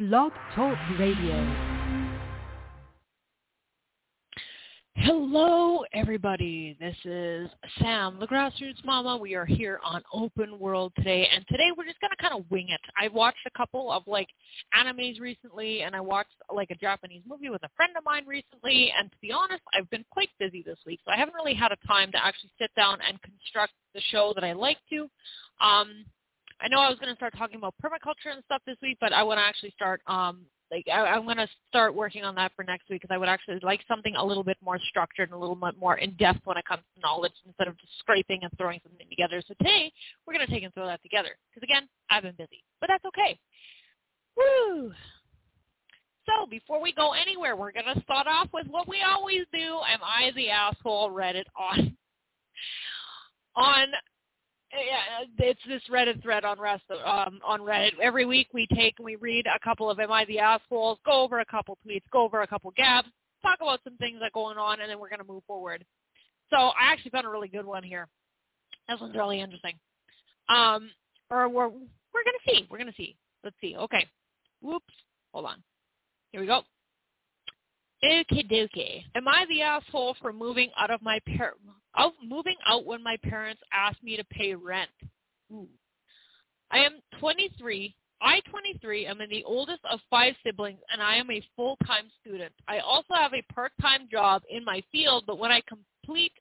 Blog Talk Radio. Hello, everybody. This is Sam, the Grassroots Mama. We are here on Open World today, and today we're just going to kind of wing it. I watched a couple of, animes recently, and I watched, a Japanese movie with a friend of mine recently, and to be honest, I've been quite busy this week, so I haven't really had a time to actually sit down and construct the show that I like to. I know I was going to start talking about permaculture and stuff this week, but I want to actually start I'm going to start working on that for next week because I would actually like something a little bit more structured and a little bit more in-depth when it comes to knowledge instead of just scraping and throwing something together. So today, we're going to take and throw that together because, again, I've been busy. But that's okay. Woo! So before we go anywhere, we're going to start off with what we always do. Am I the asshole? Reddit on it's this Reddit thread on Reddit. Every week we take and we read a couple of Am I the Assholes, go over a couple tweets, go over a couple gabs, talk about some things that are going on, and then we're going to move forward. So I actually found a really good one here. This one's really interesting. We're going to see. We're going to see. Let's see. Okay. Whoops. Hold on. Here we go. Okie dokie. Am I the asshole for moving out when my parents asked me to pay rent? Ooh. I am 23. I, 23, am the oldest of 5 siblings, and I am a full-time student. I also have a part-time job in my field, but when I complete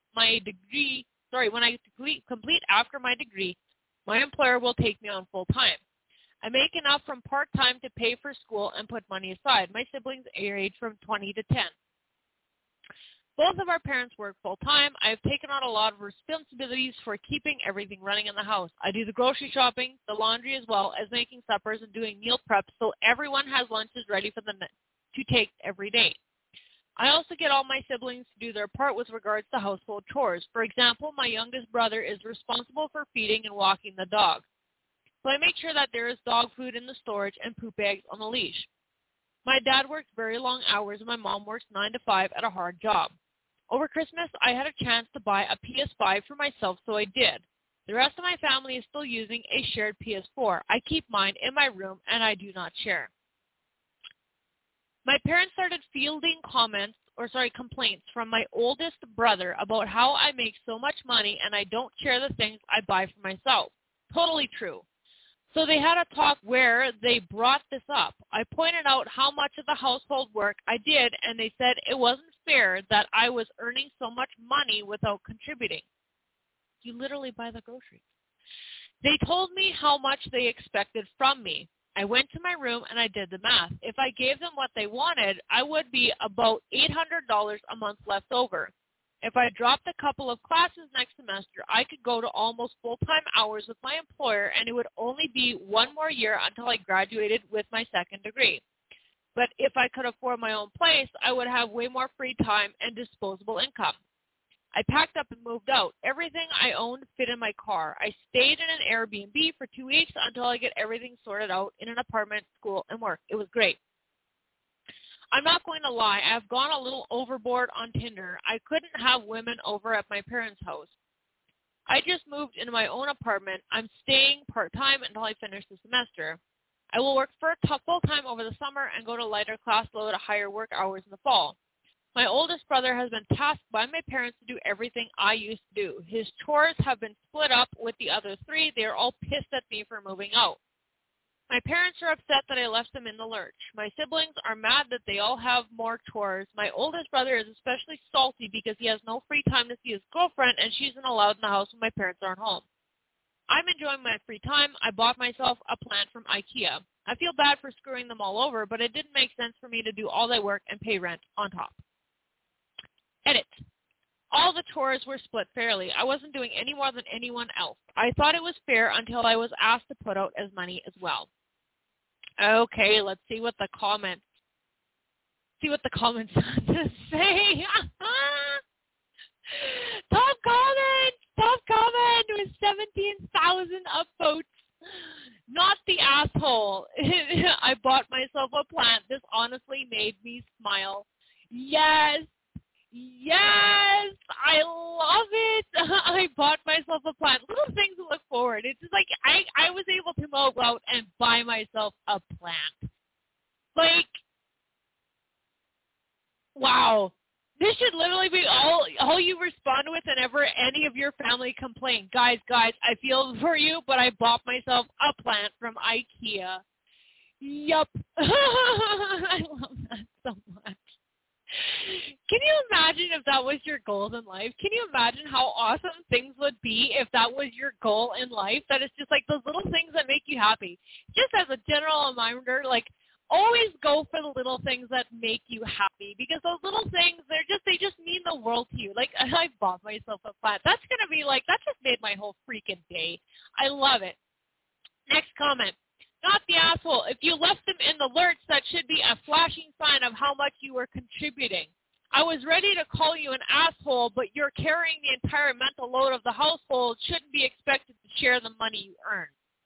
after my degree, my employer will take me on full-time. I make enough from part-time to pay for school and put money aside. My siblings age from 20 to 10. Both of our parents work full-time. I have taken on a lot of responsibilities for keeping everything running in the house. I do the grocery shopping, the laundry, as well as making suppers and doing meal prep so everyone has lunches ready for them to take every day. I also get all my siblings to do their part with regards to household chores. For example, my youngest brother is responsible for feeding and walking the dog. So I make sure that there is dog food in the storage and poop bags on the leash. My dad works very long hours and my mom works 9 to 5 at a hard job. Over Christmas, I had a chance to buy a PS5 for myself, so I did. The rest of my family is still using a shared PS4. I keep mine in my room and I do not share. My parents started fielding complaints from my oldest brother about how I make so much money and I don't share the things I buy for myself. Totally true. So they had a talk where they brought this up. I pointed out how much of the household work I did, and they said it wasn't fair that I was earning so much money without contributing. You literally buy the groceries. They told me how much they expected from me. I went to my room and I did the math. If I gave them what they wanted, I would be about $800 a month left over. If I dropped a couple of classes next semester, I could go to almost full-time hours with my employer, and it would only be one more year until I graduated with my second degree. But if I could afford my own place, I would have way more free time and disposable income. I packed up and moved out. Everything I owned fit in my car. I stayed in an Airbnb for 2 weeks until I get everything sorted out in an apartment, school, and work. It was great. I'm not going to lie, I've gone a little overboard on Tinder. I couldn't have women over at my parents' house. I just moved into my own apartment. I'm staying part-time until I finish the semester. I will work full-time over the summer and go to lighter class load at higher work hours in the fall. My oldest brother has been tasked by my parents to do everything I used to do. His chores have been split up with the other 3. They are all pissed at me for moving out. My parents are upset that I left them in the lurch. My siblings are mad that they all have more chores. My oldest brother is especially salty because he has no free time to see his girlfriend, and she isn't allowed in the house when my parents aren't home. I'm enjoying my free time. I bought myself a plant from IKEA. I feel bad for screwing them all over, but it didn't make sense for me to do all that work and pay rent on top. Edit. All the chores were split fairly. I wasn't doing any more than anyone else. I thought it was fair until I was asked to put out as money as well. Okay, let's see what the comments have to say. Top comment with 17,000 upvotes. Not the asshole. I bought myself a plant. This honestly made me smile. Yes, I love it. I bought myself a plant. Little things to look forward. It's just like I was able to mow out and buy myself a plant. Like, wow. This should literally be all you respond with whenever any of your family complain. Guys, I feel for you, but I bought myself a plant from IKEA. Yup. I love that so much. Can you imagine if that was your goal in life? Can you imagine how awesome things would be if that was your goal in life? That it's just like those little things that make you happy. Just as a general reminder, like, always go for the little things that make you happy, because those little things, they just mean the world to you. Like, I bought myself a plant. That's going to be like, that just made my whole freaking day. I love it. Next comment. Not the asshole. If you left them in the lurch, that should be a flashing sign of how much you were contributing. I was ready to call you an asshole, but you're carrying the entire mental load of the household. Shouldn't be expected to share the money you earn.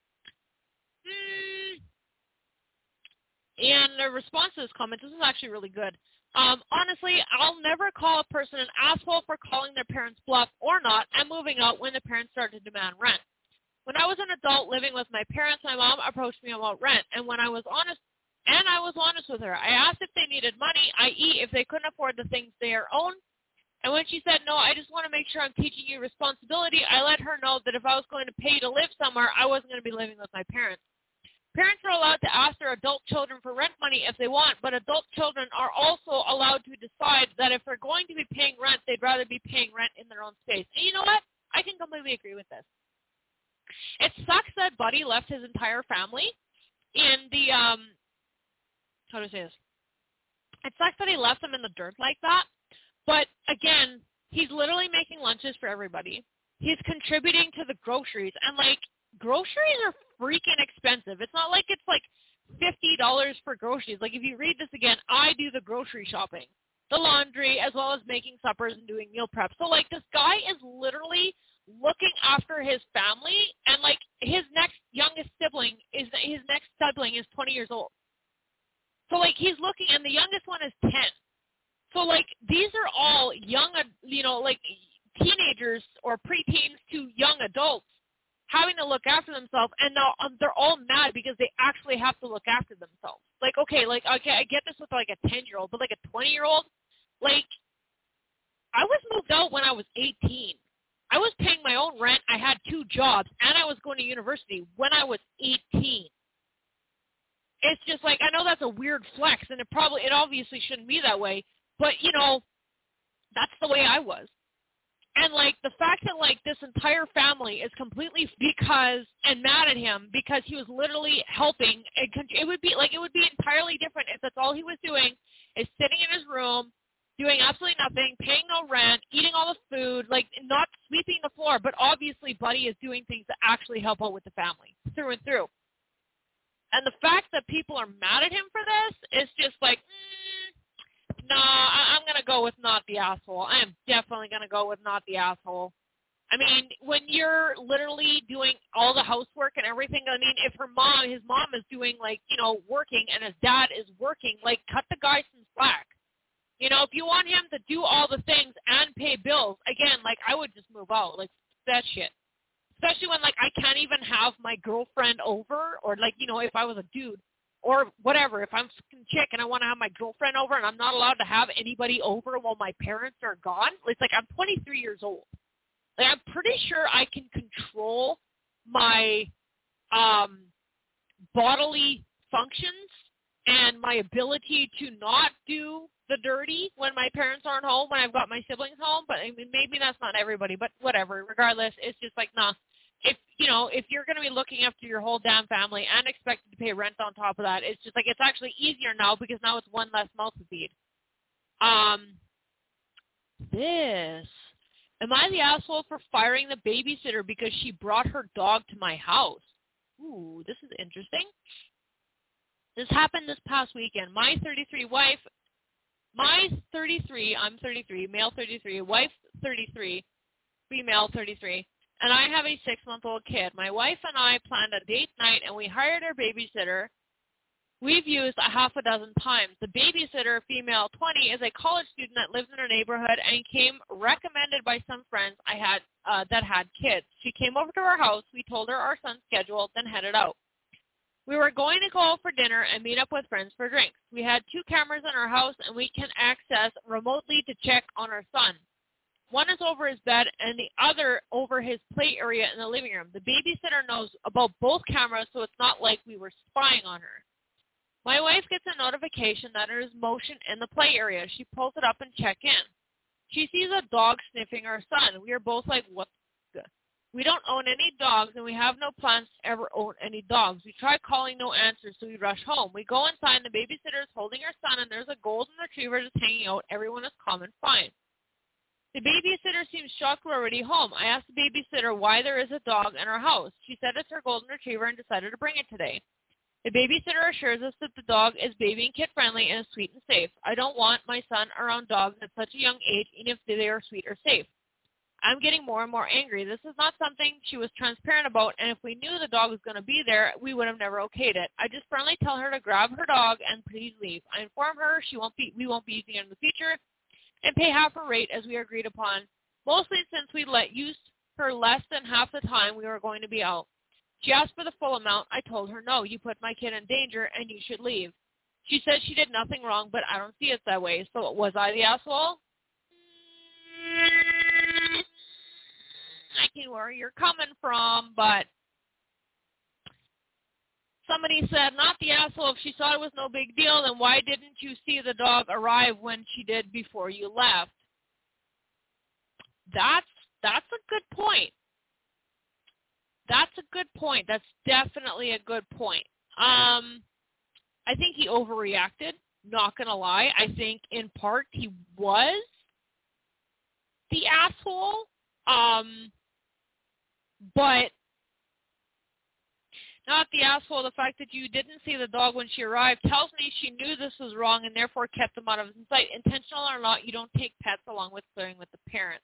And the response to this comment, this is actually really good. Honestly, I'll never call a person an asshole for calling their parents bluff or not and moving out when the parents start to demand rent. When I was an adult living with my parents, my mom approached me about rent, and I was honest with her. I asked if they needed money, i.e. if they couldn't afford the things they own. And when she said, no, I just want to make sure I'm teaching you responsibility, I let her know that if I was going to pay to live somewhere, I wasn't going to be living with my parents. Parents are allowed to ask their adult children for rent money if they want, but adult children are also allowed to decide that if they're going to be paying rent, they'd rather be paying rent in their own space. And you know what? I can completely agree with this. It sucks that Buddy left his entire family in the, how do I say this? It sucks that he left them in the dirt like that. But, again, he's literally making lunches for everybody. He's contributing to the groceries. And, like, groceries are freaking expensive. It's not like it's, like, $50 for groceries. Like, if you read this again, I do the grocery shopping, the laundry, as well as making suppers and doing meal prep. So, like, this guy is literally looking after his family, and like his next sibling is 20 years old. So like he's looking, and the youngest one is 10. So like these are all young, like teenagers or preteens to young adults having to look after themselves, and now they're all mad because they actually have to look after themselves. Like okay, I get this with like a 10-year-old, but like a 20-year-old, like I was moved out when I was 18. I was paying my own rent. I had 2 jobs, and I was going to university when I was 18. It's just like, I know that's a weird flex, and it obviously shouldn't be that way, but, that's the way I was. And, like, the fact that, like, this entire family is completely and mad at him because he was literally helping, it would be entirely different if that's all he was doing is sitting in his room, doing absolutely nothing, paying no rent, eating all the food, like not sweeping the floor. But obviously Buddy is doing things that actually help out with the family through and through. And the fact that people are mad at him for this is just like, I'm going to go with not the asshole. I am definitely going to go with not the asshole. I mean, when you're literally doing all the housework and everything, I mean, if his mom is doing like, working and his dad is working, like cut the guy some slack. If you want him to do all the things and pay bills, again, like, I would just move out. Like, that shit. Especially when, like, I can't even have my girlfriend over, or, like, if I was a dude, or whatever. If I'm a chick and I want to have my girlfriend over and I'm not allowed to have anybody over while my parents are gone, it's like I'm 23 years old. Like, I'm pretty sure I can control my bodily functions and my ability to not do the dirty when my parents aren't home, when I've got my siblings home. But I mean, maybe that's not everybody, but whatever. Regardless, it's just like, nah. If you're going to be looking after your whole damn family and expected to pay rent on top of that, it's just like, it's actually easier now because now it's one less mouth to feed. Am I the asshole for firing the babysitter because she brought her dog to my house? Ooh, this is interesting. This happened this past weekend. I'm 33, male 33, wife 33, female 33, and I have a 6-month-old kid. My wife and I planned a date night, and we hired our babysitter. We've used a half a dozen times. The babysitter, female 20, is a college student that lives in our neighborhood and came recommended by some friends I had that had kids. She came over to our house. We told her our son's schedule, then headed out. We were going to go out for dinner and meet up with friends for drinks. We had 2 cameras in our house, and we can access remotely to check on our son. One is over his bed and the other over his play area in the living room. The babysitter knows about both cameras, so it's not like we were spying on her. My wife gets a notification that there is motion in the play area. She pulls it up and checks in. She sees a dog sniffing our son. We are both like, what the? We don't own any dogs, and we have no plans to ever own any dogs. We try calling, no answers, so we rush home. We go inside, and the babysitter is holding our son, and there's a golden retriever just hanging out. Everyone is calm and fine. The babysitter seems shocked we're already home. I asked the babysitter why there is a dog in our house. She said it's her golden retriever and decided to bring it today. The babysitter assures us that the dog is baby and kid-friendly and is sweet and safe. I don't want my son around dogs at such a young age, even if they are sweet or safe. I'm getting more and more angry. This is not something she was transparent about, and if we knew the dog was going to be there, we would have never okayed it. I just firmly tell her to grab her dog and please leave. I inform her we won't be using it in the future and pay half her rate as we agreed upon, mostly since we used her less than half the time we were going to be out. She asked for the full amount. I told her, no, you put my kid in danger and you should leave. She said she did nothing wrong, but I don't see it that way. So was I the asshole? I can where you're coming from, but somebody said, not the asshole. If she thought it was no big deal, then why didn't you see the dog arrive when she did before you left? That's a good point. That's a good point. That's definitely a good point. I think he overreacted, not going to lie. I think in part he was the asshole. But not the asshole. The fact that you didn't see the dog when she arrived tells me she knew this was wrong and therefore kept them out of his sight. Intentional or not, you don't take pets along with clearing with the parents.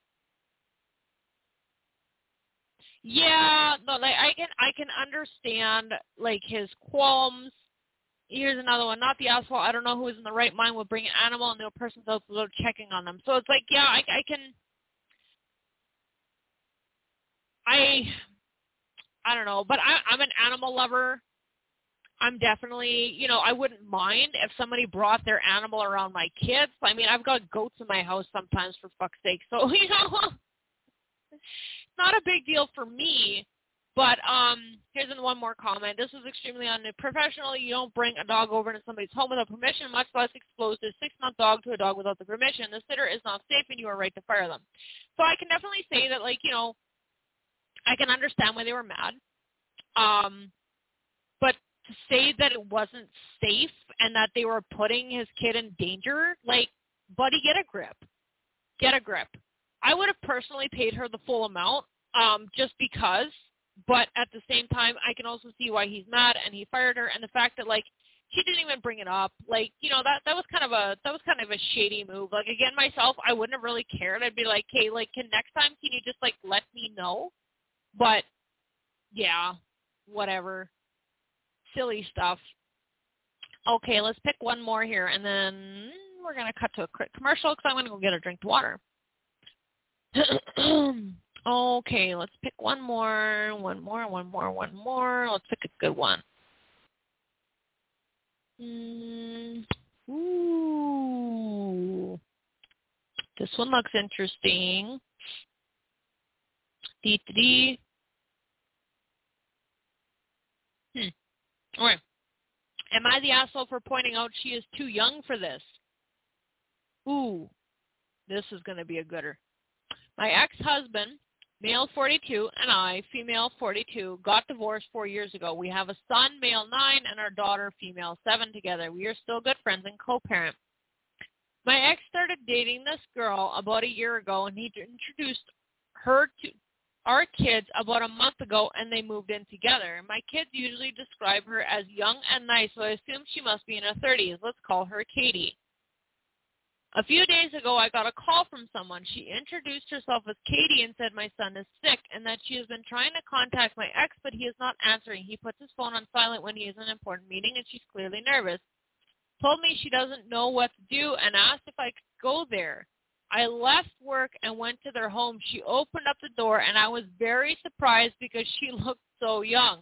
Yeah, no, like I can understand like his qualms. Here's another one. Not the asshole. I don't know who is in the right mind will bring an animal and no person's out checking on them. So it's like, yeah, I don't know, but I'm an animal lover. I'm definitely, I wouldn't mind if somebody brought their animal around my kids. I mean, I've got goats in my house sometimes, for fuck's sake. So, it's not a big deal for me. But here's one more comment. This is extremely unprofessional. You don't bring a dog over into somebody's home without permission, much less expose a 6-month dog to a dog without the permission. The sitter is not safe, and you are right to fire them. So I can definitely say that, like, I can understand why they were mad. But to say that it wasn't safe and that they were putting his kid in danger, like, buddy, get a grip. Get a grip. I would have personally paid her the full amount, just because, but at the same time, I can also see why he's mad and he fired her, and the fact that, like, she didn't even bring it up. Like, that was kind of a shady move. Like, again, myself, I wouldn't have really cared. I'd be like, hey, like, next time, can you just, like, let me know? But, yeah, whatever. Silly stuff. Okay, let's pick one more here, and then we're going to cut to a quick commercial because I'm going to go get a drink of water. Okay, let's pick one more. Let's pick a good one. Ooh. This one looks interesting. Okay. All right. Am I the asshole for pointing out she is too young for this? Ooh, this is going to be a gooder. My ex-husband, male 42, and I, female 42, got divorced 4 years ago. We have a son, male 9, and our daughter, female 7, together. We are still good friends and co-parent. My ex started dating this girl about a year ago, and he introduced her to our kids about a month ago, and they moved in together. My kids usually describe her as young and nice, so I assume she must be in her 30s. Let's call her Katie. A few days ago, I got a call from someone. She introduced herself as Katie and said my son is sick and that she has been trying to contact my ex, but he is not answering. He puts his phone on silent when he is in an important meeting, and she's clearly nervous. Told me she doesn't know what to do and asked if I could go there. I left work and went to their home. She opened up the door, and I was very surprised because she looked so young.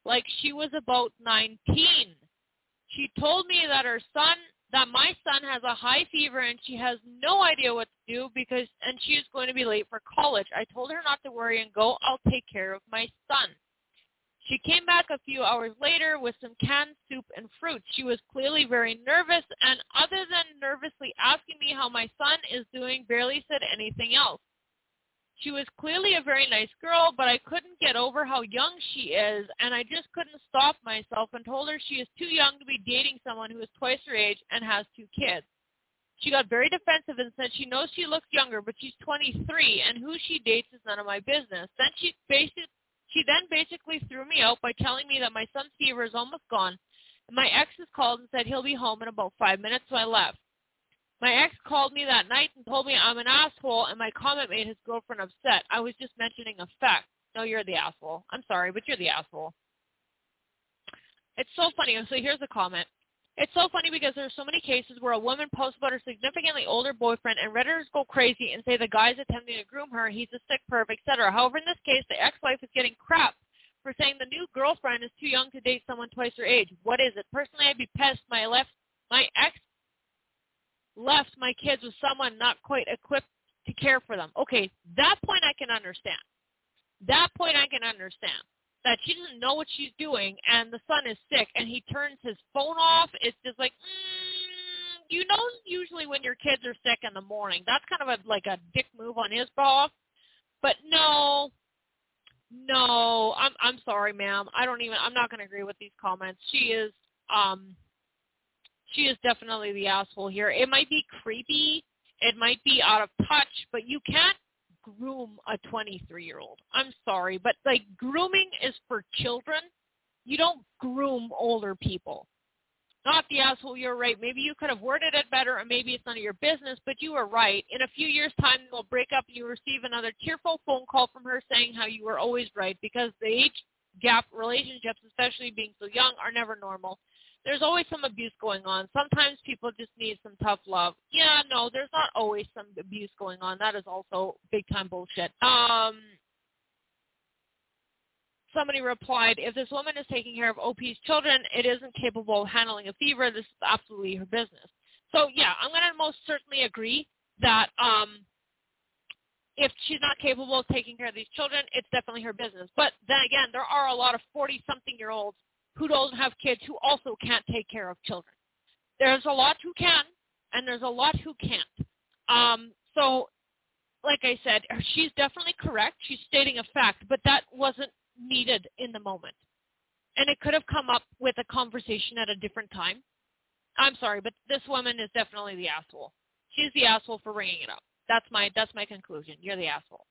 like she was about 19. She told me that my son has a high fever and she has no idea what to do and she is going to be late for college. I told her not to worry and go. I'll take care of my son. She came back a few hours later with some canned soup and fruit. She was clearly very nervous, and other than nervously asking me how my son is doing, barely said anything else. She was clearly a very nice girl, but I couldn't get over how young she is, and I just couldn't stop myself and told her she is too young to be dating someone who is twice her age and has 2 kids. She got very defensive and said she knows she looks younger, but she's 23, and who she dates is none of my business. Then she basically threw me out by telling me that my son's fever is almost gone, and my ex has called and said he'll be home in about 5 minutes, so I left. My ex called me that night and told me I'm an asshole, and my comment made his girlfriend upset. I was just mentioning a fact. No, you're the asshole. I'm sorry, but you're the asshole. It's so funny. So here's a comment. It's so funny because there are so many cases where a woman posts about her significantly older boyfriend and Redditors go crazy and say the guy's attempting to groom her, he's a sick perv, etc. However, in this case, the ex-wife is getting crap for saying the new girlfriend is too young to date someone twice her age. What is it? Personally, I'd be pissed. My ex left my kids with someone not quite equipped to care for them. Okay, that point I can understand. That she doesn't know what she's doing, and the son is sick, and he turns his phone off. It's just like, usually when your kids are sick in the morning, that's kind of like a dick move on his part. But no, I'm sorry, ma'am. I'm not going to agree with these comments. She is definitely the asshole here. It might be creepy. It might be out of touch, but you can't groom a 23-year-old. I'm sorry, but like grooming is for children. You don't groom older people. Not the asshole, you're right. Maybe you could have worded it better, or maybe it's none of your business, but you were right. In a few years' time, you'll break up and you receive another tearful phone call from her saying how you were always right, because the age gap relationships, especially being so young, are never normal. There's always some abuse going on. Sometimes people just need some tough love. Yeah, no, there's not always some abuse going on. That is also big-time bullshit. Somebody replied, if this woman is taking care of OP's children, it isn't capable of handling a fever. This is absolutely her business. So, yeah, I'm going to most certainly agree that if she's not capable of taking care of these children, it's definitely her business. But then again, there are a lot of 40-something-year-olds who don't have kids who also can't take care of children. There's a lot who can, and there's a lot who can't. So, like I said, she's definitely correct. She's stating a fact, but that wasn't needed in the moment. And it could have come up with a conversation at a different time. I'm sorry, but this woman is definitely the asshole. She's the asshole for bringing it up. That's my conclusion. You're the asshole.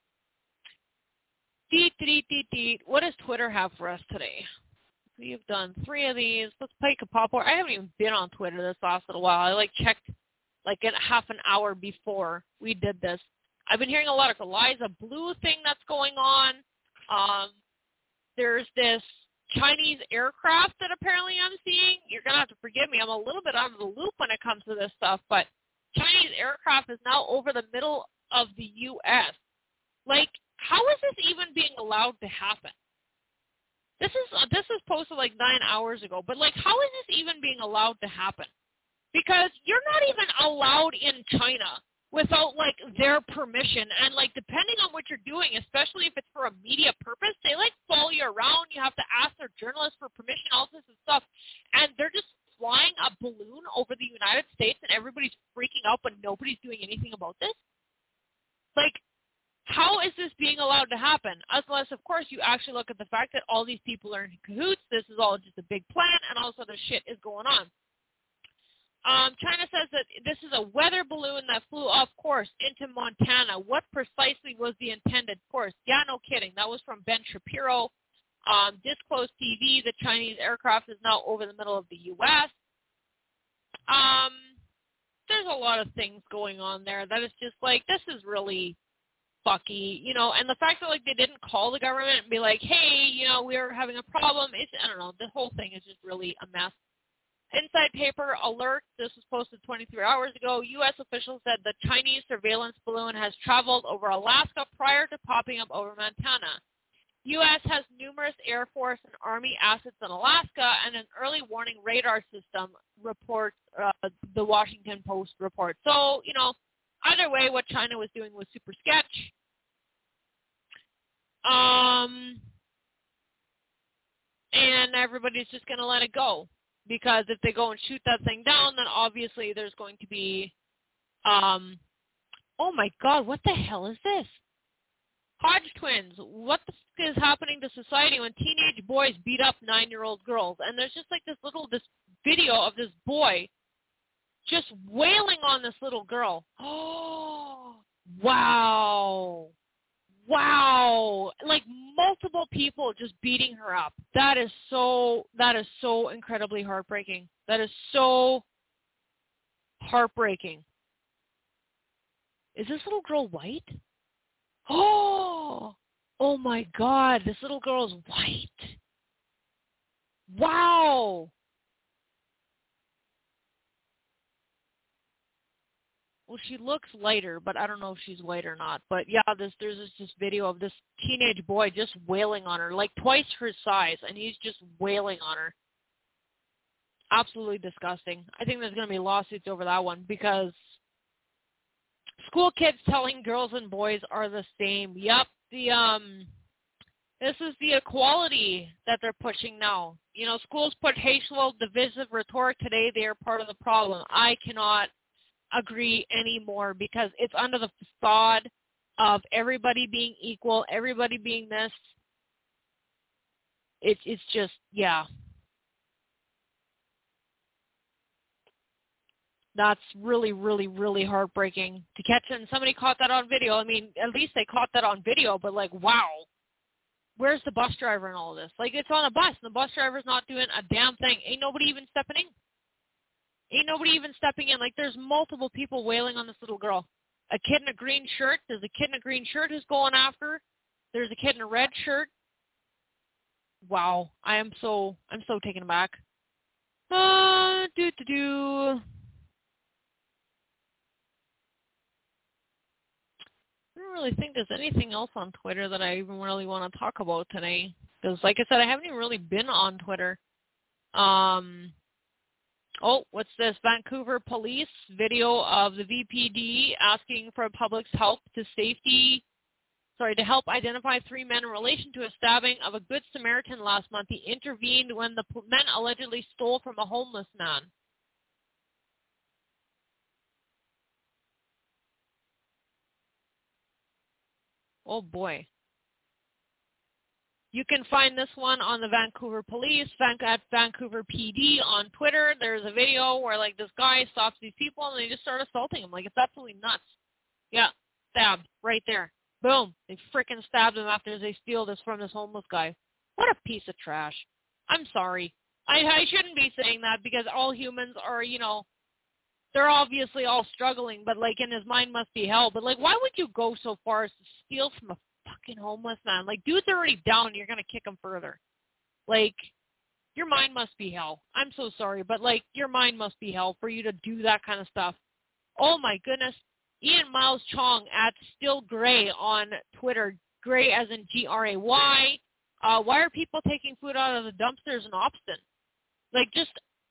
What does Twitter have for us today? We've done 3 of these. Let's pick a popular. I haven't even been on Twitter this last little while. I checked a half an hour before we did this. I've been hearing a lot of Eliza Blue thing that's going on. There's this Chinese aircraft that apparently I'm seeing. You're going to have to forgive me. I'm a little bit out of the loop when it comes to this stuff, but Chinese aircraft is now over the middle of the U.S. How is this even being allowed to happen? This is posted 9 hours ago, but how is this even being allowed to happen? Because you're not even allowed in China without their permission, and depending on what you're doing, especially if it's for a media purpose, they follow you around. You have to ask their journalists for permission, all this and stuff, and they're just flying a balloon over the United States, and everybody's freaking out, but nobody's doing anything about this. How is this being allowed to happen? Unless, of course, you actually look at the fact that all these people are in cahoots. This is all just a big plan, and all this other shit is going on. China says that this is a weather balloon that flew off course into Montana. What precisely was the intended course? Yeah, no kidding. That was from Ben Shapiro. Disclosed TV, the Chinese aircraft is now over the middle of the U.S. There's a lot of things going on there that is just this is really fucky, and the fact that they didn't call the government and be hey, we're having a problem. I don't know. The whole thing is just really a mess. Inside paper alert. This was posted 23 hours ago. U.S. officials said the Chinese surveillance balloon has traveled over Alaska prior to popping up over Montana. U.S. has numerous Air Force and Army assets in Alaska and an early warning radar system, reports the Washington Post report. So, either way, what China was doing was super sketch. And everybody's just going to let it go. Because if they go and shoot that thing down, then obviously there's going to be, oh my God, what the hell is this? Hodge twins, what the fuck is happening to society when teenage boys beat up 9-year-old girls? And there's just like this video of this boy just wailing on this little girl. Oh, wow. Wow. Like multiple people just beating her up. That is so incredibly heartbreaking. That is so heartbreaking. Is this little girl white? Oh my God, this little girl is white. Wow. Well, she looks lighter, but I don't know if she's white or not. But yeah, there's this video of this teenage boy just wailing on her, like twice her size, and he's just wailing on her. Absolutely disgusting. I think there's going to be lawsuits over that one because school kids telling girls and boys are the same. Yep, this is the equality that they're pushing now. Schools put hateful, divisive rhetoric today. They are part of the problem. I cannot agree anymore because it's under the facade of everybody being equal, everybody being this. It's just, yeah. That's really, really, really heartbreaking to catch. And somebody caught that on video. I mean, at least they caught that on video, but like, wow. Where's the bus driver in all of this? Like, it's on a bus, and the bus driver's not doing a damn thing. Ain't nobody even stepping in. Like, there's multiple people wailing on this little girl. A kid in a green shirt. There's a kid in a green shirt who's going after her. There's a kid in a red shirt. Wow. I'm so taken aback. I don't really think there's anything else on Twitter that I even really want to talk about today. Because, like I said, I haven't even really been on Twitter. Oh, what's this? Vancouver police video of the VPD asking for public's help to help identify 3 men in relation to a stabbing of a Good Samaritan last month. He intervened when the men allegedly stole from a homeless man. Oh, boy. You can find this one on the Vancouver Police, at Vancouver PD on Twitter. There's a video where, like, this guy stops these people and they just start assaulting them. Like, it's absolutely nuts. Yeah, stabbed right there. Boom. They freaking stabbed him after they steal this from this homeless guy. What a piece of trash. I'm sorry. I shouldn't be saying that because all humans are, they're obviously all struggling, but, like, in his mind must be hell. But, like, why would you go so far as to steal from a fucking homeless man? Like, dude's already down, you're gonna kick him further. Like, your mind must be hell. I'm so sorry, but, like, your mind must be hell for you to do that kind of stuff. Oh my goodness. Ian Miles Chong at Still Gray on Twitter, Gray as in Gray. Why are people taking food out of the dumpsters in Austin? Like, just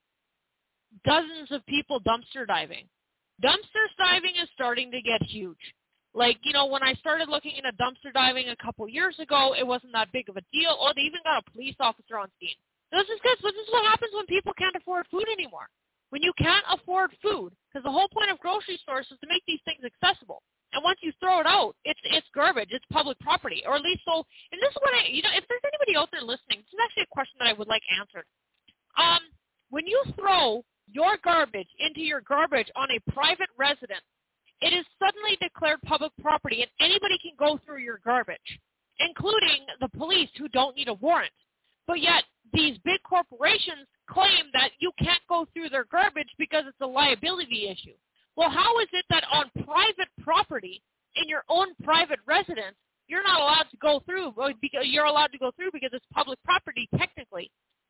dozens of people dumpster diving. Dumpster diving is starting to get huge. Like, when I started looking into dumpster diving a couple years ago, it wasn't that big of a deal. Oh, they even got a police officer on scene. This is what happens when people can't afford food anymore. When you can't afford food, because the whole point of grocery stores is to make these things accessible. And once you throw it out, it's garbage. It's public property, or at least so. And this is what if there's anybody out there listening, this is actually a question that I would like answered. When you throw your garbage into your garbage on a private residence, it is suddenly declared public property, and anybody can go through your garbage, including the police who don't need a warrant. But yet, these big corporations claim that you can't go through their garbage because it's a liability issue. Well, how is it that on private property, in your own private residence, you're not allowed to go through? Because you're allowed to go through because it's public property technically.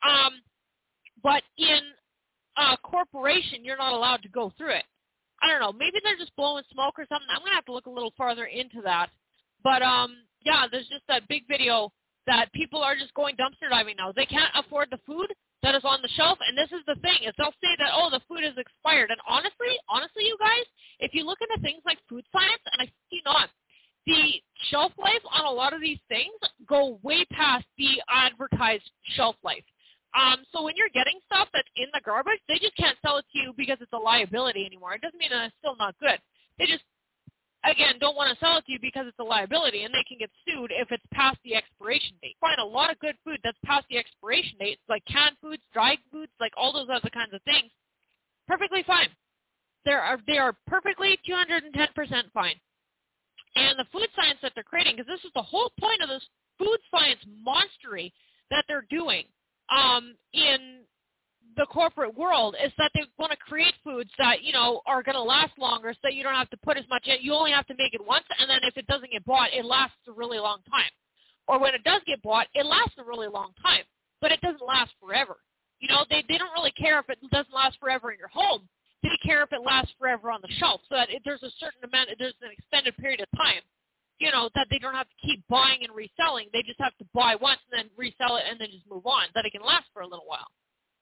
But in a corporation, you're not allowed to go through it. I don't know. Maybe they're just blowing smoke or something. I'm going to have to look a little farther into that. But, yeah, there's just that big video that people are just going dumpster diving now. They can't afford the food that is on the shelf, and this is the thing, is they'll say that, oh, the food is expired. And honestly, you guys, if you look into things like food science, and I see not, the shelf life on a lot of these things go way past the advertised shelf life. So when you're getting stuff that's in the garbage, they just can't sell it to you because it's a liability anymore. It doesn't mean that it's still not good. They just, again, don't want to sell it to you because it's a liability, and they can get sued if it's past the expiration date. Find a lot of good food that's past the expiration date, like canned foods, dried foods, like all those other kinds of things. Perfectly fine. They are perfectly 210% fine. And the food science that they're creating, because this is the whole point of this food science monstery that they're doing in the corporate world, is that they want to create foods that, you know, are going to last longer so that you don't have to put as much in. You only have to make it once, and then if it doesn't get bought, it lasts a really long time. Or when it does get bought, it lasts a really long time, but it doesn't last forever. You know, they don't really care if it doesn't last forever in your home. They care if it lasts forever on the shelf, so that there's a certain amount, there's an extended period of time, you know, that they don't have to keep buying and reselling. They just have to buy once and then resell it and then just move on, that it can last for a little while.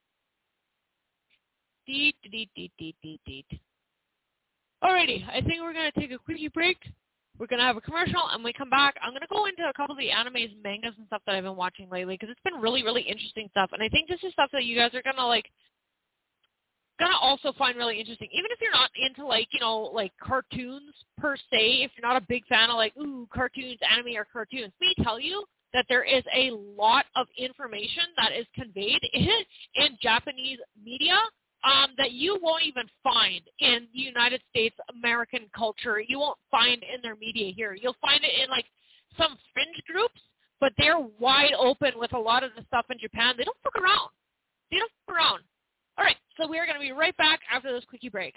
Alrighty, I think we're going to take a quickie break. We're going to have a commercial, and when we come back, I'm going to go into a couple of the animes and mangas and stuff that I've been watching lately, because it's been really, really interesting stuff, and I think this is stuff that you guys are going to also find really interesting, even if you're not into, like, you know, like cartoons per se. If you're not a big fan of, like, ooh, cartoons, anime or cartoons, let me tell you that there is a lot of information that is conveyed in Japanese media that you won't even find in the United States American culture. You won't find in their media here. You'll find it in, like, some fringe groups, but they're wide open with a lot of the stuff in Japan. They don't fuck around. All right, so we are going to be right back after this quickie break.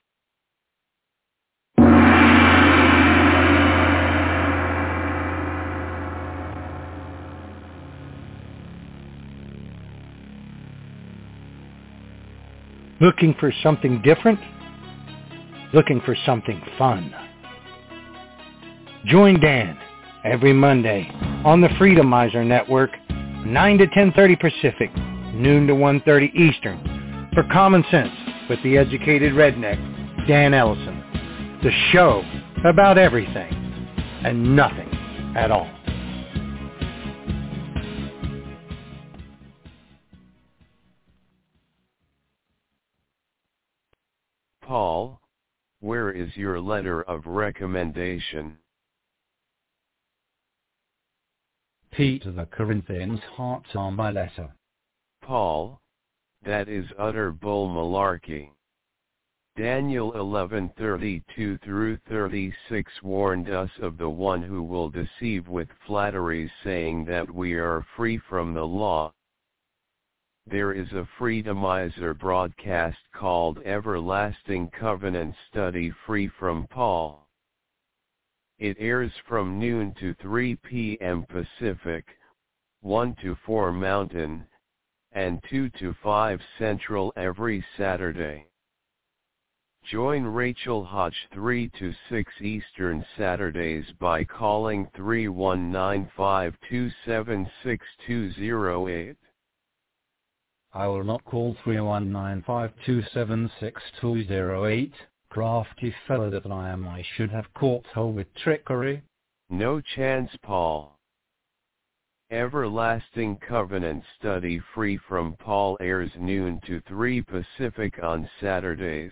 Looking for something different? Looking for something fun? Join Dan every Monday on the Freedomizer Network, 9 to 10:30 Pacific, noon to 1:30 Eastern, for Common Sense with the Educated Redneck, Dan Ellison. The show about everything and nothing at all. Paul, where is your letter of recommendation? Peter the Corinthians, hearts are my letter. Paul, that is utter bull malarkey. Daniel 11:32-36 warned us of the one who will deceive with flatteries, saying that we are free from the law. There is a Freedomizer broadcast called Everlasting Covenant Study Free from Paul. It airs from noon to 3 p.m. Pacific, 1 to 4 Mountain, and 2 to 5 Central every Saturday. Join Rachel Hodge 3 to 6 Eastern Saturdays by calling 319-527-6208. I will not call 319-527-6208. Crafty fellow that I am, I should have caught her with trickery. No chance, Paul. Everlasting Covenant Study Free from Paul airs noon to 3 Pacific on Saturdays.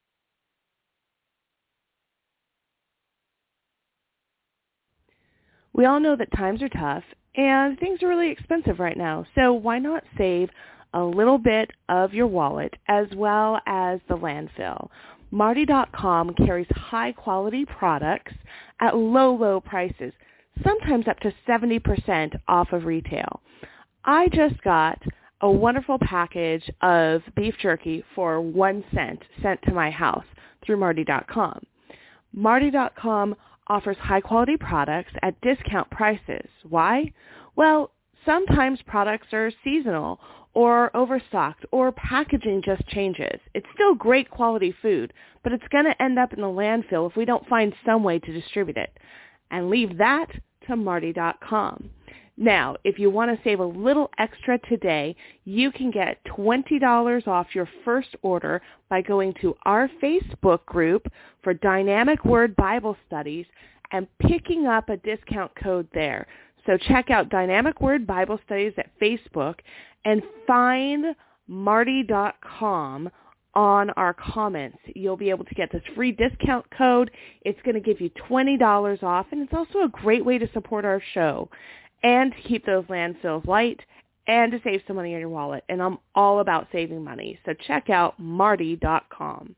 We all know that times are tough and things are really expensive right now, so why not save a little bit of your wallet as well as the landfill? Marty.com carries high-quality products at low prices, sometimes up to 70% off of retail. I just got a wonderful package of beef jerky for 1 cent sent to my house through Marty.com. Marty.com offers high-quality products at discount prices. Why? Well, sometimes products are seasonal or overstocked, or packaging just changes. It's still great quality food, but it's going to end up in the landfill if we don't find some way to distribute it. And leave that to Marty.com. Now, if you want to save a little extra today, you can get $20 off your first order by going to our Facebook group for Dynamic Word Bible Studies and picking up a discount code there. So check out Dynamic Word Bible Studies at Facebook and find Marty.com on our comments. You'll be able to get this free discount code. It's going to give you $20 off, and it's also a great way to support our show and to keep those landfills light and to save some money in your wallet. And I'm all about saving money. So check out Marty.com.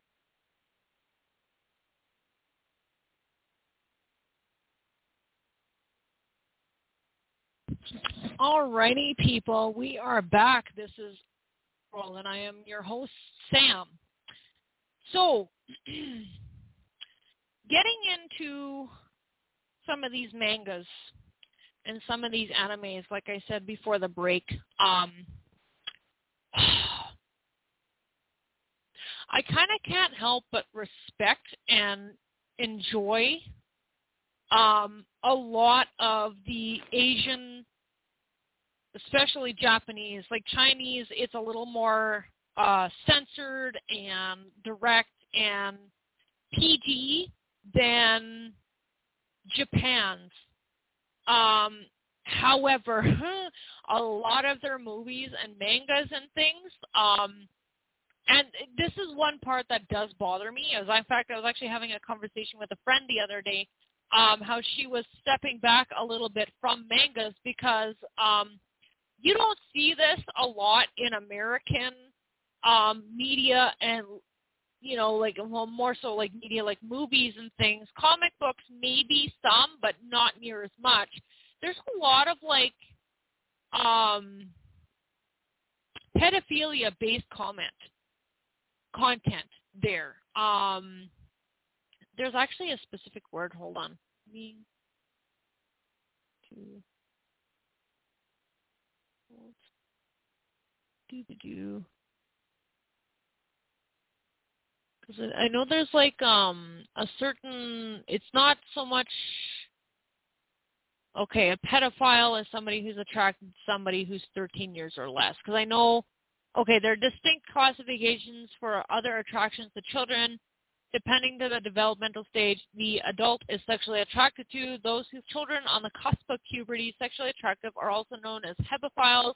Alrighty, people, we are back. This is Pearl, and I am your host, Sam. So, getting into some of these mangas and some of these animes, like I said before the break, I kind of can't help but respect and enjoy a lot of the Asian, especially Japanese. Like Chinese, it's a little more censored and direct and PG than Japan's. However, a lot of their movies and mangas and things, and this is one part that does bother me. In fact, I was actually having a conversation with a friend the other day, how she was stepping back a little bit from mangas because you don't see this a lot in American media and, you know, like, well, more so like media, like movies and things. Comic books, maybe some, but not near as much. There's a lot of, like, pedophilia-based content there. There's actually a specific word. Hold on. Because I know there's like a certain. It's not so much. Okay, a pedophile is somebody who's attracted to somebody who's 13 years or less. Because I know, okay, there are distinct classifications for other attractions to children. Depending on the developmental stage, the adult is sexually attracted to. Those whose children on the cusp of puberty sexually attractive are also known as hebephiles.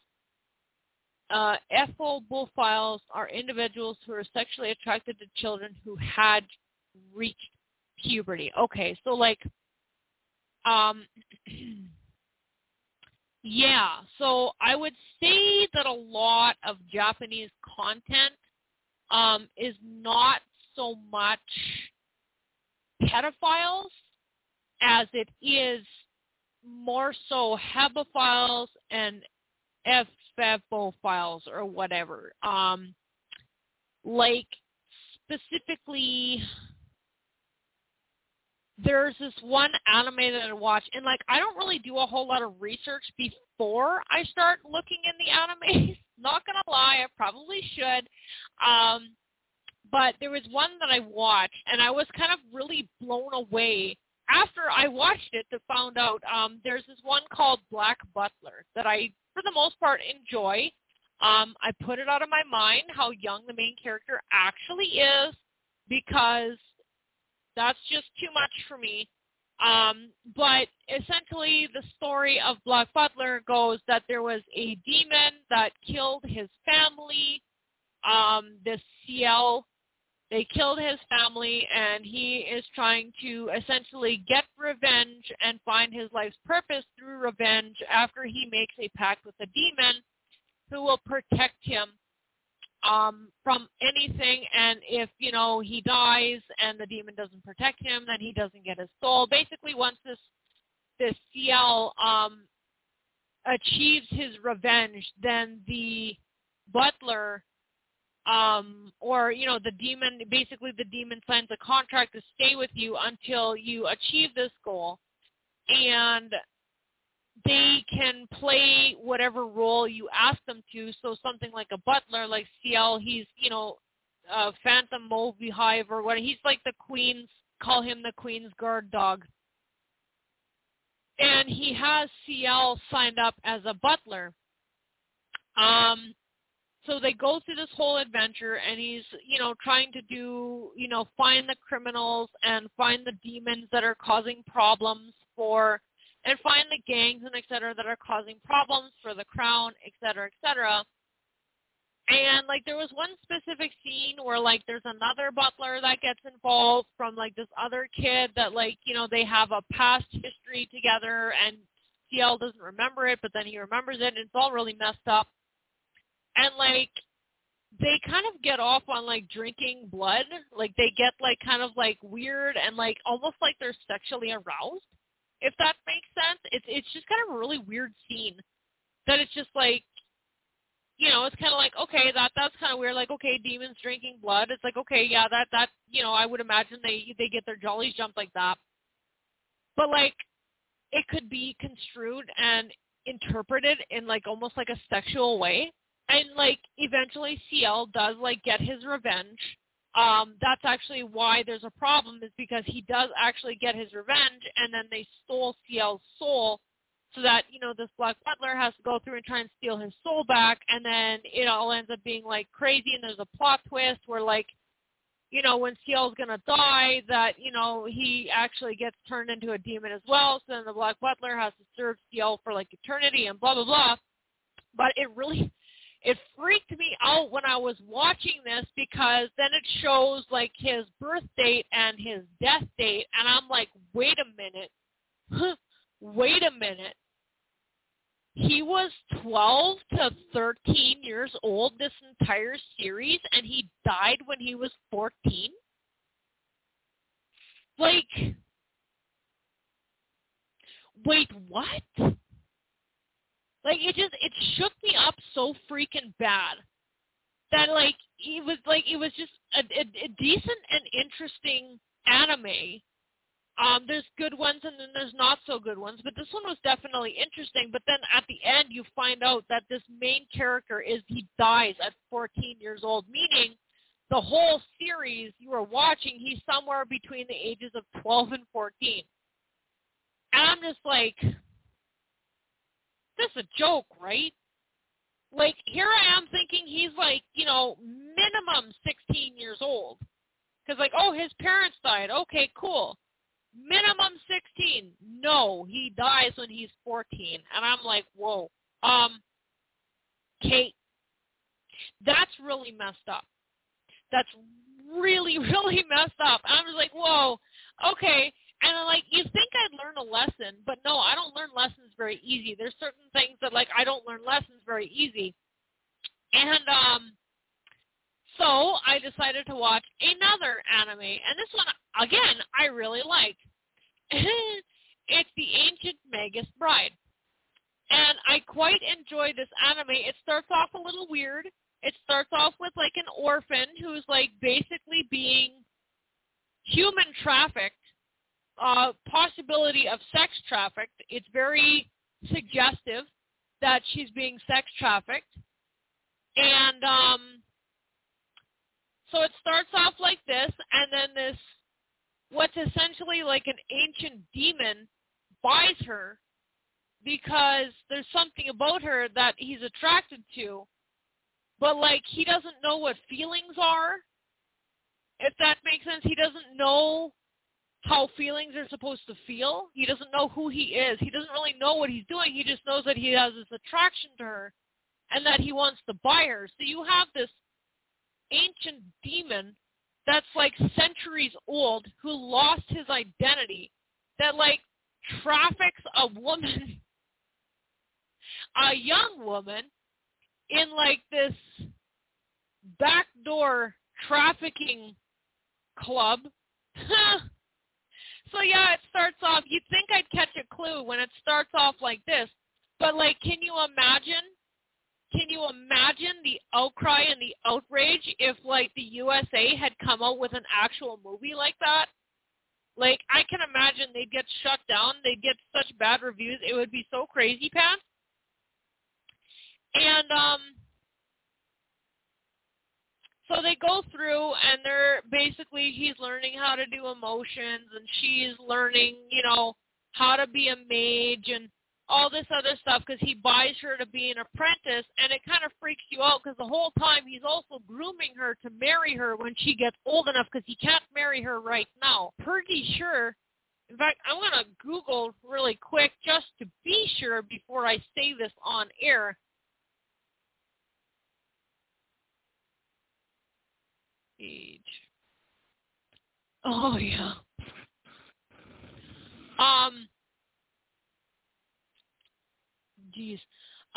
Ephoboophiles are individuals who are sexually attracted to children who had reached puberty. Okay, so like, yeah, so I would say that a lot of Japanese content is not so much pedophiles as it is more so hebephiles and ephoboophiles or whatever. Like specifically, there's this one anime that I watch, and like I don't really do a whole lot of research before I start looking in the anime. Not gonna lie, I probably should. But there was one that I watched, and I was kind of really blown away after I watched it to find out there's this one called Black Butler that I, for the most part, enjoy. I put it out of my mind how young the main character actually is because that's just too much for me. But essentially the story of Black Butler goes that there was a demon that killed his family, this CL. They killed his family, and he is trying to essentially get revenge and find his life's purpose through revenge after he makes a pact with a demon who will protect him from anything. And if, you know, he dies and the demon doesn't protect him, then he doesn't get his soul. Basically, once this CL achieves his revenge, then the butler or, you know, the demon signs a contract to stay with you until you achieve this goal. And they can play whatever role you ask them to. So something like a butler, like CL, he's, you know, Phantom Mauve Beehive or what. He's like the Queen's, call him the Queen's guard dog. and he has CL signed up as a butler. So they go through this whole adventure, and he's, trying to do, find the criminals and find the demons that are causing problems and find the gangs and et cetera that are causing problems for the crown, et cetera, et cetera. And, there was one specific scene where, there's another butler that gets involved from, this other kid that, they have a past history together, and CL doesn't remember it, but then he remembers it, and it's all really messed up. And, they kind of get off on, drinking blood. They get, kind of, weird and, almost like they're sexually aroused, if that makes sense. It's just kind of a really weird scene that it's just, it's kind of okay, that's kind of weird. Okay, demons drinking blood. It's okay, yeah, that I would imagine they get their jollies jumped like that. But, it could be construed and interpreted in, almost like a sexual way. And, eventually CL does, get his revenge. That's actually why there's a problem, is because he does actually get his revenge, and then they stole CL's soul so that, this Black Butler has to go through and try and steal his soul back, and then it all ends up being, crazy, and there's a plot twist where, when CL's going to die, that, he actually gets turned into a demon as well, so then the Black Butler has to serve CL for, eternity and blah, blah, blah. But it freaked me out when I was watching this, because then it shows, his birth date and his death date, and I'm like, wait a minute. Wait a minute. He was 12 to 13 years old this entire series, and he died when he was 14? Wait, what? It shook me up so freaking bad that, it was just a decent and interesting anime. There's good ones and then there's not so good ones, but this one was definitely interesting. But then at the end, you find out that this main character he dies at 14 years old, meaning the whole series you were watching, he's somewhere between the ages of 12 and 14. And I'm just this is a joke, right? Here I am thinking he's minimum 16 years old. Because his parents died. Okay, cool. Minimum 16. No, he dies when he's 14. And I'm like, whoa. Kate, that's really messed up. That's really, really messed up. And I'm just like, whoa, okay. And you think I'd learn a lesson, but no, I don't learn lessons very easy. There's certain things that I don't learn lessons very easy. And so I decided to watch another anime, and this one again I really like. It's The Ancient Magus Bride, and I quite enjoy this anime. It starts off a little weird. It starts off with an orphan who's basically being human trafficked. Possibility of sex trafficked. It's very suggestive that she's being sex trafficked. And so it starts off like this, and then this, what's essentially an ancient demon, buys her because there's something about her that he's attracted to, but he doesn't know what feelings are, if that makes sense. He doesn't know how feelings are supposed to feel. He doesn't know who he is. He doesn't really know what he's doing. He just knows that he has this attraction to her and that he wants to buy her. So you have this ancient demon that's centuries old who lost his identity, that traffics a woman, a young woman, in this backdoor trafficking club. So yeah, it starts off, you'd think I'd catch a clue when it starts off like this, but can you imagine the outcry and the outrage if the USA had come out with an actual movie like that? I can imagine they'd get shut down, they'd get such bad reviews, it would be so crazy pants. And so they go through, and they're basically, he's learning how to do emotions, and she's learning, how to be a mage and all this other stuff because he buys her to be an apprentice, and it kind of freaks you out because the whole time he's also grooming her to marry her when she gets old enough because he can't marry her right now. Pretty sure. In fact, I'm going to Google really quick just to be sure before I say this on air. Age. Oh, yeah. Geez.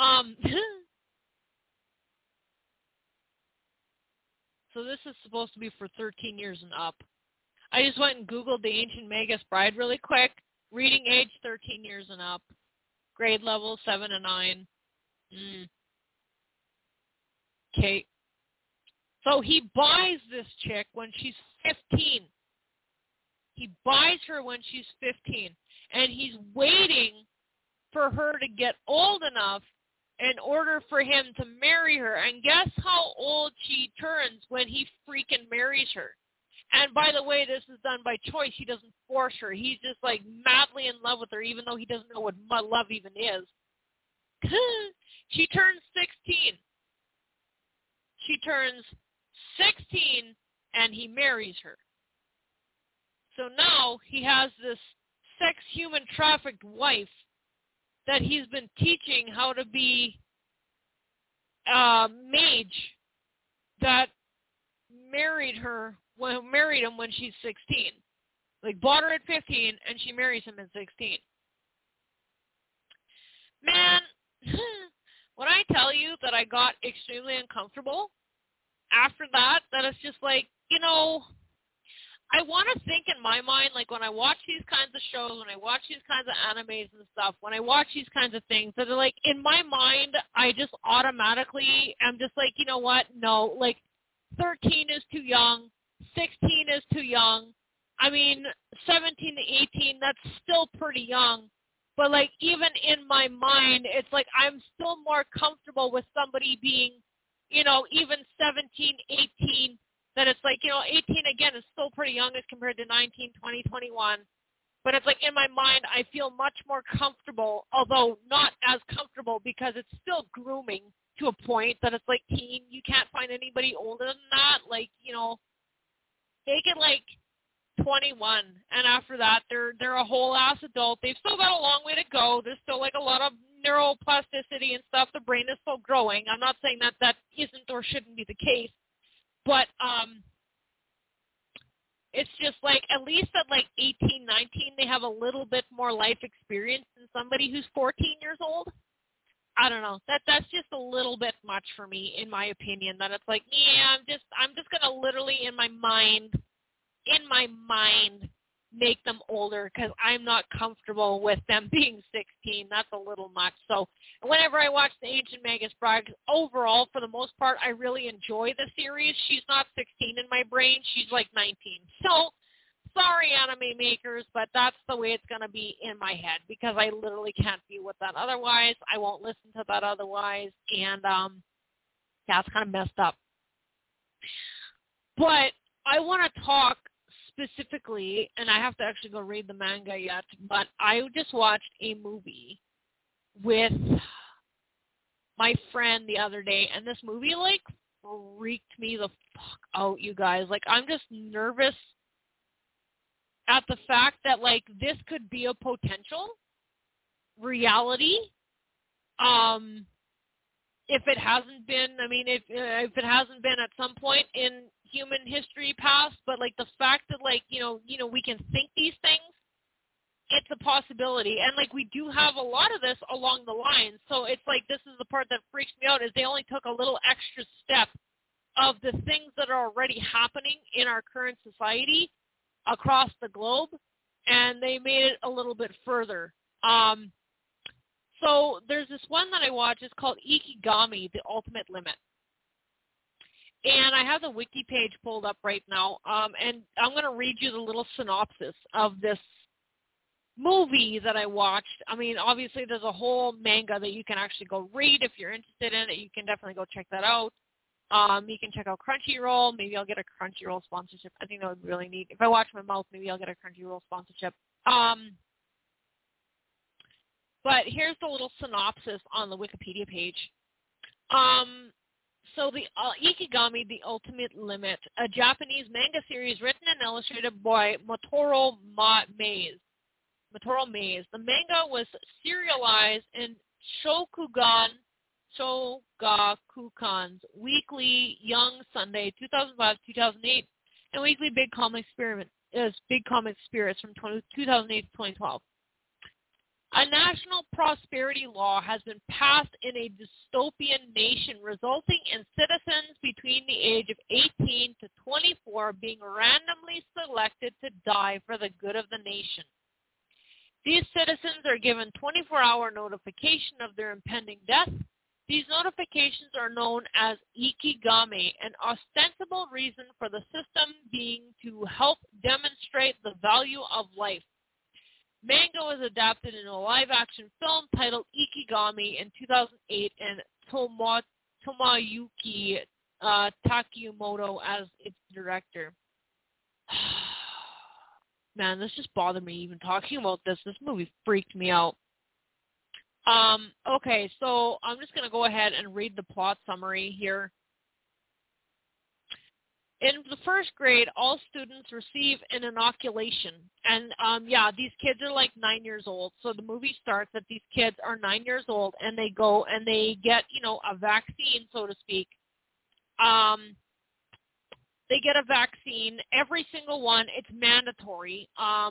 So this is supposed to be for 13 years and up. I just went and Googled the Ancient Magus Bride really quick. Reading age 13 years and up. Grade level 7 to 9. Okay. So he buys this chick when she's 15. He buys her when she's 15. And he's waiting for her to get old enough in order for him to marry her. And guess how old she turns when he freaking marries her? And by the way, this is done by choice. He doesn't force her. He's just like madly in love with her, even though he doesn't know what love even is. She turns 16. She turns 16 and he marries her. So now he has this sex human trafficked wife that he's been teaching how to be mage that married him when she's 16. Like, bought her at 15, and she marries him at 16. Man, when I tell you that I got extremely uncomfortable after that it's just like, I want to think in my mind, like when I watch these kinds of shows, when I watch these kinds of animes and stuff, when I watch these kinds of things, that are like, in my mind, I just automatically am just like, you know what? No, like 13 is too young. 16 is too young. I mean, 17 to 18, that's still pretty young. But like, even in my mind, it's like I'm still more comfortable with somebody being, even 17, 18, that it's like, 18 again is still pretty young as compared to 19, 20, 21. But it's like in my mind, I feel much more comfortable, although not as comfortable because it's still grooming to a point that it's like teen. You can't find anybody older than that. Like, make it like 21. And after that, they're a whole ass adult. They've still got a long way to go. There's still like a lot of neuroplasticity and stuff. The brain is still growing. I'm not saying that isn't or shouldn't be the case. But it's just like at least at like 18, 19, they have a little bit more life experience than somebody who's 14 years old. I don't know. That's just a little bit much for me, in my opinion. That it's like, yeah, I'm just gonna literally in my mind, make them older because I'm not comfortable with them being 16. That's a little much. So whenever I watch the Ancient Magus Bride, overall, for the most part, I really enjoy the series. She's not 16 in my brain. She's like 19. So sorry, anime makers, but that's the way it's going to be in my head because I literally can't deal with that otherwise. I won't listen to that otherwise. And yeah, it's kind of messed up. But I want to talk specifically, and I have to actually go read the manga yet, but I just watched a movie with my friend the other day, and this movie, like, freaked me the fuck out, you guys. Like, I'm just nervous at the fact that, like, this could be a potential reality. If it hasn't been, I mean, if it hasn't been at some point in human history past, but like the fact that like, we can think these things, it's a possibility. And like we do have a lot of this along the line. So it's like, this is the part that freaks me out is they only took a little extra step of the things that are already happening in our current society across the globe, and they made it a little bit further. So there's this one that I watch. It's called Ikigami, The Ultimate Limit. And I have the wiki page pulled up right now. And I'm going to read you the little synopsis of this movie that I watched. I mean, obviously there's a whole manga that you can actually go read if you're interested in it. You can definitely go check that out. You can check out Crunchyroll. Maybe I'll get a Crunchyroll sponsorship. I think that would be really neat. If I watch my mouth, maybe I'll get a Crunchyroll sponsorship. but here's the little synopsis on the Wikipedia page. So the Ikigami, The Ultimate Limit, a Japanese manga series written and illustrated by Motaro Maze. The manga was serialized in Shogakukan's Weekly Young Sunday 2005-2008 and Weekly Big Comic Spirits from 2008 to 2012. A national prosperity law has been passed in a dystopian nation, resulting in citizens between the age of 18 to 24 being randomly selected to die for the good of the nation. These citizens are given 24-hour notification of their impending death. These notifications are known as ikigami, an ostensible reason for the system being to help demonstrate the value of life. Manga was adapted in a live-action film titled Ikigami in 2008 and Tomoyuki Takemoto as its director. Man, this just bothered me even talking about this. This movie freaked me out. Okay, so I'm just going to go ahead and read the plot summary here. In the first grade, all students receive an inoculation. And, these kids are like 9 years old. So the movie starts that these kids are 9 years old, and they go and they get, a vaccine, so to speak. They get a vaccine, every single one. It's mandatory.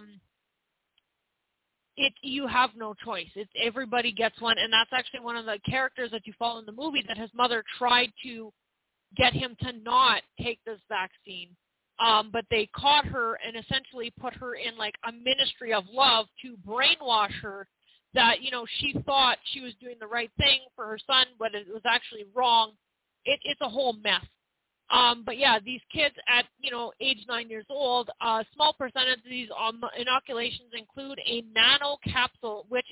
You have no choice. Everybody gets one, and that's actually one of the characters that you follow in the movie, that his mother tried to get him to not take this vaccine. But they caught her and essentially put her in like a ministry of love to brainwash her that, she thought she was doing the right thing for her son, but it was actually wrong. It's a whole mess. But yeah, these kids at, age 9 years old, a small percentage of these inoculations include a nano capsule, which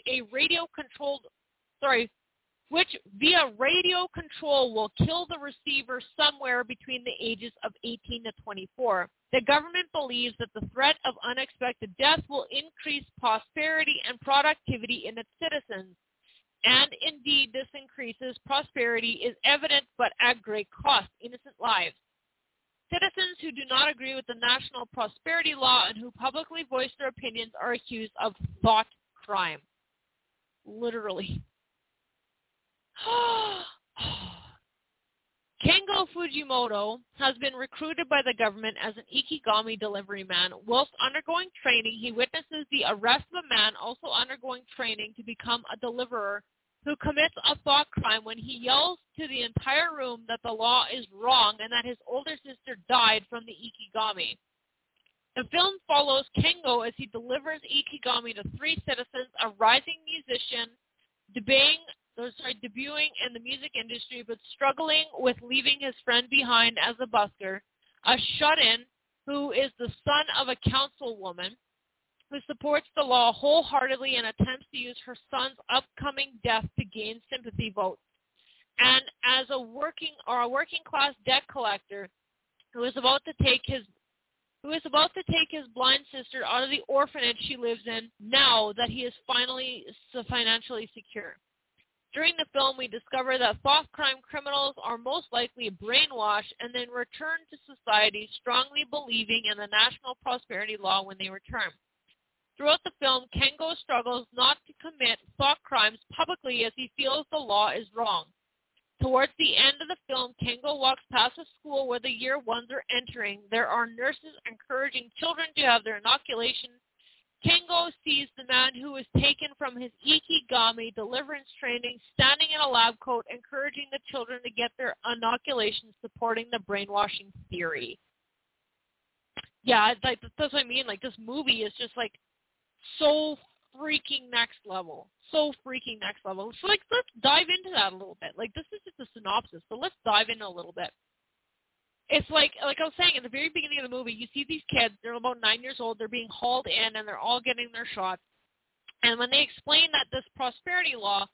via radio control will kill the receiver somewhere between the ages of 18 to 24. The government believes that the threat of unexpected death will increase prosperity and productivity in its citizens. And indeed, this increases prosperity is evident, but at great cost, innocent lives. Citizens who do not agree with the national prosperity law and who publicly voice their opinions are accused of thought crime. Literally. Kengo Fujimoto has been recruited by the government as an ikigami delivery man. Whilst undergoing training, he witnesses the arrest of a man also undergoing training to become a deliverer who commits a thought crime when he yells to the entire room that the law is wrong and that his older sister died from the ikigami. The film follows Kengo as he delivers ikigami to three citizens, a rising musician, debuting in the music industry but struggling with leaving his friend behind as a busker, a shut-in who is the son of a councilwoman who supports the law wholeheartedly and attempts to use her son's upcoming death to gain sympathy votes, and as a working class debt collector who is about to take his blind sister out of the orphanage she lives in now that he is finally financially secure. During the film, we discover that thought crime criminals are most likely brainwashed and then return to society strongly believing in the national prosperity law when they return. Throughout the film, Kengo struggles not to commit thought crimes publicly as he feels the law is wrong. Towards the end of the film, Kengo walks past a school where the year ones are entering. There are nurses encouraging children to have their inoculation. Kengo sees the man who was taken from his ikigami deliverance training standing in a lab coat encouraging the children to get their inoculation, supporting the brainwashing theory. Yeah, that's what I mean. Like, this movie is just like so freaking next level. So freaking next level. So like, let's dive into that a little bit. Like, this is just a synopsis, so let's dive into a little bit. It's like I was saying, at the very beginning of the movie, you see these kids, they're about 9 years old, they're being hauled in, and they're all getting their shots. And when they explain that this prosperity law,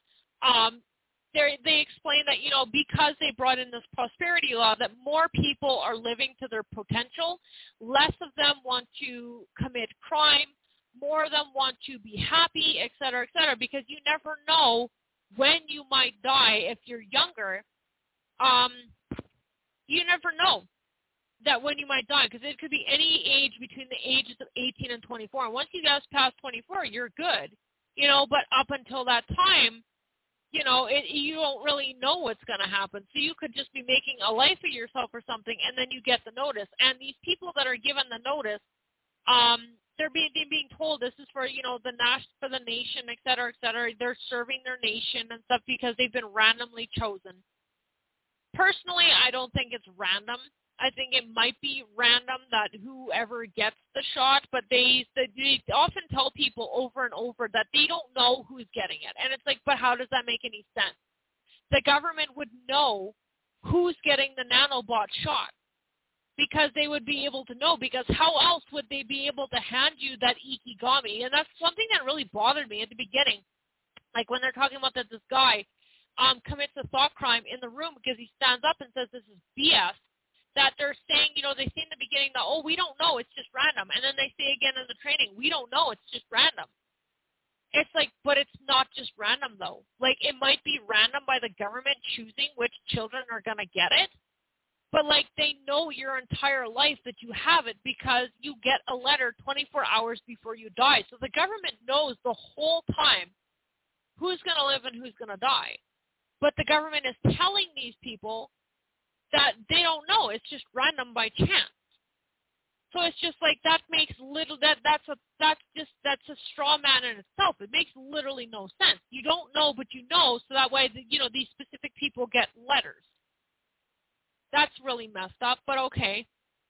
they explain that, because they brought in this prosperity law, that more people are living to their potential, less of them want to commit crime, more of them want to be happy, et cetera, because you never know when you might die if you're younger. You never know that when you might die, because it could be any age between the ages of 18 and 24. And once you get past 24, you're good, but up until that time, you don't really know what's going to happen. So you could just be making a life of yourself or something, and then you get the notice. And these people that are given the notice, they're being told this is for, for the nation, et cetera, et cetera. They're serving their nation and stuff because they've been randomly chosen. Personally, I don't think it's random. I think it might be random that whoever gets the shot, but they often tell people over and over that they don't know who's getting it. And it's like, but how does that make any sense? The government would know who's getting the nanobot shot because they would be able to know, because how else would they be able to hand you that ikigami? And that's something that really bothered me at the beginning. Like when they're talking about that this guy commits a thought crime in the room because he stands up and says this is BS. That they're saying, they say in the beginning that, we don't know, it's just random. And then they say again in the training, we don't know, it's just random. It's like, but it's not just random, though. Like, it might be random by the government choosing which children are going to get it. But, like, they know your entire life that you have it because you get a letter 24 hours before you die. So the government knows the whole time who's going to live and who's going to die. But the government is telling these people that they don't know. It's just random by chance. So it's just like that makes that's a straw man in itself. It makes literally no sense. You don't know, but you know, so that way these specific people get letters. That's really messed up, but okay.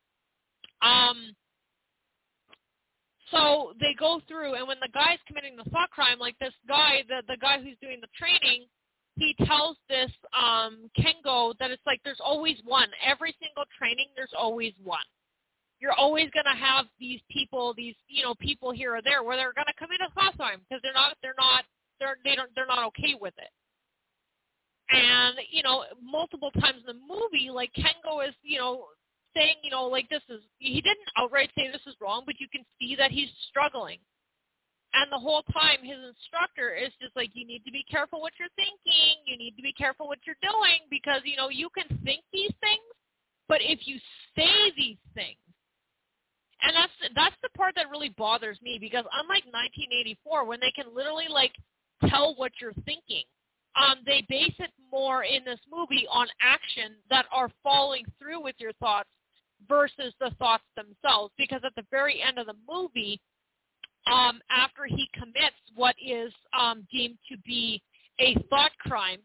So they go through, and when the guy's committing the thought crime, like this guy, the guy who's doing the training, he tells this Kengo that it's like there's always one. Every single training, there's always one. You're always going to have these people, people here or there where they're going to commit a thought crime because they're not okay with it. And multiple times in the movie, like Kengo is saying like he didn't outright say this is wrong, but you can see that he's struggling. And the whole time, his instructor is just like, you need to be careful what you're thinking. You need to be careful what you're doing because, you can think these things, but if you say these things, and that's the part that really bothers me because unlike 1984, when they can literally, like, tell what you're thinking, they base it more in this movie on action that are following through with your thoughts versus the thoughts themselves. Because at the very end of the movie, after he commits what is deemed to be a thought crime,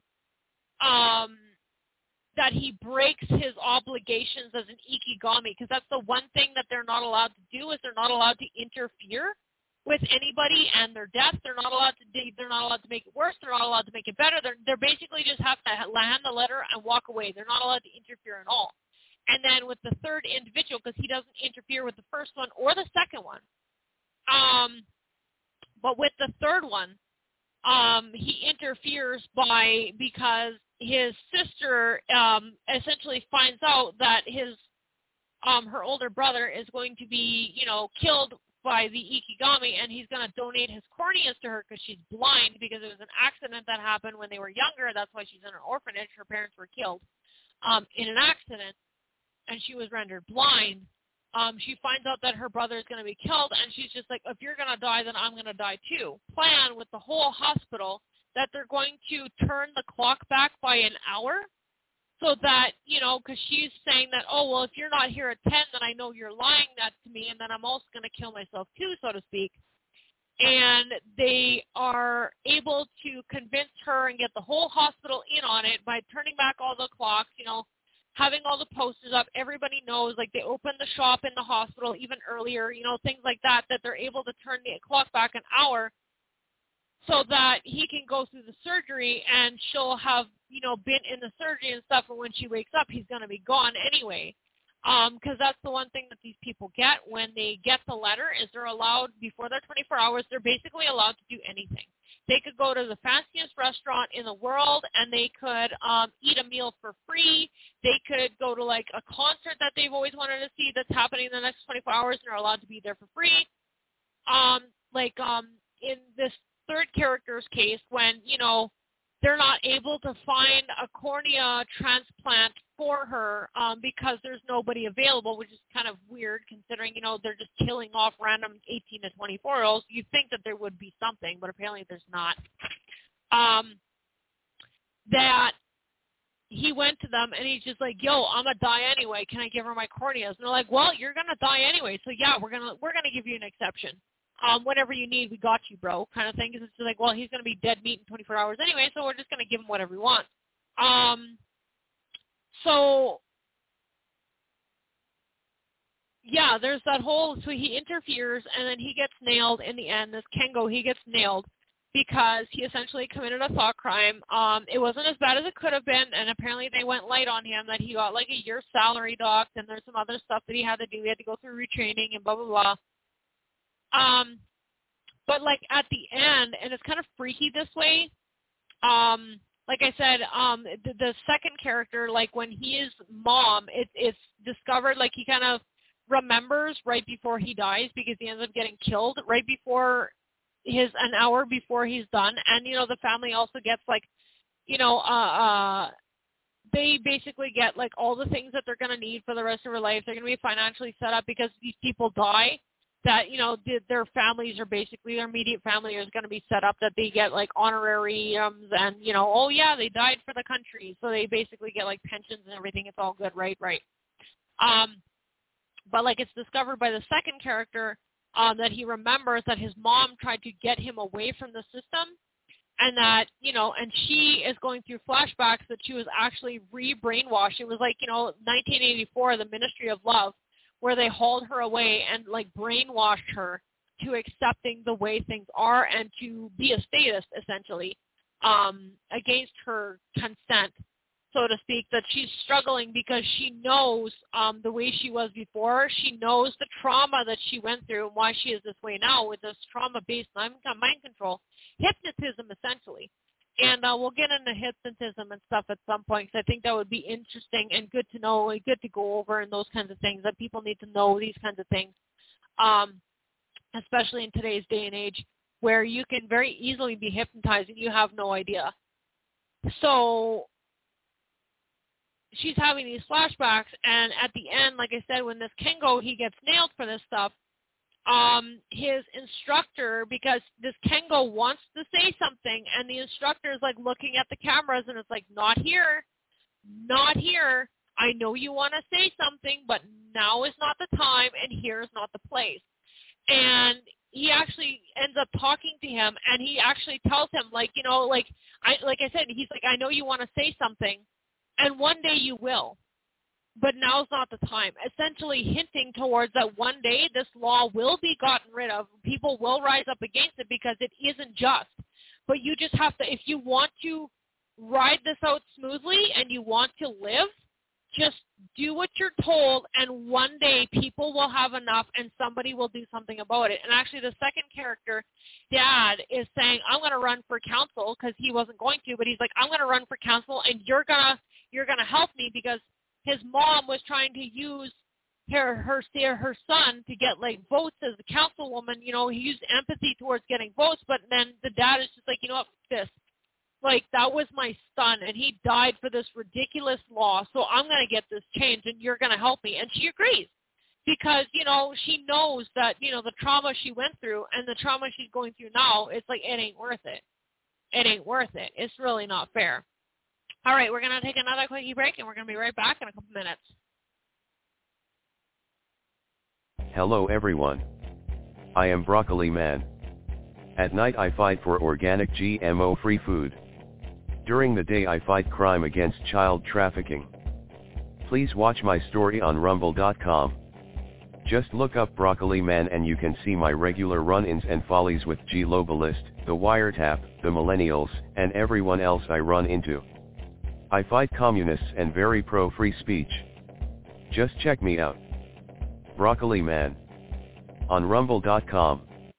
that he breaks his obligations as an ikigami, because that's the one thing that they're not allowed to do is they're not allowed to interfere with anybody and their death. They're not allowed to make it worse. They're not allowed to make it better. They're basically just have to hand the letter and walk away. They're not allowed to interfere at all. And then with the third individual, because he doesn't interfere with the first one or the second one, but with the third one, he interferes because his sister essentially finds out that her older brother is going to be, killed by the ikigami, and he's going to donate his corneas to her because she's blind because it was an accident that happened when they were younger. That's why she's in an orphanage. Her parents were killed in an accident, and she was rendered blind. She finds out that her brother is going to be killed, and she's just like, if you're going to die, then I'm going to die too. Plan with the whole hospital that they're going to turn the clock back by an hour so that, because she's saying that, oh, well, if you're not here at 10, then I know you're lying that to me, and then I'm also going to kill myself too, so to speak. And they are able to convince her and get the whole hospital in on it by turning back all the clocks, having all the posters up. Everybody knows, like, they open the shop in the hospital even earlier, things like that they're able to turn the clock back an hour so that he can go through the surgery and she'll have, been in the surgery and stuff, and when she wakes up, he's going to be gone anyway. Because that's the one thing that these people get when they get the letter is they're allowed, before their 24 hours, they're basically allowed to do anything. They could go to the fanciest restaurant in the world, and they could eat a meal for free. They could go to, like, a concert that they've always wanted to see that's happening in the next 24 hours, and they're allowed to be there for free. in this third character's case, when, they're not able to find a cornea transplant for her because there's nobody available, which is kind of weird considering, they're just killing off random 18 to 24-year-olds. You'd think that there would be something, but apparently there's not. That he went to them and he's just like, yo, I'm going to die anyway. Can I give her my corneas? And they're like, well, you're going to die anyway. So yeah, we're going to give you an exception. Whatever you need, we got you, bro, kind of thing. Because it's just like, well, he's going to be dead meat in 24 hours anyway, so we're just going to give him whatever we want. So, yeah, there's that whole, so he interferes, and then he gets nailed in the end. This Kengo, he gets nailed because he essentially committed a thought crime. It wasn't as bad as it could have been, and apparently they went light on him, that he got like a year's salary docked, and there's some other stuff that he had to do. He had to go through retraining and blah, blah, blah. But like at the end, and it's kind of freaky this way, like I said, the second character, like when his mom, it's discovered, like he kind of remembers right before he dies because he ends up getting killed right before an hour before he's done. And, the family also gets like, they basically get like all the things that they're going to need for the rest of their life. They're going to be financially set up because these people die. That, their families are basically, their immediate family is going to be set up that they get like honorariums and, oh yeah, they died for the country. So they basically get like pensions and everything. It's all good, right? But like it's discovered by the second character that he remembers that his mom tried to get him away from the system, and that, and she is going through flashbacks that she was actually re-brainwashed. It was like, 1984, the Ministry of Love, where they hauled her away and like brainwashed her to accepting the way things are and to be a statist, essentially, against her consent, so to speak, that she's struggling because she knows the way she was before. She knows the trauma that she went through and why she is this way now with this trauma-based mind control, hypnotism, essentially. And we'll get into hypnotism and stuff at some point, because I think that would be interesting and good to know, and good to go over, and those kinds of things, that people need to know these kinds of things, especially in today's day and age, where you can very easily be hypnotized and you have no idea. So she's having these flashbacks, and at the end, like I said, when this Kengo, he gets nailed for this stuff, his instructor, because this Kengo wants to say something, and the instructor is like looking at the cameras and it's like, not here. I know you want to say something, but now is not the time, and here is not the place. And he actually ends up talking to him, and he actually tells him, like, like I said, he's like, I know you want to say something, and one day you will. But now's not the time, essentially hinting towards that one day this law will be gotten rid of. People will rise up against it because it isn't just. But you just have to, if you want to ride this out smoothly and you want to live, just do what you're told, and one day people will have enough and somebody will do something about it. And actually the second character, Dad, is saying, I'm going to run for council, because he wasn't going to, but he's like, I'm going to run for council, and you're gonna help me, because his mom was trying to use her son to get like votes as a councilwoman. He used empathy towards getting votes, but then the dad is just like, what, this? Like, that was my son, and he died for this ridiculous law, so I'm going to get this changed, and you're going to help me. And she agrees, because, she knows that, the trauma she went through and the trauma she's going through now, it's like, it ain't worth it. It ain't worth it. It's really not fair. All right, we're going to take another quickie break, and we're going to be right back in a couple minutes. Hello everyone. I am Broccoli Man. At night I fight for organic GMO-free food. During the day I fight crime against child trafficking. Please watch my story on rumble.com. Just look up Broccoli Man and you can see my regular run-ins and follies with G Globalist, the Wiretap, the Millennials, and everyone else I run into. I fight communists and very pro-free speech. Just check me out. Broccoli Man. On rumble.com.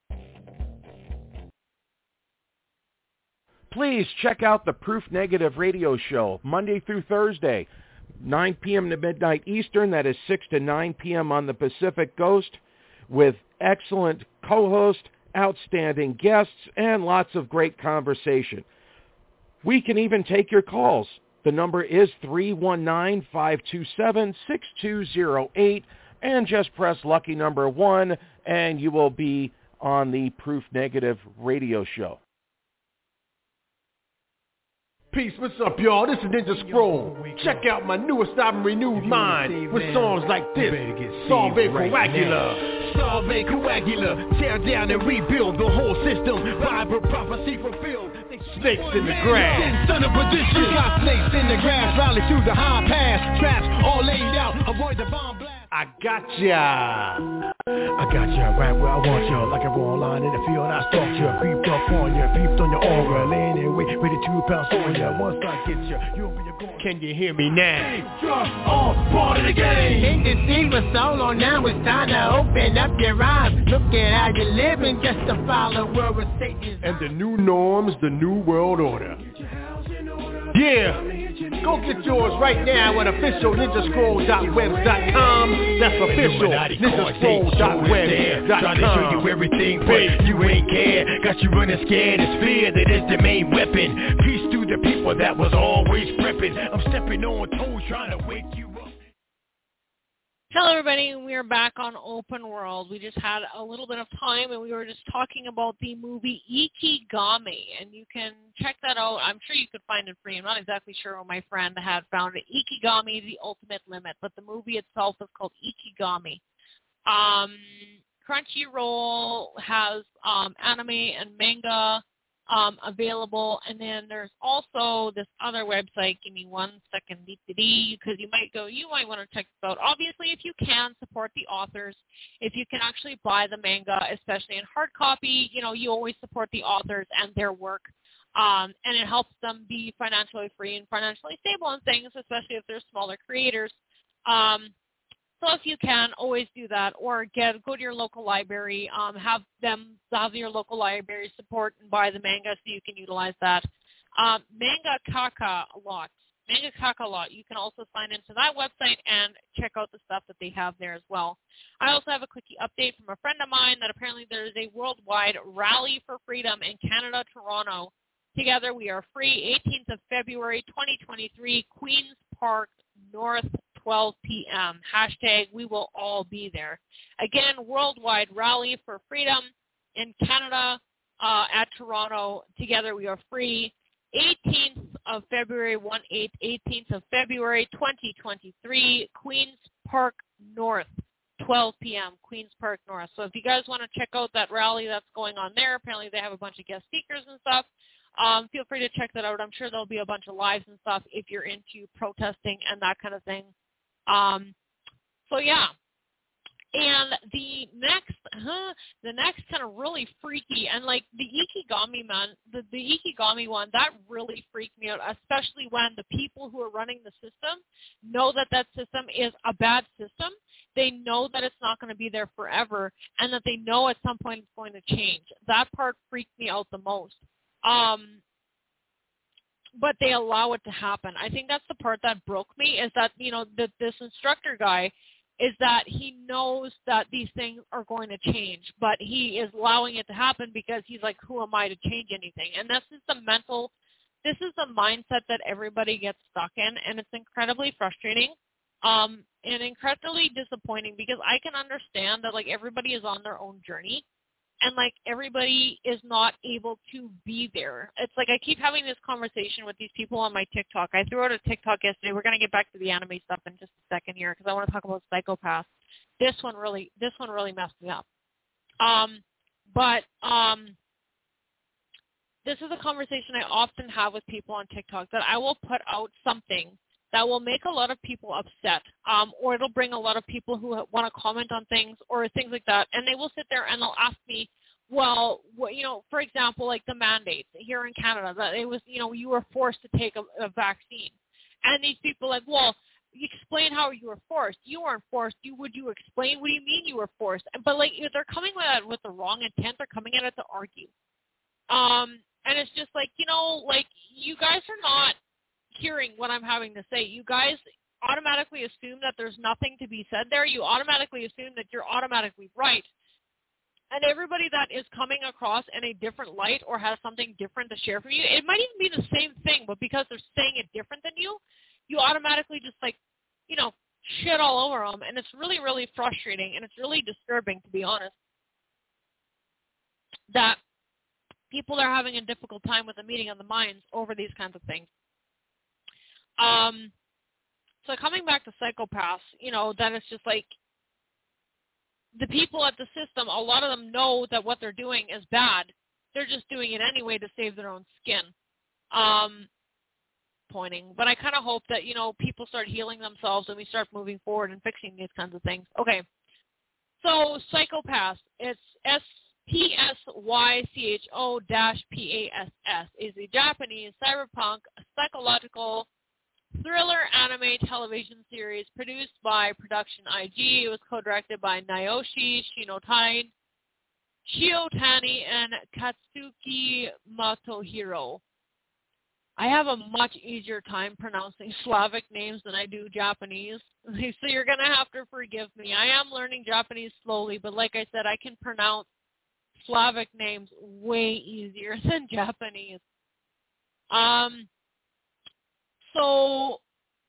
Please check out the Proof Negative radio show, Monday through Thursday, 9 p.m. to midnight Eastern, that is 6 to 9 p.m. on the Pacific Coast, with excellent co-host, outstanding guests, and lots of great conversation. We can even take your calls. The number is 319-527-6208, and just press lucky number 1, and you will be on the Proof Negative radio show. Peace, what's up, y'all? This is Ninja Scroll. Check out my newest album, Renewed Mind, with songs like this, Solve Coagula. Solve Coagula, tear down and rebuild the whole system, Bible prophecy fulfilled. Snakes in the grass. Son of perdition. We got snakes in the grass, rally through the high pass, traps all laid out, avoid the bomb blast. I gotcha right where I want you. Like a raw line in the field, I stalked you. Creeped up on you, peeped on your aura. Laying in wait, ready to pounce on you. Once I get you, you'll be a goal. Can you hear me now? Just all part of the game. Ain't the scene was so long, now it's time to open up your eyes. Look at how you're living, just to follow where it's Satan. And the new norms, the new world order. Yeah, go get yours right now at officialninjascroll.webs.com. That's official ninjascroll.webs.com. Trying to show you everything, but you ain't care. Got you running scared, it's fear that is the main weapon. Peace to the people that was always prepping. I'm stepping on toes trying to wake you up. Hello, everybody. We are back on Open World. We just had a little bit of time, and we were just talking about the movie Ikigami, and you can check that out. I'm sure you could find it free. I'm not exactly sure where my friend had found it. Ikigami, The Ultimate Limit, but the movie itself is called Ikigami. Crunchyroll has anime and manga available, and then there's also this other website. Give me 1 second, because you might want to check this out. Obviously, if you can support the authors, if you can actually buy the manga, especially in hard copy, you always support the authors and their work, and it helps them be financially free and financially stable and things, especially if they're smaller creators. So if you can, always do that, or go to your local library, have your local library support and buy the manga so you can utilize that. Manga Kaka Lot. You can also sign into that website and check out the stuff that they have there as well. I also have a quickie update from a friend of mine that apparently there is a worldwide rally for freedom in Canada, Toronto. Together we are free, 18th of February, 2023, Queen's Park North, 12 p.m. # we will all be there. Again, worldwide rally for freedom in Canada at Toronto. Together we are free. 18th of February, 18th of February, 2023, Queen's Park North, 12 p.m., Queen's Park North. So if you guys want to check out that rally that's going on there, apparently they have a bunch of guest speakers and stuff. Feel free to check that out. I'm sure there'll be a bunch of lives and stuff if you're into protesting and that kind of thing. So yeah, and the next kind of really freaky, and like the Ikigami the Ikigami one, that really freaked me out, especially when the people who are running the system know that system is a bad system. They know that it's not going to be there forever, and that they know at some point it's going to change. That part freaked me out the most. But they allow it to happen. I think that's the part that broke me, is that, this instructor guy is that he knows that these things are going to change, but he is allowing it to happen because he's like, who am I to change anything? And this is the mindset that everybody gets stuck in, and it's incredibly frustrating and incredibly disappointing, because I can understand that, like, everybody is on their own journey. And, like, everybody is not able to be there. It's like I keep having this conversation with these people on my TikTok. I threw out a TikTok yesterday. We're going to get back to the anime stuff in just a second here, because I want to talk about Psycho-Pass. This one really messed me up. This is a conversation I often have with people on TikTok, that I will put out something that will make a lot of people upset, or it'll bring a lot of people who want to comment on things or things like that, and they will sit there and they'll ask me, well, for example, like the mandates here in Canada, that it was, you were forced to take a vaccine, and these people are like, well, explain how you were forced. You weren't forced. Would you explain? What do you mean you were forced? But like, they're coming at it with the wrong intent. They're coming at it to argue, and it's just like, like, you guys are not hearing what I'm having to say. You guys automatically assume that there's nothing to be said there. You automatically assume that you're automatically right. And everybody that is coming across in a different light or has something different to share from you, it might even be the same thing, but because they're saying it different than you, you automatically just shit all over them. And it's really, really frustrating, and it's really disturbing, to be honest, that people are having a difficult time with a meeting of the minds over these kinds of things. So coming back to psychopaths, then it's just like the people at the system, a lot of them know that what they're doing is bad. They're just doing it anyway to save their own skin. But I kind of hope that, people start healing themselves and we start moving forward and fixing these kinds of things. Okay. So psychopaths, it's PSYCHO-PASS, is a Japanese cyberpunk psychological thriller anime television series produced by Production IG. It was co-directed by Naoshi Shiotani and Katsuki Motohiro. I have a much easier time pronouncing Slavic names than I do Japanese, so you're going to have to forgive me. I am learning Japanese slowly, but like I said, I can pronounce Slavic names way easier than Japanese. So,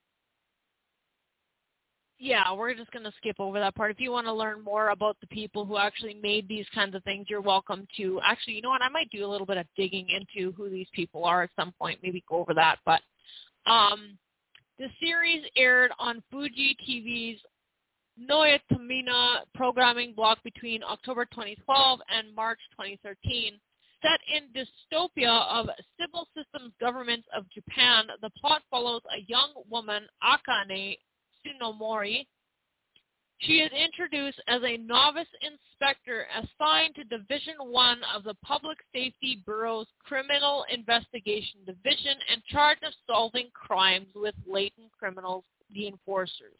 yeah, we're just going to skip over that part. If you want to learn more about the people who actually made these kinds of things, you're welcome to. Actually, you know what? I might do a little bit of digging into who these people are at some point, maybe go over that. But the series aired on Fuji TV's Noetamina programming block between October 2012 and March 2013. Set in dystopia of civil systems governments of Japan, the plot follows a young woman, Akane Tsunomori. She is introduced as a novice inspector assigned to Division 1 of the Public Safety Bureau's Criminal Investigation Division and charged of solving crimes with latent criminals, the enforcers.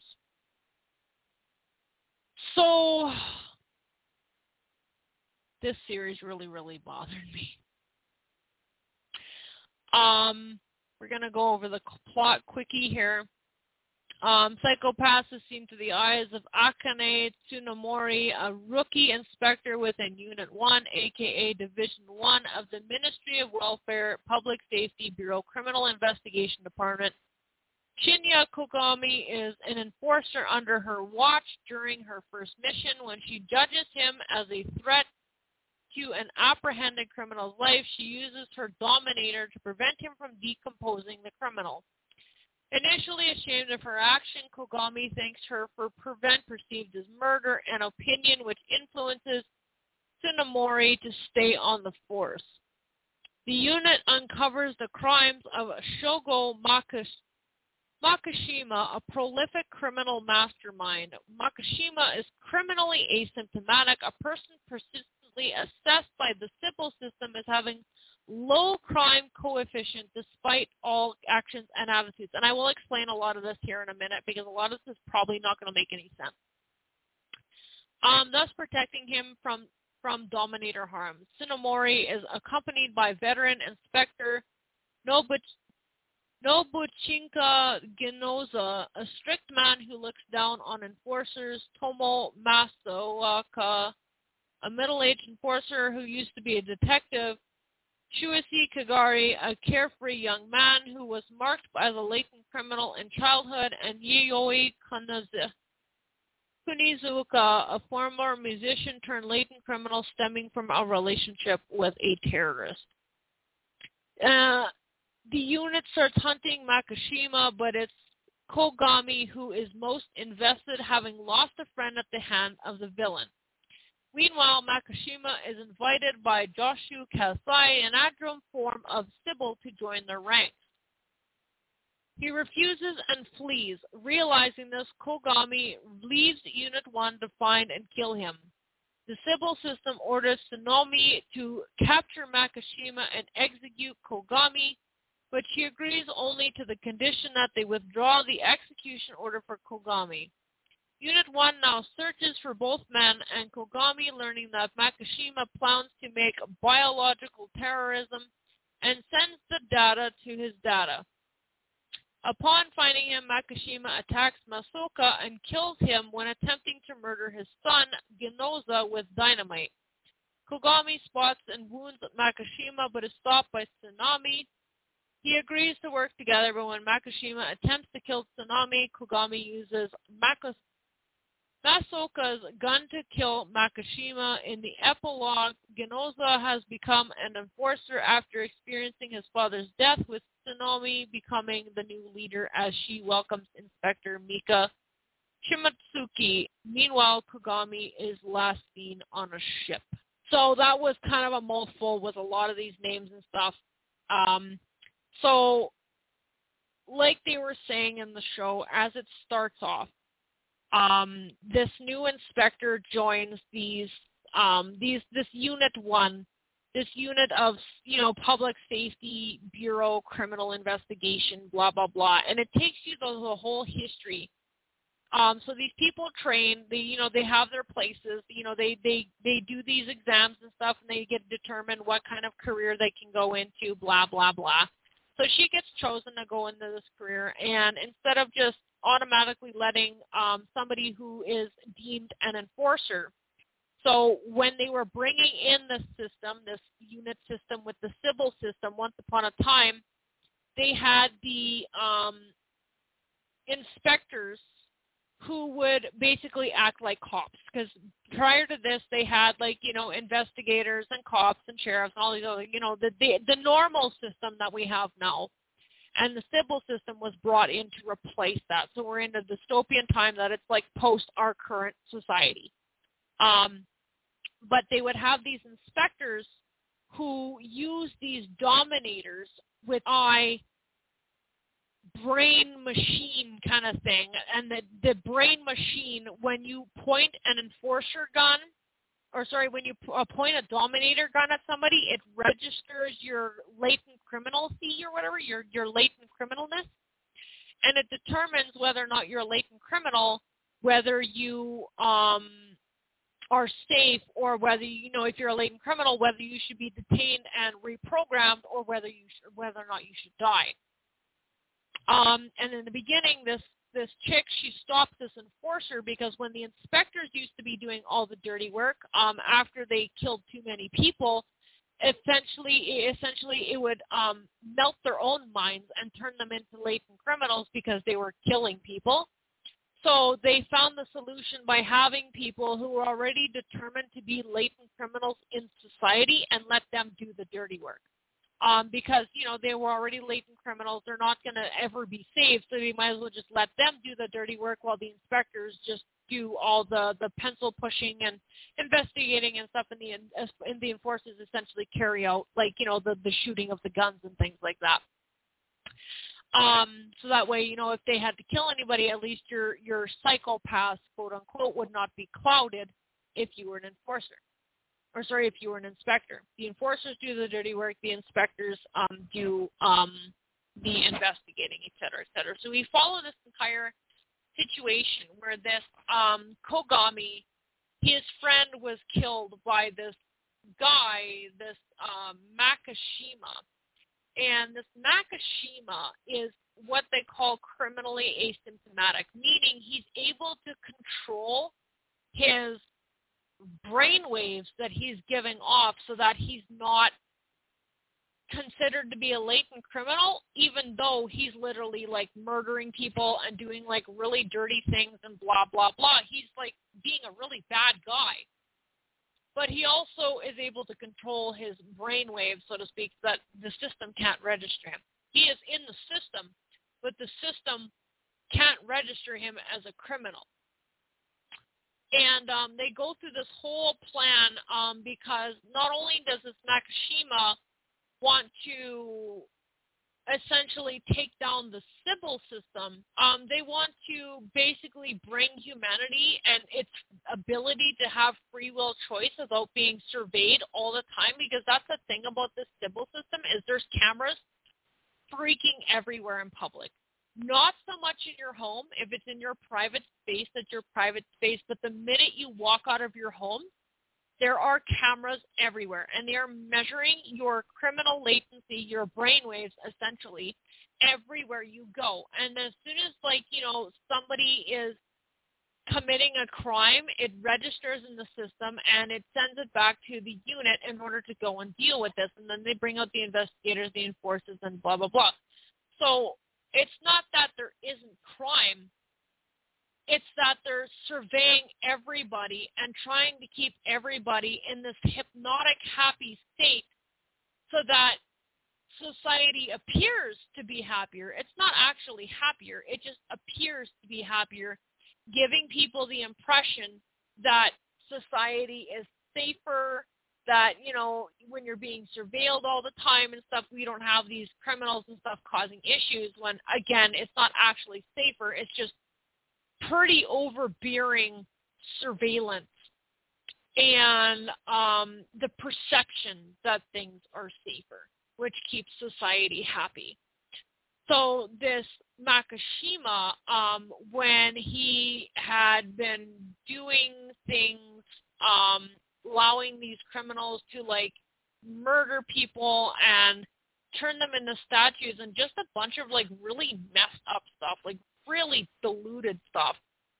So, this series really, really bothered me. We're going to go over the plot quickie here. Psychopaths is seen through the eyes of Akane Tsunomori, a rookie inspector within Unit 1, a.k.a. Division 1 of the Ministry of Welfare, Public Safety Bureau Criminal Investigation Department. Shinya Kogami is an enforcer under her watch during her first mission. When she judges him as a threat to an apprehended criminal's life, she uses her dominator to prevent him from decomposing the criminal. Initially ashamed of her action, Kogami thanks her for prevent perceived as murder, an opinion which influences Tsunomori to stay on the force. The unit uncovers the crimes of Shogo Makishima, a prolific criminal mastermind. Makishima is criminally asymptomatic, a person persistently assessed by the civil system as having low crime coefficient despite all actions and attitudes. And I will explain a lot of this here in a minute because a lot of this is probably not going to make any sense. Thus protecting him from Dominator harm. Tsunomori is accompanied by veteran Inspector Nobuchinka Genoza, a strict man who looks down on enforcers, Tomo Masaoka, a middle-aged enforcer who used to be a detective, Shuichi Kagari, a carefree young man who was marked as a latent criminal in childhood, and Yayoi Kunizuka, a former musician turned latent criminal stemming from a relationship with a terrorist. The unit starts hunting Makishima, but it's Kogami who is most invested, having lost a friend at the hand of the villain. Meanwhile, Makishima is invited by Joshu Kasai, an adjunct form of Sybil, to join their ranks. He refuses and flees. Realizing this, Kogami leaves Unit 1 to find and kill him. The Sybil system orders Tsunomi to capture Makishima and execute Kogami, but she agrees only to the condition that they withdraw the execution order for Kogami. Unit 1 now searches for both men, and Kogami, learning that Makishima plans to make biological terrorism, and sends the data to his data. Upon finding him, Makishima attacks Masoka and kills him when attempting to murder his son, Genoza, with dynamite. Kogami spots and wounds Makishima, but is stopped by Tsunami. He agrees to work together, but when Makishima attempts to kill Tsunami, Kogami uses Masaoka's gun to kill Makishima. In the epilogue, Genoza has become an enforcer after experiencing his father's death, with Tsunami becoming the new leader as she welcomes Inspector Mika Shimatsuki. Meanwhile, Kogami is last seen on a ship. So that was kind of a mouthful with a lot of these names and stuff. So, like they were saying in the show, as it starts off, this new inspector joins this Unit 1, this unit of, Public Safety Bureau, Criminal Investigation, blah, blah, blah. And it takes you through the whole history. So these people train, they have their places, they do these exams and stuff, and they get determined what kind of career they can go into, blah, blah, blah. So she gets chosen to go into this career, and instead of just automatically letting somebody who is deemed an enforcer, so when they were bringing in this system, this unit system with the civil system, once upon a time, they had the inspectors who would basically act like cops, because prior to this they had investigators and cops and sheriffs and all these other, the normal system that we have now, and the civil system was brought in to replace that. So we're in a dystopian time that it's like post our current society. But they would have these inspectors who use these dominators with brain machine kind of thing, and the brain machine, when you point an enforcer gun, when you point a dominator gun at somebody, it registers your latent criminality or whatever, your latent criminalness, and it determines whether or not you're a latent criminal, whether you are safe, or whether if you're a latent criminal, whether you should be detained and reprogrammed, or whether or not you should die. And in the beginning, this chick, she stopped this enforcer because when the inspectors used to be doing all the dirty work, after they killed too many people, essentially it would melt their own minds and turn them into latent criminals because they were killing people. So they found the solution by having people who were already determined to be latent criminals in society and let them do the dirty work. Because, they were already latent criminals. They're not going to ever be saved, so we might as well just let them do the dirty work while the inspectors just do all the pencil pushing and investigating and stuff, and the enforcers essentially carry out, the shooting of the guns and things like that. So that way, if they had to kill anybody, at least your psychopath, quote unquote, would not be clouded if you were an enforcer. If you were an inspector. The enforcers do the dirty work, the inspectors do the investigating, et cetera, et cetera. So we follow this entire situation where this Kogami, his friend was killed by this guy, this Makishima. And this Makishima is what they call criminally asymptomatic, meaning he's able to control his brain waves that he's giving off so that he's not considered to be a latent criminal, even though he's literally murdering people and doing really dirty things and blah, blah, blah. He's being a really bad guy. But he also is able to control his brain waves, so to speak, so that the system can't register him. He is in the system, but the system can't register him as a criminal. And they go through this whole plan because not only does this Makishima want to essentially take down the civil system, they want to basically bring humanity and its ability to have free will choice without being surveyed all the time, because that's the thing about this civil system is there's cameras freaking everywhere in public. Not so much in your home. If it's in your private space, that's your private space. But the minute you walk out of your home, there are cameras everywhere. And they are measuring your criminal latency, your brainwaves, essentially, everywhere you go. And as soon as, somebody is committing a crime, it registers in the system and it sends it back to the unit in order to go and deal with this. And then they bring out the investigators, the enforcers, and blah, blah, blah. So it's not that there isn't crime. It's that they're surveying everybody and trying to keep everybody in this hypnotic, happy state so that society appears to be happier. It's not actually happier. It just appears to be happier, giving people the impression that society is safer, that, you know, when you're being surveilled all the time and stuff, we don't have these criminals and stuff causing issues when, again, it's not actually safer. It's just pretty overbearing surveillance and the perception that things are safer, which keeps society happy. So this Makishima, when he had been doing things, allowing these criminals to like murder people and turn them into statues and just a bunch of like really messed up stuff, like really diluted stuff.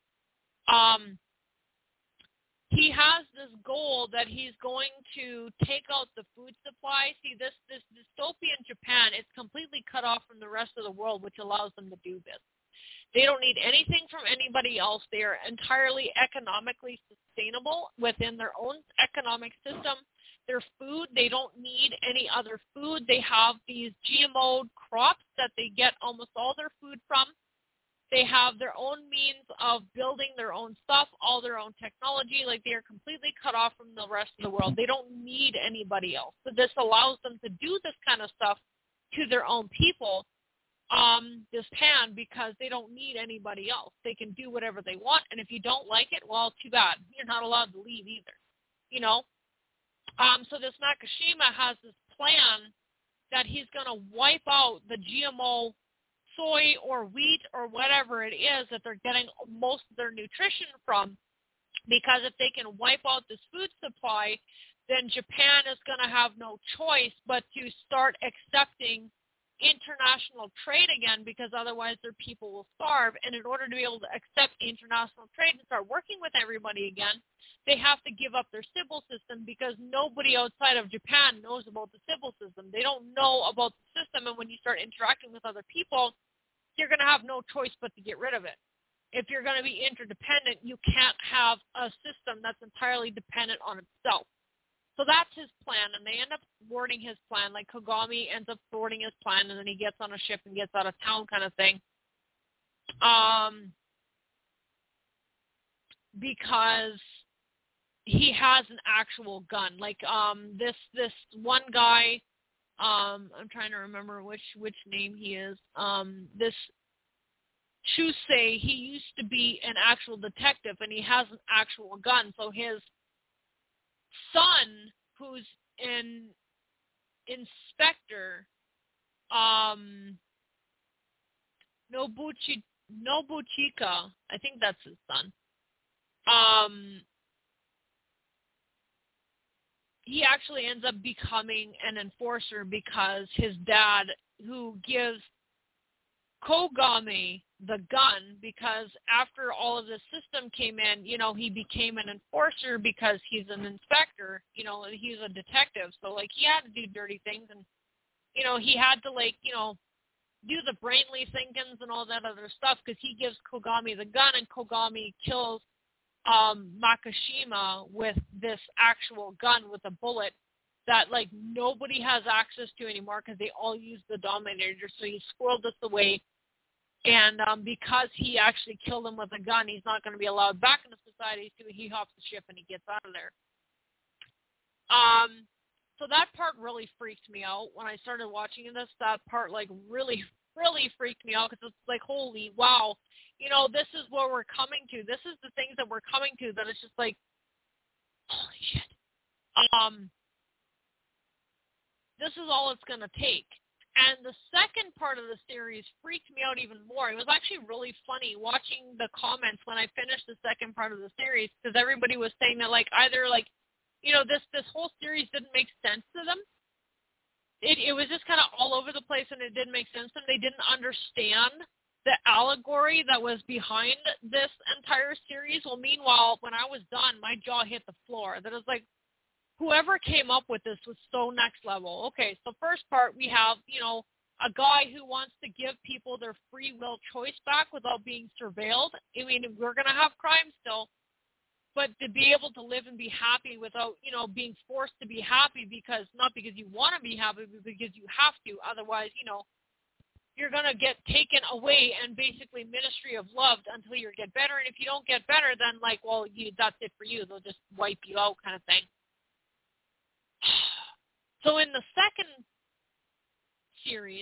He has this goal that he's going to take out the food supply. See, this dystopian Japan, it's completely cut off from the rest of the world, which allows them to do this. They don't need anything from anybody else. They are entirely economically sustainable within their own economic system. Their food, they don't need any other food. They have these GMO crops that they get almost all their food from. They have their own means of building their own stuff, all their own technology. Like, they are completely cut off from the rest of the world. They don't need anybody else. So this allows them to do this kind of stuff to their own people, Japan, because they don't need anybody else. They can do whatever they want, and if you don't like it, well, too bad. You're not allowed to leave either, you know? So this Makishima has this plan that he's going to wipe out the GMO soy or wheat or whatever it is that they're getting most of their nutrition from, because if they can wipe out this food supply, then Japan is going to have no choice but to start accepting international trade again, because otherwise their people will starve. And in order to be able to accept international trade and start working with everybody again, they have to give up their civil system, because nobody outside of Japan knows about the civil system. They don't know about the system, and when you start interacting with other people, you're going to have no choice but to get rid of it. If you're going to be interdependent, you can't have a system that's entirely dependent on itself. So that's his plan, and they end up thwarting his plan. Like, Kogami ends up thwarting his plan, and then he gets on a ship and gets out of town, kind of thing. Because he has an actual gun. Like, this one guy, I'm trying to remember which name he is. This Chusei, he used to be an actual detective, and he has an actual gun. So his son, who's an inspector, Nobuchika, I think that's his son. He actually ends up becoming an enforcer, because his dad, who gives Kogami the gun, because after all of this system came in, you know, he became an enforcer because he's an inspector, you know, and he's a detective. So, like, he had to do dirty things, and, you know, he had to, like, you know, do the brainly thinkings and all that other stuff, because he gives Kogami the gun, and Kogami kills Makishima with this actual gun with a bullet that, like, nobody has access to anymore, because they all use the Dominator. So he squirreled this away, and because he actually killed him with a gun, he's not going to be allowed back into society, so he hops the ship and he gets out of there. So that part really freaked me out when I started watching this. That part, like, really, really freaked me out, because it's like, holy wow, you know, this is where we're coming to. This is the things that we're coming to, that it's just like, holy shit. This is all it's going to take. And the second part of the series freaked me out even more. It was actually really funny watching the comments when I finished the second part of the series, because everybody was saying that, like, either, like, you know, this whole series didn't make sense to them. It was just kind of all over the place, and it didn't make sense to them. They didn't understand the allegory that was behind this entire series. Well, meanwhile, when I was done, my jaw hit the floor. That was like, whoever came up with this was so next level. Okay, so first part, we have, a guy who wants to give people their free will choice back without being surveilled. I mean, we're going to have crime still, but to be able to live and be happy without, being forced to be happy because, not because you want to be happy, but because you have to. Otherwise, you're going to get taken away and basically ministry of love until you get better. And if you don't get better, then that's it for you. They'll just wipe you out kind of thing. So in the second series,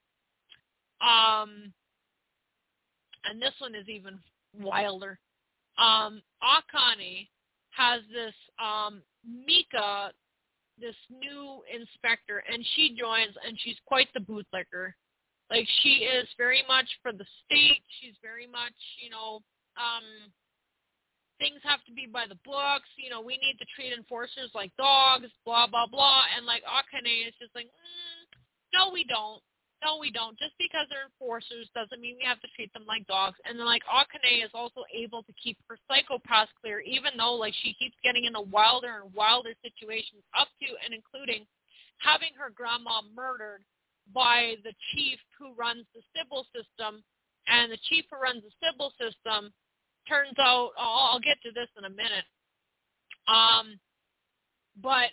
and this one is even wilder, Akane has this Mika, this new inspector, and she joins, and she's quite the bootlicker. Like, she is very much for the state. She's very much, things have to be by the books. We need to treat enforcers like dogs, blah, blah, blah. And, Akane is just like, no, we don't. No, we don't. Just because they're enforcers doesn't mean we have to treat them like dogs. And then, Akane is also able to keep her psychopaths clear, even though, she keeps getting into wilder and wilder situations, up to and including having her grandma murdered by the chief who runs the Sybil system. And the chief who runs the Sybil system turns out, I'll get to this in a minute, but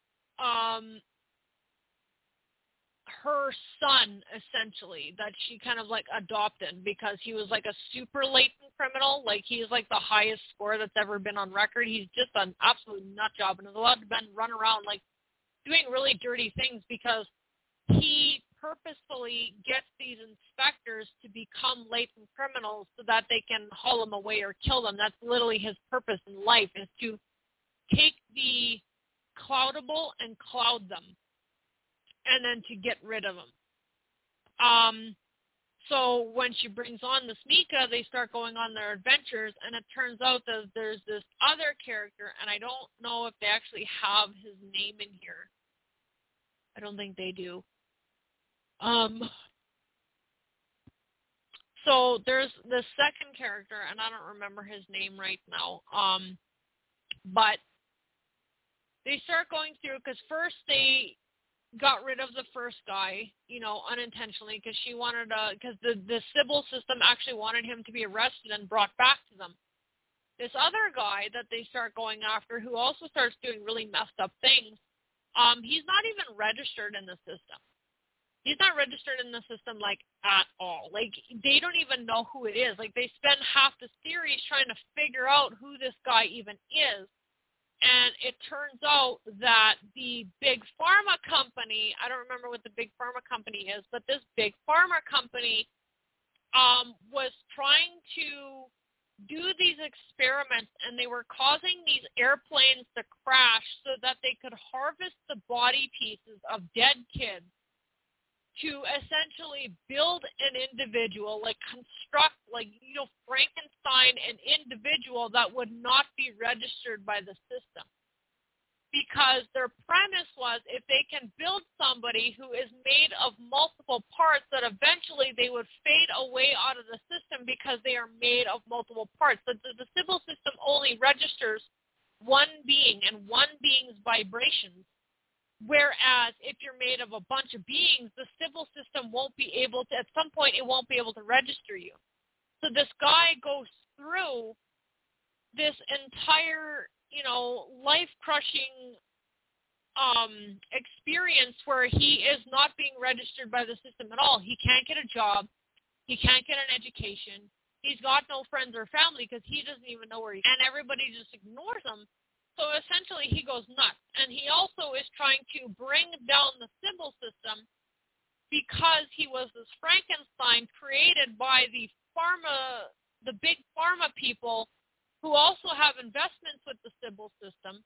her son, essentially, that she kind of adopted because he was a super latent criminal. He is the highest score that's ever been on record. He's just an absolute nut job and is allowed to run around doing really dirty things because he purposefully gets these inspectors to become latent criminals so that they can haul them away or kill them. That's literally his purpose in life, is to take the cloudable and cloud them and then to get rid of them. So when she brings on this Mika, they start going on their adventures, and it turns out that there's this other character, and I don't know if they actually have his name in here. I don't think they do. So there's the second character, and I don't remember his name right now, but they start going through, because first they got rid of the first guy, unintentionally, because because the Sybil system actually wanted him to be arrested and brought back to them. This other guy that they start going after, who also starts doing really messed up things, he's not even registered in the system. He's not registered in the system, at all. They don't even know who it is. They spend half the series trying to figure out who this guy even is. And it turns out that the big pharma company, I don't remember what the big pharma company is, but this big pharma company was trying to do these experiments, and they were causing these airplanes to crash so that they could harvest the body pieces of dead kids to essentially build an individual, construct, Frankenstein an individual that would not be registered by the system. Because their premise was, if they can build somebody who is made of multiple parts, that eventually they would fade away out of the system because they are made of multiple parts. So the Sybil system only registers one being and one being's vibrations. Whereas if you're made of a bunch of beings, the Sybil system won't be able to, at some point, it won't be able to register you. So this guy goes through this entire, life-crushing experience where he is not being registered by the system at all. He can't get a job. He can't get an education. He's got no friends or family because he doesn't even know where he is. And everybody just ignores him. So essentially he goes nuts. And he also is trying to bring down the Sybil system because he was this Frankenstein created by the big pharma people who also have investments with the Sybil system,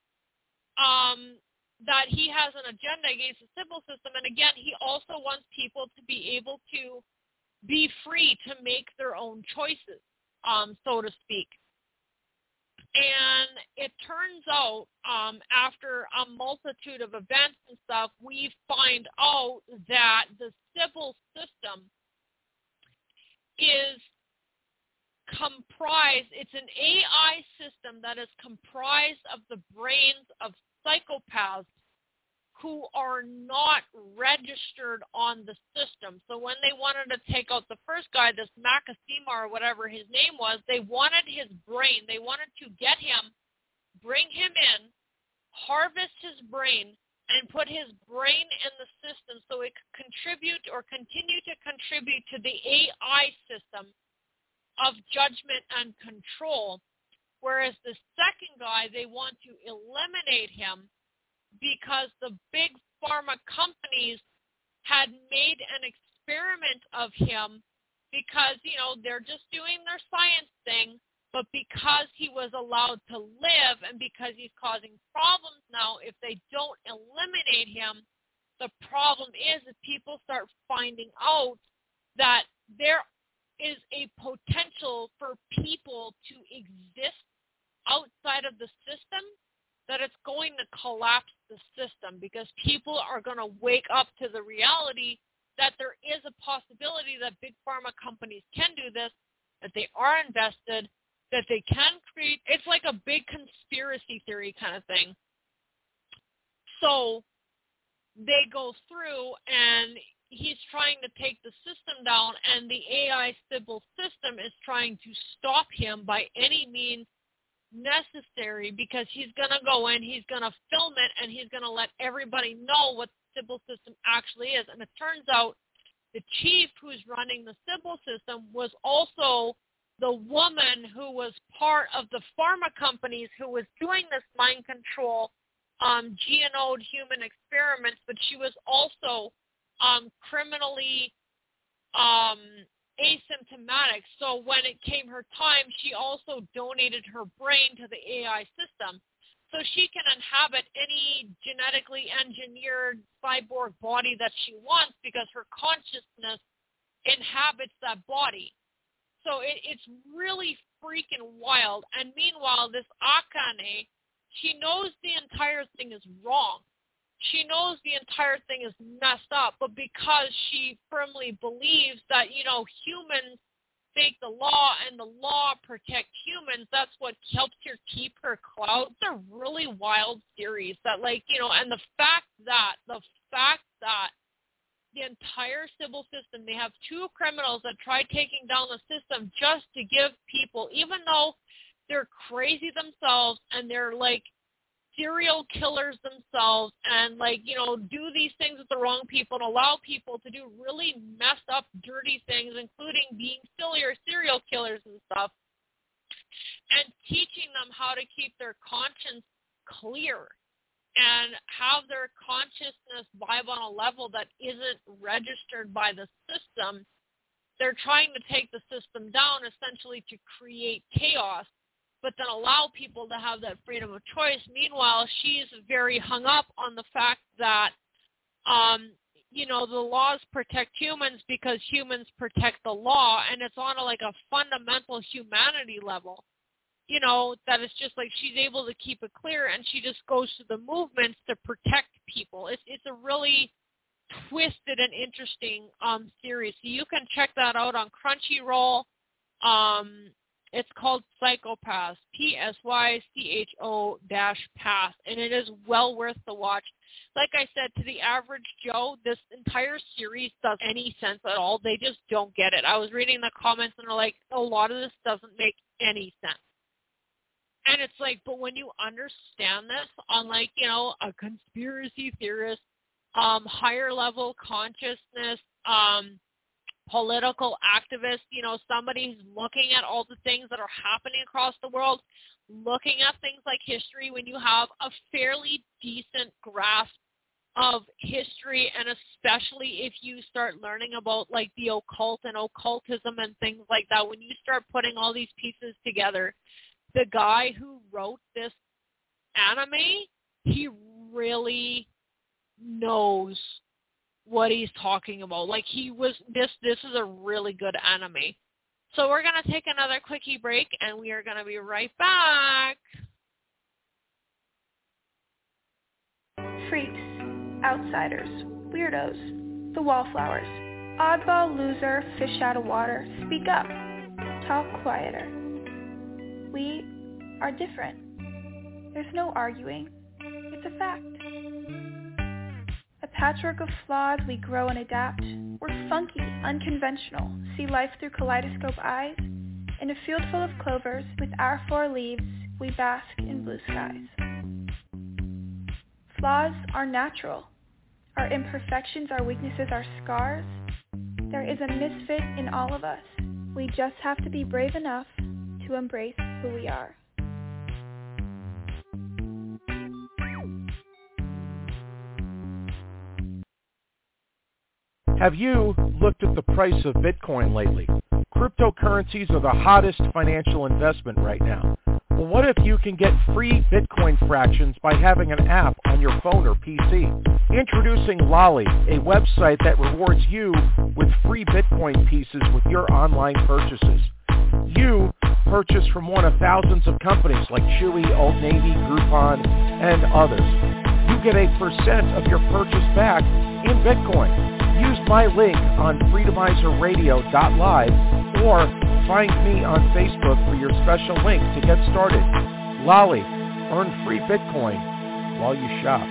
that he has an agenda against the Sybil system. And again, he also wants people to be able to be free to make their own choices, so to speak. And it turns out, after a multitude of events and stuff, we find out that the Sybil system is comprised, it's an AI system that is comprised of the brains of psychopaths who are not registered on the system. So when they wanted to take out the first guy, this Makasima or whatever his name was, they wanted his brain. They wanted to get him, bring him in, harvest his brain, and put his brain in the system so it could contribute or continue to contribute to the AI system of judgment and control. Whereas the second guy, they want to eliminate him because the big pharma companies had made an experiment of him because, you know, they're just doing their science thing, but because he was allowed to live and because he's causing problems now, if they don't eliminate him, the problem is that people start finding out that there is a potential for people to exist outside of the system, that it's going to collapse the system because people are going to wake up to the reality that there is a possibility that big pharma companies can do this, that they are invested, that they can create. It's like a big conspiracy theory kind of thing. So they go through and he's trying to take the system down, and the AI Sybil system is trying to stop him by any means necessary because he's going to go in, he's going to film it, and he's going to let everybody know what the Sybil system actually is. And it turns out the chief who's running the Sybil system was also the woman who was part of the pharma companies who was doing this mind control GNO'd human experiments, but she was also criminally asymptomatic. So when it came her time, she also donated her brain to the AI system so she can inhabit any genetically engineered cyborg body that she wants because her consciousness inhabits that body. So it's really freaking wild. And meanwhile, this Akane, she knows the entire thing is wrong. She knows the entire thing is messed up, but because she firmly believes that, you know, humans make the law and the law protect humans, that's what helps her keep her clout. It's a really wild series that, like, you know, and the fact that the entire Sybil system, they have two criminals that tried taking down the system just to give people, even though they're crazy themselves and they're like serial killers themselves and, like, you know, do these things with the wrong people and allow people to do really messed up, dirty things, including being serial killers and stuff, and teaching them how to keep their conscience clear and have their consciousness vibe on a level that isn't registered by the system. They're trying to take the system down essentially to create chaos, but then allow people to have that freedom of choice. Meanwhile, she's very hung up on the fact that, you know, the laws protect humans because humans protect the law, and it's on a fundamental humanity level. You know, that it's just like she's able to keep it clear, and she just goes to the movements to protect people. It's a really twisted and interesting series. So you can check that out on Crunchyroll. It's called Psychopaths, PSYCHO-Path, and it is well worth the watch. Like I said, to the average Joe, this entire series doesn't make any sense at all. They just don't get it. I was reading the comments, and they're like, a lot of this doesn't make any sense. And it's like, but when you understand this on, like, you know, a conspiracy theorist, higher level consciousness, political activist, you know, somebody who's looking at all the things that are happening across the world, looking at things like history, when you have a fairly decent grasp of history, and especially if you start learning about, like, the occult and occultism and things like that, when you start putting all these pieces together, the guy who wrote this anime, he really knows what he's talking about. Like, this is a really good anime. So we're going to take another quickie break, and we are going to be right back. Freaks, outsiders, weirdos, the wallflowers. Oddball loser, fish out of water, speak up. Talk quieter. We are different. There's no arguing. It's a fact. A patchwork of flaws, we grow and adapt. We're funky, unconventional, see life through kaleidoscope eyes. In a field full of clovers, with our 4 leaves, we bask in blue skies. Flaws are natural. Our imperfections, our weaknesses, our scars. There is a misfit in all of us. We just have to be brave enough to embrace who we are. Have you looked at the price of Bitcoin lately? Cryptocurrencies are the hottest financial investment right now. Well, what if you can get free Bitcoin fractions by having an app on your phone or PC? Introducing Lolly, a website that rewards you with free Bitcoin pieces with your online purchases. You purchase from one of thousands of companies like Chewy, Old Navy, Groupon, and others. You get a % of your purchase back in Bitcoin. Use my link on freedomizerradio.live or find me on Facebook for your special link to get started. Lolly, earn free Bitcoin while you shop.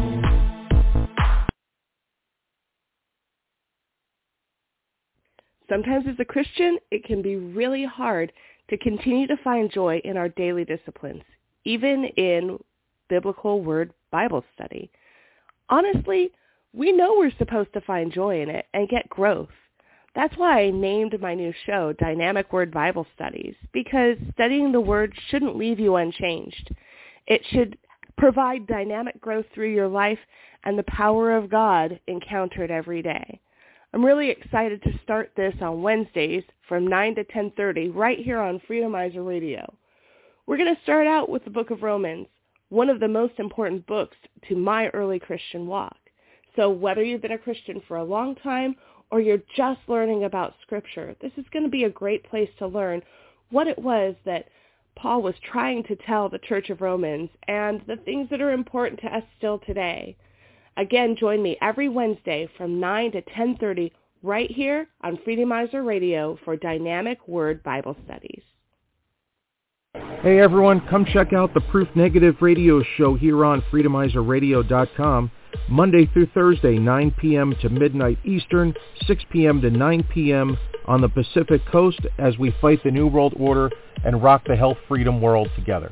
Sometimes as a Christian, it can be really hard to continue to find joy in our daily disciplines, even in biblical word Bible study. Honestly, we know we're supposed to find joy in it and get growth. That's why I named my new show Dynamic Word Bible Studies, because studying the Word shouldn't leave you unchanged. It should provide dynamic growth through your life and the power of God encountered every day. I'm really excited to start this on Wednesdays from 9 to 10:30 right here on Freedomizer Radio. We're going to start out with the book of Romans, one of the most important books to my early Christian walk. So whether you've been a Christian for a long time or you're just learning about Scripture, this is going to be a great place to learn what it was that Paul was trying to tell the Church of Romans and the things that are important to us still today. Again, join me every Wednesday from 9 to 10:30 right here on Freedomizer Radio for Dynamic Word Bible Studies. Hey everyone, come check out the Proof Negative radio show here on freedomizerradio.com. Monday through Thursday, 9 p.m. to midnight Eastern, 6 p.m. to 9 p.m. on the Pacific Coast as we fight the New World Order and rock the health freedom world together.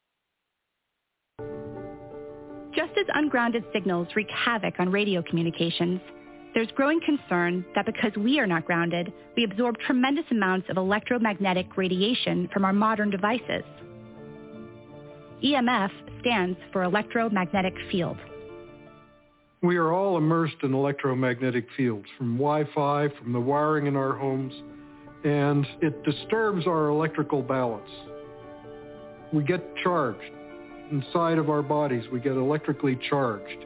Just as ungrounded signals wreak havoc on radio communications, there's growing concern that because we are not grounded, we absorb tremendous amounts of electromagnetic radiation from our modern devices. EMF stands for electromagnetic field. We are all immersed in electromagnetic fields, from Wi-Fi, from the wiring in our homes, and it disturbs our electrical balance. We get charged. Inside of our bodies, we get electrically charged.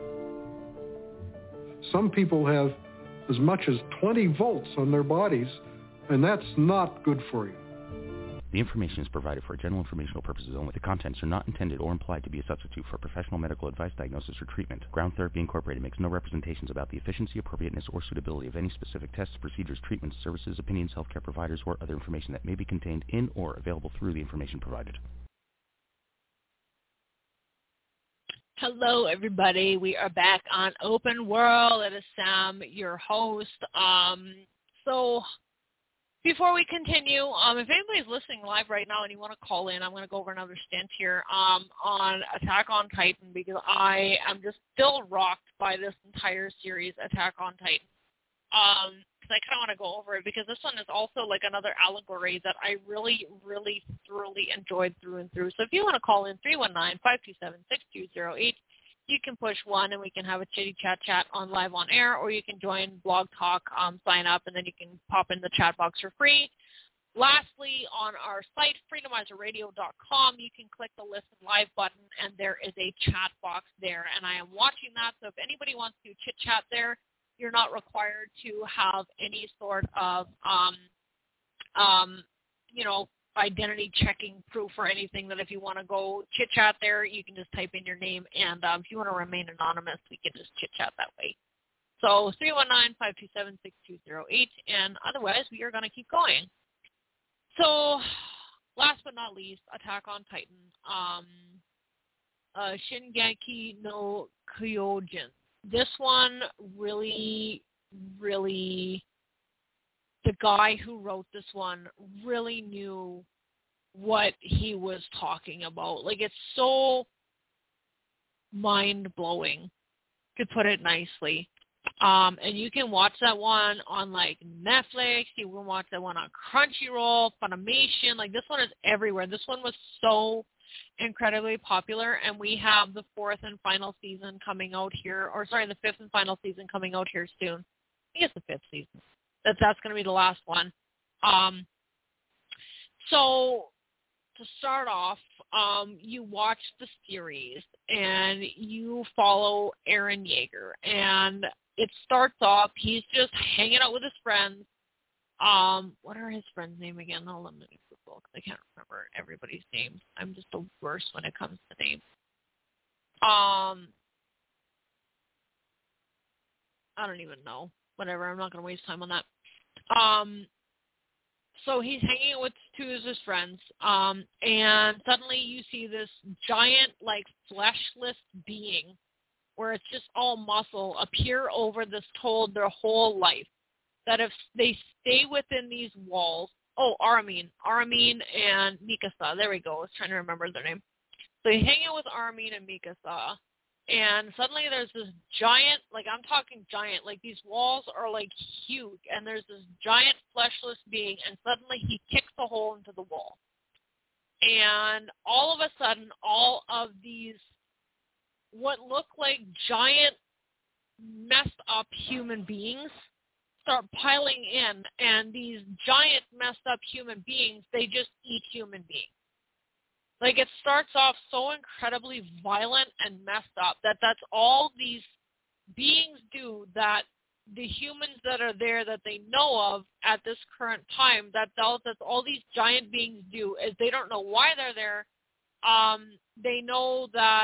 Some people have as much as 20 volts on their bodies, and that's not good for you. The information is provided for general informational purposes only. The contents are not intended or implied to be a substitute for professional medical advice, diagnosis, or treatment. Ground Therapy Incorporated makes no representations about the efficiency, appropriateness, or suitability of any specific tests, procedures, treatments, services, opinions, healthcare providers, or other information that may be contained in or available through the information provided. Hello, everybody. We are back on Open World. It is Sam, your host. So before we continue, if anybody's listening live right now and you want to call in, I'm going to go over another stint here on Attack on Titan, because I am just still rocked by this entire series, Attack on Titan. Because I kind of want to go over it, because this one is also like another allegory that I really, really thoroughly enjoyed through and through. So if you want to call in 319-527-6208, you can push 1 and we can have a chitty chat on live on air, or you can join Blog Talk, sign up, and then you can pop in the chat box for free. Lastly, on our site, freedomizerradio.com, you can click the Listen Live button, and there is a chat box there, and I am watching that. So if anybody wants to chit-chat there, you're not required to have any sort of, identity checking proof or anything. That if you want to go chit chat there, you can just type in your name, and if you want to remain anonymous, we can just chit chat that way. So 319-527-6208, and otherwise we are going to keep going. So last but not least, Attack on Titan. Shingeki no Kyojin. This one really, the guy who wrote this one really knew what he was talking about. Like, it's so mind-blowing, to put it nicely. And you can watch that one on, like, Netflix. You can watch that one on Crunchyroll, Funimation. Like, this one is everywhere. This one was so incredibly popular, and we have the 4th and final season coming out here, or sorry, the 5th and final season coming out here soon. I think it's the 5th season. That's going to be the last one. So to start off, you watch the series and you follow Eren Yeager, and it starts off, he's just hanging out with his friends. What are his friends' name again? Hold on, let me Google, because I can't remember everybody's names. I'm just the worst when it comes to names. I don't even know. Whatever, I'm not going to waste time on that. So he's hanging out with two of his friends, and suddenly you see this giant, like, fleshless being, where it's just all muscle, appear over their whole life. That if they stay within these walls, Armin and Mikasa, there we go, I was trying to remember their name. So you hang out with Armin and Mikasa, and suddenly there's this giant, like, I'm talking giant, like, these walls are, like, huge, and there's this giant fleshless being, and suddenly he kicks a hole into the wall. And all of a sudden, all of these, what look like giant, messed up human beings start piling in, and these giant, messed up human beings, they just eat human beings. Like, it starts off so incredibly violent and messed up that's all these beings do, that the humans that are there that they know of at this current time, that's all these giant beings do, is they don't know why they're there. They know that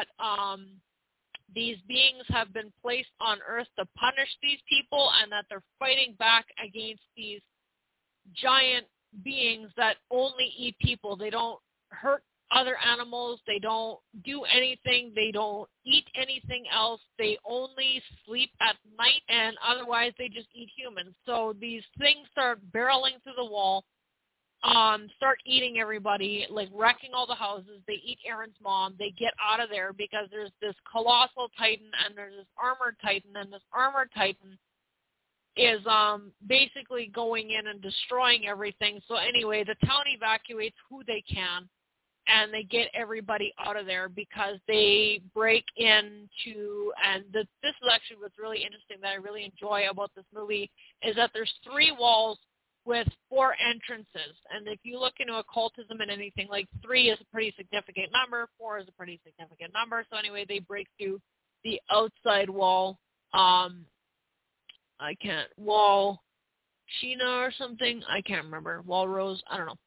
these beings have been placed on Earth to punish these people, and that they're fighting back against these giant beings that only eat people. They don't hurt other animals, they don't do anything, they don't eat anything else, they only sleep at night, and otherwise they just eat humans. So these things start barreling through the wall, start eating everybody, like wrecking all the houses. They eat Eren's mom. They get out of there because there's this colossal titan and there's this armored titan, and this armored titan is basically going in and destroying everything. So anyway, the town evacuates who they can, and they get everybody out of there because they break into, and this is actually what's really interesting that I really enjoy about this movie, is that there's 3 walls with 4 entrances. And if you look into occultism and anything, like 3 is a pretty significant number, 4 is a pretty significant number. So anyway, they break through the outside wall, Wall Sheena or something, I can't remember, Wall Rose, I don't know.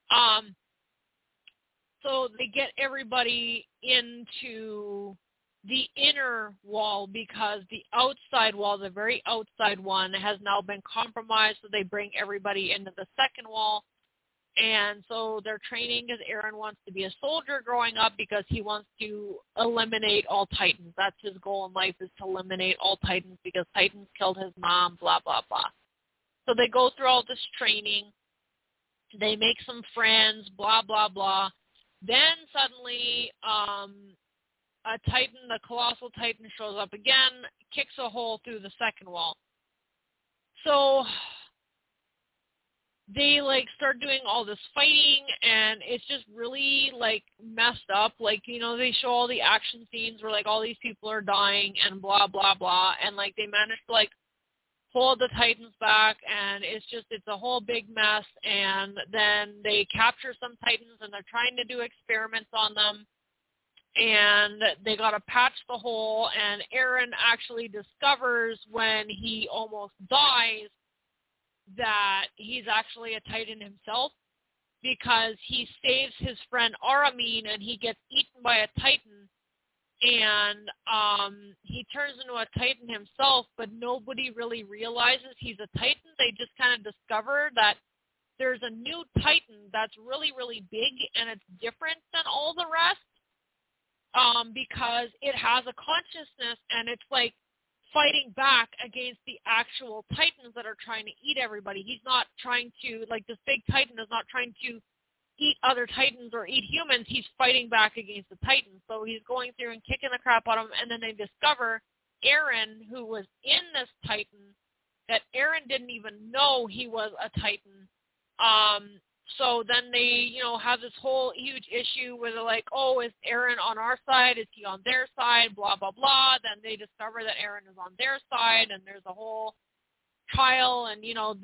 So they get everybody into the inner wall because the outside wall, the very outside one, has now been compromised. So they bring everybody into the second wall. And so they're training because Eren wants to be a soldier growing up because he wants to eliminate all Titans. That's his goal in life, is to eliminate all Titans because Titans killed his mom, blah, blah, blah. So they go through all this training. They make some friends, blah, blah, blah. Then suddenly a Titan, the colossal Titan, shows up again, kicks a hole through the second wall. So they, like, start doing all this fighting, and it's just really, like, messed up. Like, you know, they show all the action scenes where, like, all these people are dying and blah, blah, blah, and, like, they manage to, like, hold the Titans back, and it's a whole big mess. And then they capture some Titans, and they're trying to do experiments on them, and they got to patch the hole. And Eren actually discovers when he almost dies that he's actually a Titan himself, because he saves his friend Aramin, and he gets eaten by a Titan. and he turns into a Titan himself, but nobody really realizes he's a Titan. They just kind of discover that there's a new Titan that's really, really big, and it's different than all the rest because it has a consciousness, and it's like fighting back against the actual Titans that are trying to eat everybody. He's not trying to, like, this big Titan is not trying to eat other Titans or eat humans. He's fighting back against the Titans. So he's going through and kicking the crap out of them, and then they discover Eren, who was in this Titan, that Eren didn't even know he was a Titan. So then they, have this whole huge issue where they're like, oh, is Eren on our side? Is he on their side? Blah, blah, blah. Then they discover that Eren is on their side, and there's a whole trial, and,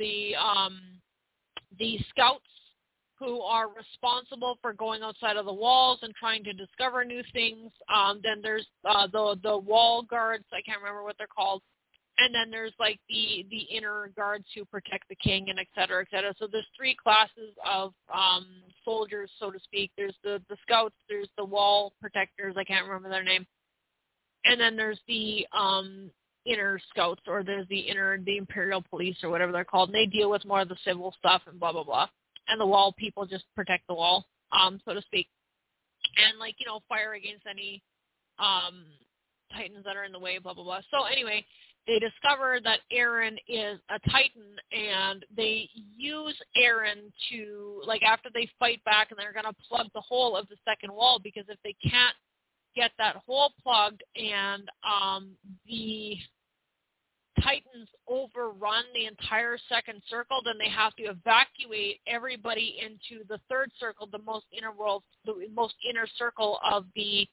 the scouts who are responsible for going outside of the walls and trying to discover new things. Then there's the wall guards. I can't remember what they're called. And then there's like the inner guards who protect the king, and et cetera, et cetera. So there's three classes of soldiers, so to speak. There's the scouts, there's the wall protectors, I can't remember their name. And then there's the inner scouts, or there's the imperial police, or whatever they're called. And they deal with more of the civil stuff and blah, blah, blah. And the wall people just protect the wall, so to speak. And fire against any Titans that are in the way, blah, blah, blah. So anyway, they discover that Eren is a Titan, and they use Eren to, after they fight back, and they're going to plug the hole of the second wall, because if they can't get that hole plugged and the Titans overrun the entire second circle, then they have to evacuate everybody into the third circle, the most inner circle of the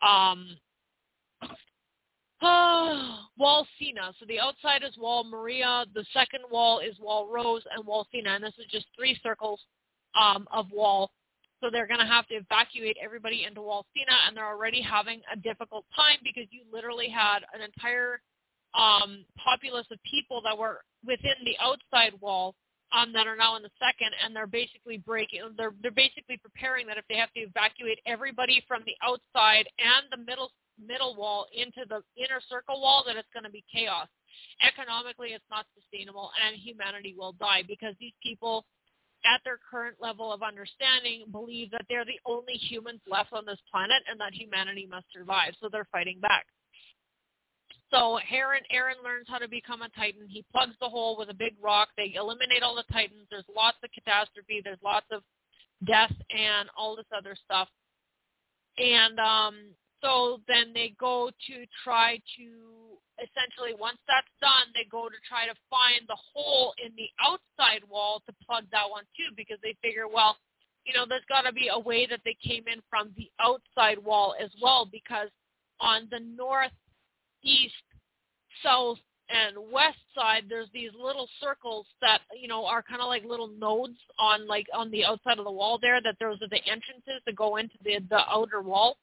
Wall Sina. So the outside is Wall Maria, the second wall is Wall Rose, and Wall Sina, and this is just 3 circles of wall. So they're going to have to evacuate everybody into Wall Sina, and they're already having a difficult time because you literally had an entire populace of people that were within the outside wall that are now in the second, and they're basically they're basically preparing that if they have to evacuate everybody from the outside and the middle wall into the inner circle wall, that it's going to be chaos. Economically, it's not sustainable, and humanity will die, because these people, at their current level of understanding, believe that they're the only humans left on this planet and that humanity must survive, so they're fighting back. So Eren learns how to become a Titan. He plugs the hole with a big rock. They eliminate all the Titans. There's lots of catastrophe. There's lots of death and all this other stuff. And so then they go to try to, essentially, once that's done, they go to try to find the hole in the outside wall to plug that one too, because they figure, well, there's got to be a way that they came in from the outside wall as well, because on the north, east, south, and west side, there's these little circles that, are kind of like little nodes on the outside of the wall there, that those are the entrances to go into the outer wall.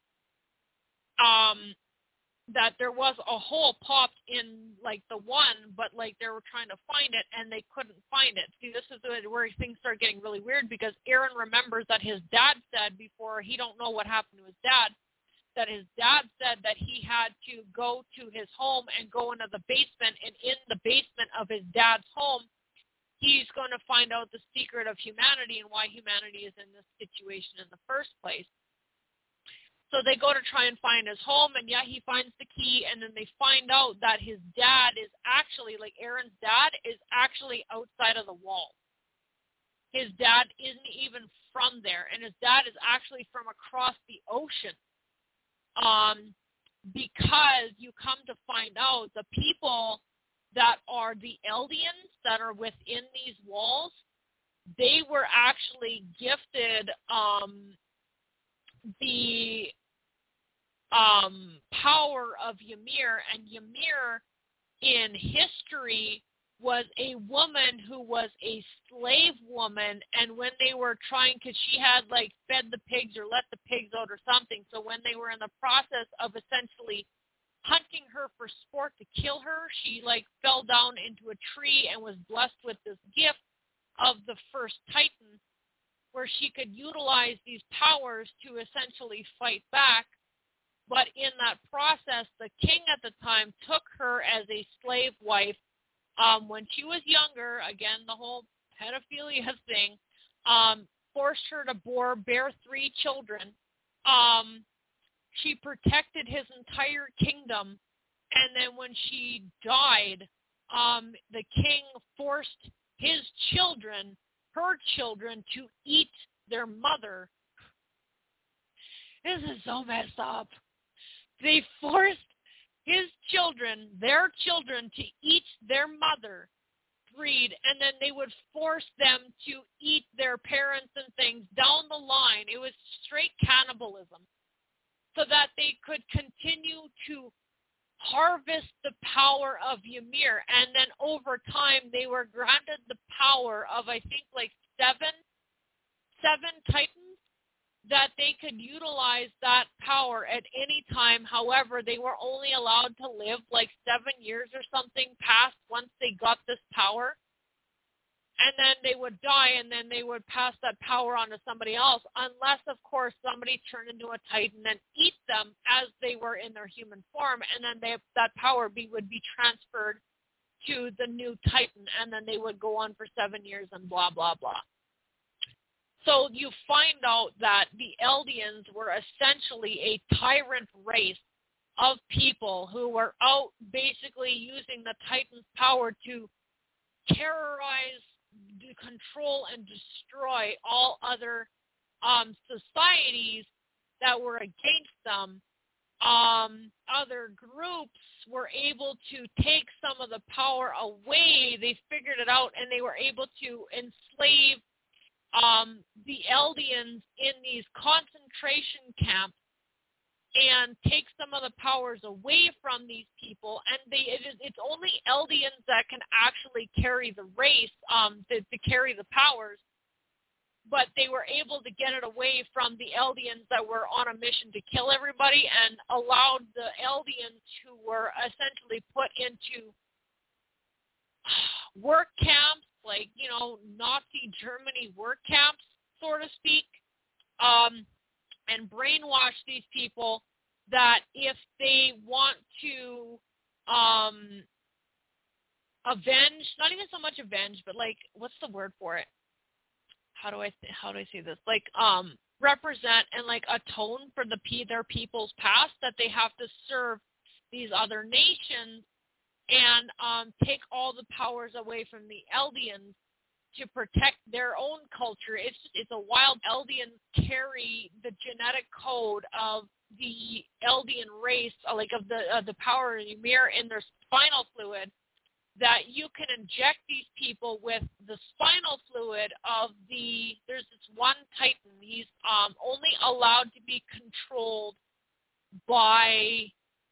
That there was a hole popped in, the one, but, they were trying to find it, and they couldn't find it. See, this is where things start getting really weird, because Eren remembers that his dad said before, he don't know what happened to his dad, that his dad said that he had to go to his home and go into the basement, and in the basement of his dad's home, he's going to find out the secret of humanity and why humanity is in this situation in the first place. So they go to try and find his home, and he finds the key, and then they find out that his dad is actually, Eren's dad is actually outside of the wall. His dad isn't even from there, and his dad is actually from across the ocean. Because you come to find out the people that are the Eldians that are within these walls, they were actually gifted the power of Ymir, and Ymir in history was a woman who was a slave woman, and when they were trying, because she had fed the pigs or let the pigs out or something, so when they were in the process of essentially hunting her for sport to kill her, she fell down into a tree and was blessed with this gift of the first Titan, where she could utilize these powers to essentially fight back But in that process, the king at the time took her as a slave wife when she was younger. Again, the whole pedophilia thing, forced her to bear 3 children. She protected his entire kingdom, and then when she died, the king forced his children, her children, to eat their mother. This is so messed up. They forced his children, their children, to eat their mother, breed, and then they would force them to eat their parents and things down the line. It was straight cannibalism, so that they could continue to harvest the power of Ymir. And then over time, they were granted the power of, I think, like seven titans, that they could utilize that power at any time. However, they were only allowed to live like 7 years or something past once they got this power. And then they would die, and then they would pass that power on to somebody else, unless, of course, somebody turned into a titan and eat them as they were in their human form, and then that power would be transferred to the new titan, and then they would go on for 7 years and blah, blah, blah. So you find out that the Eldians were essentially a tyrant race of people who were out basically using the Titan's power to terrorize, control, and destroy all other societies that were against them. Other groups were able to take some of the power away. They figured it out, and they were able to enslave the Eldians in these concentration camps and take some of the powers away from these people. And it's only Eldians that can actually carry the race, to carry the powers. But they were able to get it away from the Eldians that were on a mission to kill everybody, and allowed the Eldians who were essentially put into work camps, like, Nazi Germany work camps, so to speak, and brainwash these people that if they want to avenge, not even so much avenge, but like, what's the word for it? How do I say this? Like, represent and like atone for their people's past, that they have to serve these other nations and take all the powers away from the Eldians to protect their own culture. It's a wild. Eldians carry the genetic code of the Eldian race, like of the power of Ymir in their spinal fluid, that you can inject these people with the spinal fluid of there's this one Titan. He's only allowed to be controlled by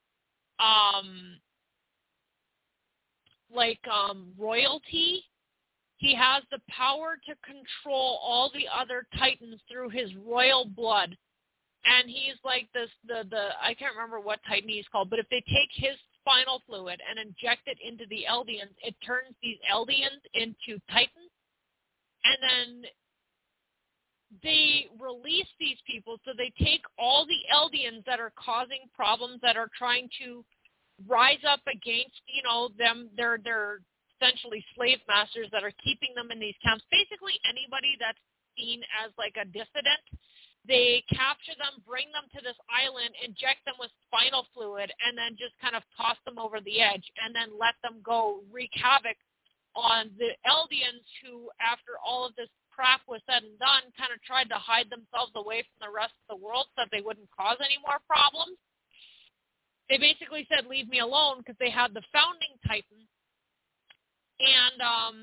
royalty. He has the power to control all the other Titans through his royal blood. And he's like this, I can't remember what Titan he's called, but if they take his spinal fluid and inject it into the Eldians, it turns these Eldians into Titans. And then they release these people, so they take all the Eldians that are causing problems, that are trying to rise up against, them, they're essentially slave masters that are keeping them in these camps. Basically anybody that's seen as like a dissident, they capture them, bring them to this island, inject them with spinal fluid, and then just kind of toss them over the edge, and then let them go wreak havoc on the Eldians, who, after all of this crap was said and done, kind of tried to hide themselves away from the rest of the world so that they wouldn't cause any more problems. They basically said, leave me alone, because they had the founding Titan. And,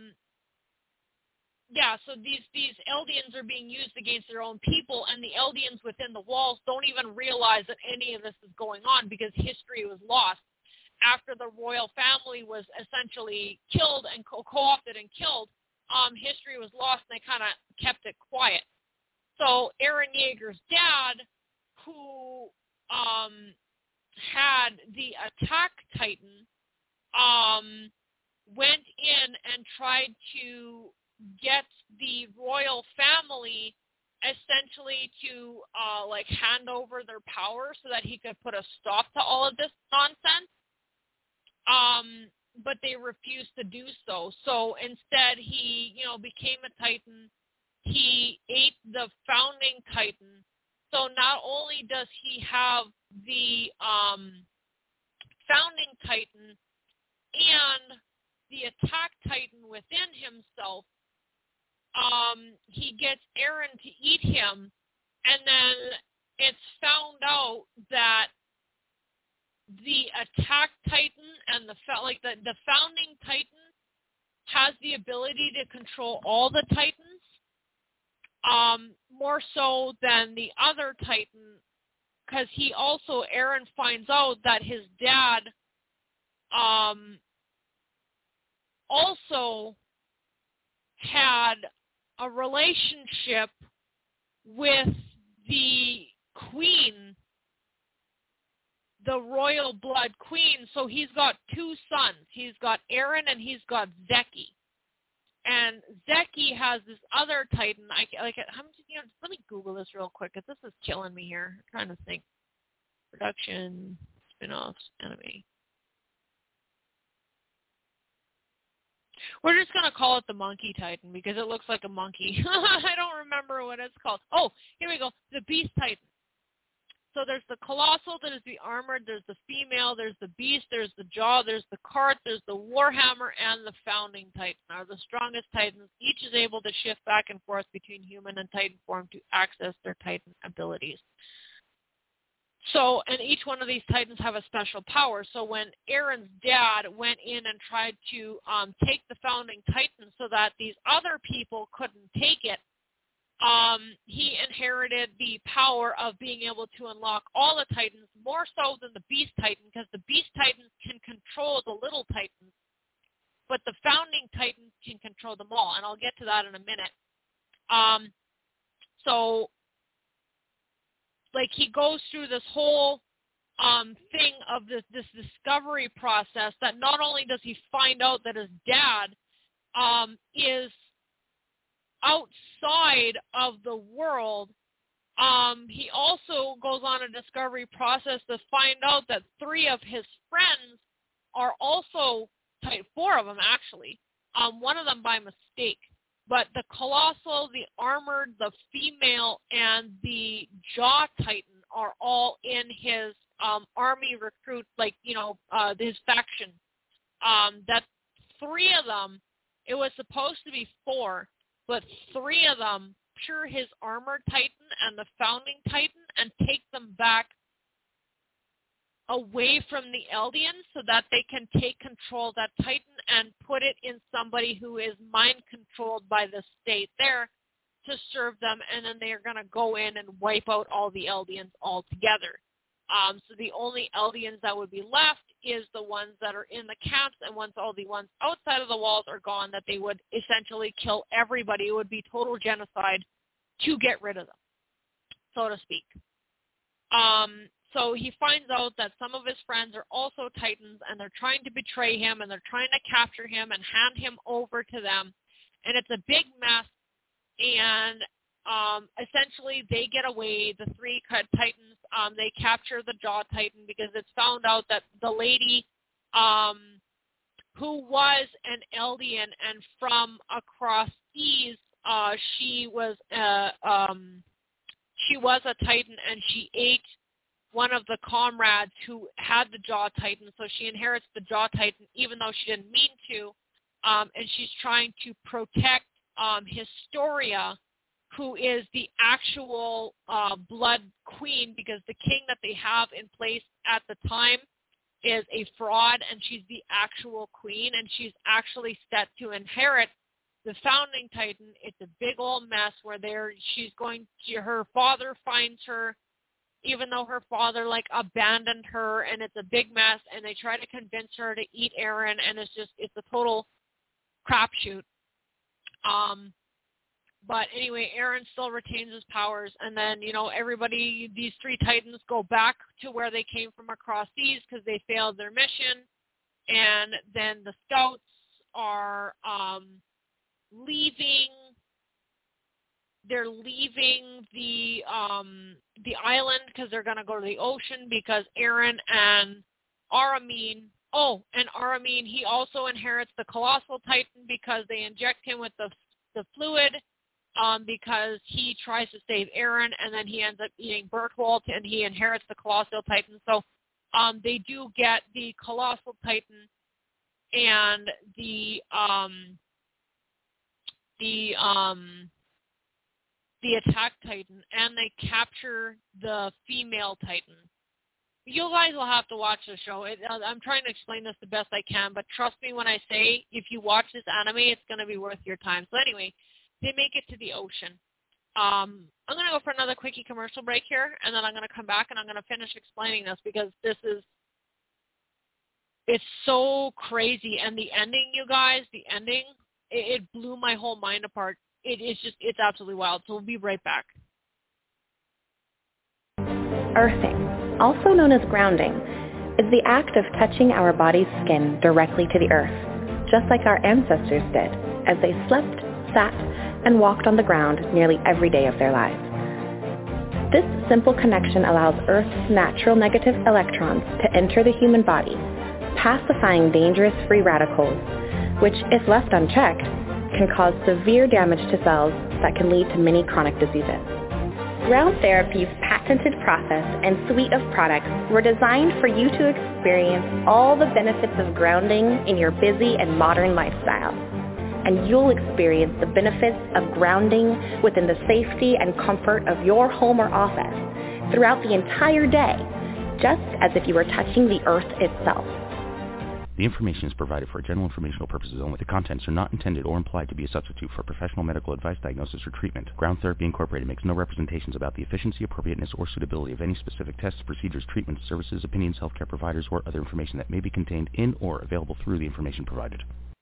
so these Eldians are being used against their own people, and the Eldians within the walls don't even realize that any of this is going on, because history was lost. After the royal family was essentially killed and co-opted and killed, history was lost, and they kind of kept it quiet. So Eren Yeager's dad, who had the attack Titan, went in and tried to get the royal family essentially to like hand over their power so that he could put a stop to all of this nonsense. But they refused to do so. So instead, he, became a Titan. He ate the founding Titan. So not only does he have the founding Titan and the attack Titan within himself, he gets Eren to eat him, and then it's found out that the attack Titan and the founding Titan has the ability to control all the Titans, more so than the other Titan, because Eren finds out that his dad also had a relationship with the queen, the royal blood queen. So he's got two sons. He's got Eren and he's got Zeki. And Zeki has this other Titan. Let me Google this real quick, because this is killing me here. I'm trying to think. Production, spin-offs, anime. We're just going to call it the Monkey Titan because it looks like a monkey. I don't remember what it's called. Oh, here we go. The Beast Titan. So there's the Colossal, there's the Armored, there's the Female, there's the Beast, there's the Jaw, there's the Cart, there's the Warhammer, and the Founding Titan are the strongest Titans. Each is able to shift back and forth between human and Titan form to access their Titan abilities. So, and each one of these Titans have a special power. So when Eren's dad went in and tried to take the Founding Titan so that these other people couldn't take it, he inherited the power of being able to unlock all the Titans, more so than the Beast Titan, because the Beast Titans can control the little Titans, but the Founding Titans can control them all, and I'll get to that in a minute. So, like, he goes through this whole thing of this discovery process that not only does he find out that his dad is outside of the world, he also goes on a discovery process to find out that 3 of his friends are also Titan, 4 of them actually, one of them by mistake. But the Colossal, the Armored, the Female, and the Jaw Titan are all in his army recruit, his faction. That 3 of them, it was supposed to be 4, but 3 of them capture his Armored Titan and the Founding Titan and take them back away from the Eldians so that they can take control of that Titan and put it in somebody who is mind-controlled by the state there to serve them, and then they're going to go in and wipe out all the Eldians altogether. So the only Eldians that would be left is the ones that are in the camps, and once all the ones outside of the walls are gone, that they would essentially kill everybody. It would be total genocide to get rid of them, so to speak. So he finds out that some of his friends are also Titans, and they're trying to betray him, and they're trying to capture him and hand him over to them. And it's a big mess, and essentially they get away, the 3 Titans. They capture the Jaw Titan because it's found out that the lady who was an Eldian and from across seas, she was a Titan, and she ate one of the comrades who had the Jaw Titan, so she inherits the Jaw Titan even though she didn't mean to, and she's trying to protect Historia, who is the actual blood queen, because the king that they have in place at the time is a fraud, and she's the actual queen, and she's actually set to inherit the Founding Titan. It's a big old mess where her father finds her, even though her father abandoned her, and it's a big mess, and they try to convince her to eat Eren, and it's a total crapshoot. But anyway, Eren still retains his powers, and then, these 3 Titans go back to where they came from across seas because they failed their mission, and then the scouts are leaving they're leaving the island because they're going to go to the ocean because Aaron and Aramine, he also inherits the Colossal Titan because they inject him with the fluid because he tries to save Aaron, and then he ends up eating Berthold, and he inherits the Colossal Titan. So they do get the Colossal Titan and the Attack Titan, and they capture the female Titan. You guys will have to watch the show. I'm trying to explain this the best I can, but trust me when I say if you watch this anime, it's going to be worth your time. So anyway, they make it to the ocean. I'm going to go for another quickie commercial break here, and then I'm going to come back and I'm going to finish explaining this because it's so crazy. And the ending, you guys, it blew my whole mind apart. It's absolutely wild. So we'll be right back. Earthing, also known as grounding, is the act of touching our body's skin directly to the earth, just like our ancestors did as they slept, sat, and walked on the ground nearly every day of their lives. This simple connection allows Earth's natural negative electrons to enter the human body, pacifying dangerous free radicals, which, if left unchecked, can cause severe damage to cells that can lead to many chronic diseases. Ground Therapy's patented process and suite of products were designed for you to experience all the benefits of grounding in your busy and modern lifestyle. And you'll experience the benefits of grounding within the safety and comfort of your home or office throughout the entire day, just as if you were touching the earth itself. The information is provided for general informational purposes only. The contents are not intended or implied to be a substitute for professional medical advice, diagnosis, or treatment. Ground Therapy Incorporated makes no representations about the efficiency, appropriateness, or suitability of any specific tests, procedures, treatments, services, opinions, healthcare providers, or other information that may be contained in or available through the information provided.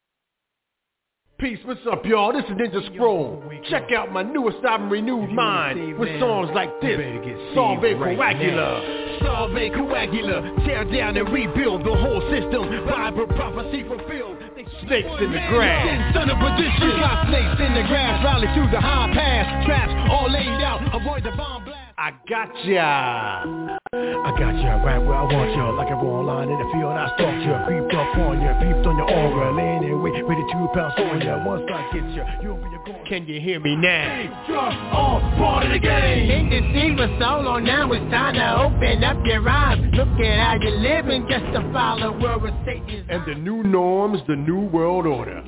Peace, what's up, y'all? This is Ninja Scroll. Check out my newest album, Renewed Mind, with songs like this, Solve Coagula. Solve Coagula, tear down and rebuild the whole system. Bible prophecy fulfilled. Snakes in the grass. Son of perdition. Got snakes in the grass, rally through the high pass. Traps all laid out, avoid the bomb blast. I gotcha. I got you right where I want you. Like a raw line in the field, I stalked you. Creeped up on you, peeped on your aura. Laying in wait, ready to pounce on you. Once I get you, you'll be a goal. Can you hear me now? Just all part of the game. Ain't the scene for so long, now it's time to open up your eyes. Look at how you're living, just to follow where it's Satan's. And the new norms, the new world order.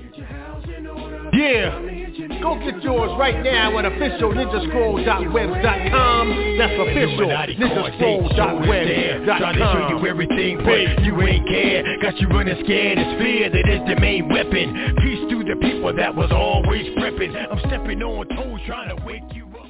Yeah, go get yours right now at officialninjascroll.webs.com. That's official ninjascroll.webs.com. Try to show you everything, but you ain't care. Got you running scared, it's fear that is the main weapon. Peace to the people that was always prepping. I'm stepping on toes trying to wake you up.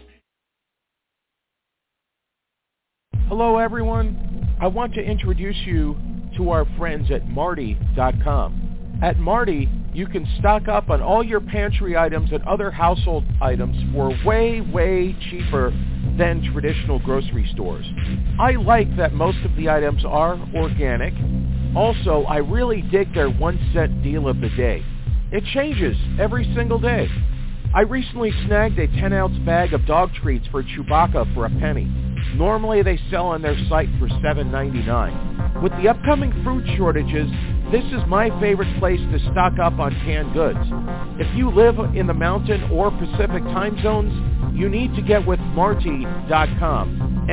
Hello everyone, I want to introduce you to our friends at Marty.com. At Marty, you can stock up on all your pantry items and other household items for way, way cheaper than traditional grocery stores. I like that most of the items are organic. Also, I really dig their 1-cent deal of the day. It changes every single day. I recently snagged a 10-ounce bag of dog treats for Chewbacca for a penny. Normally they sell on their site for $7.99. With the upcoming food shortages, this is my favorite place to stock up on canned goods. If you live in the Mountain or Pacific time zones, you need to get with Martie.com,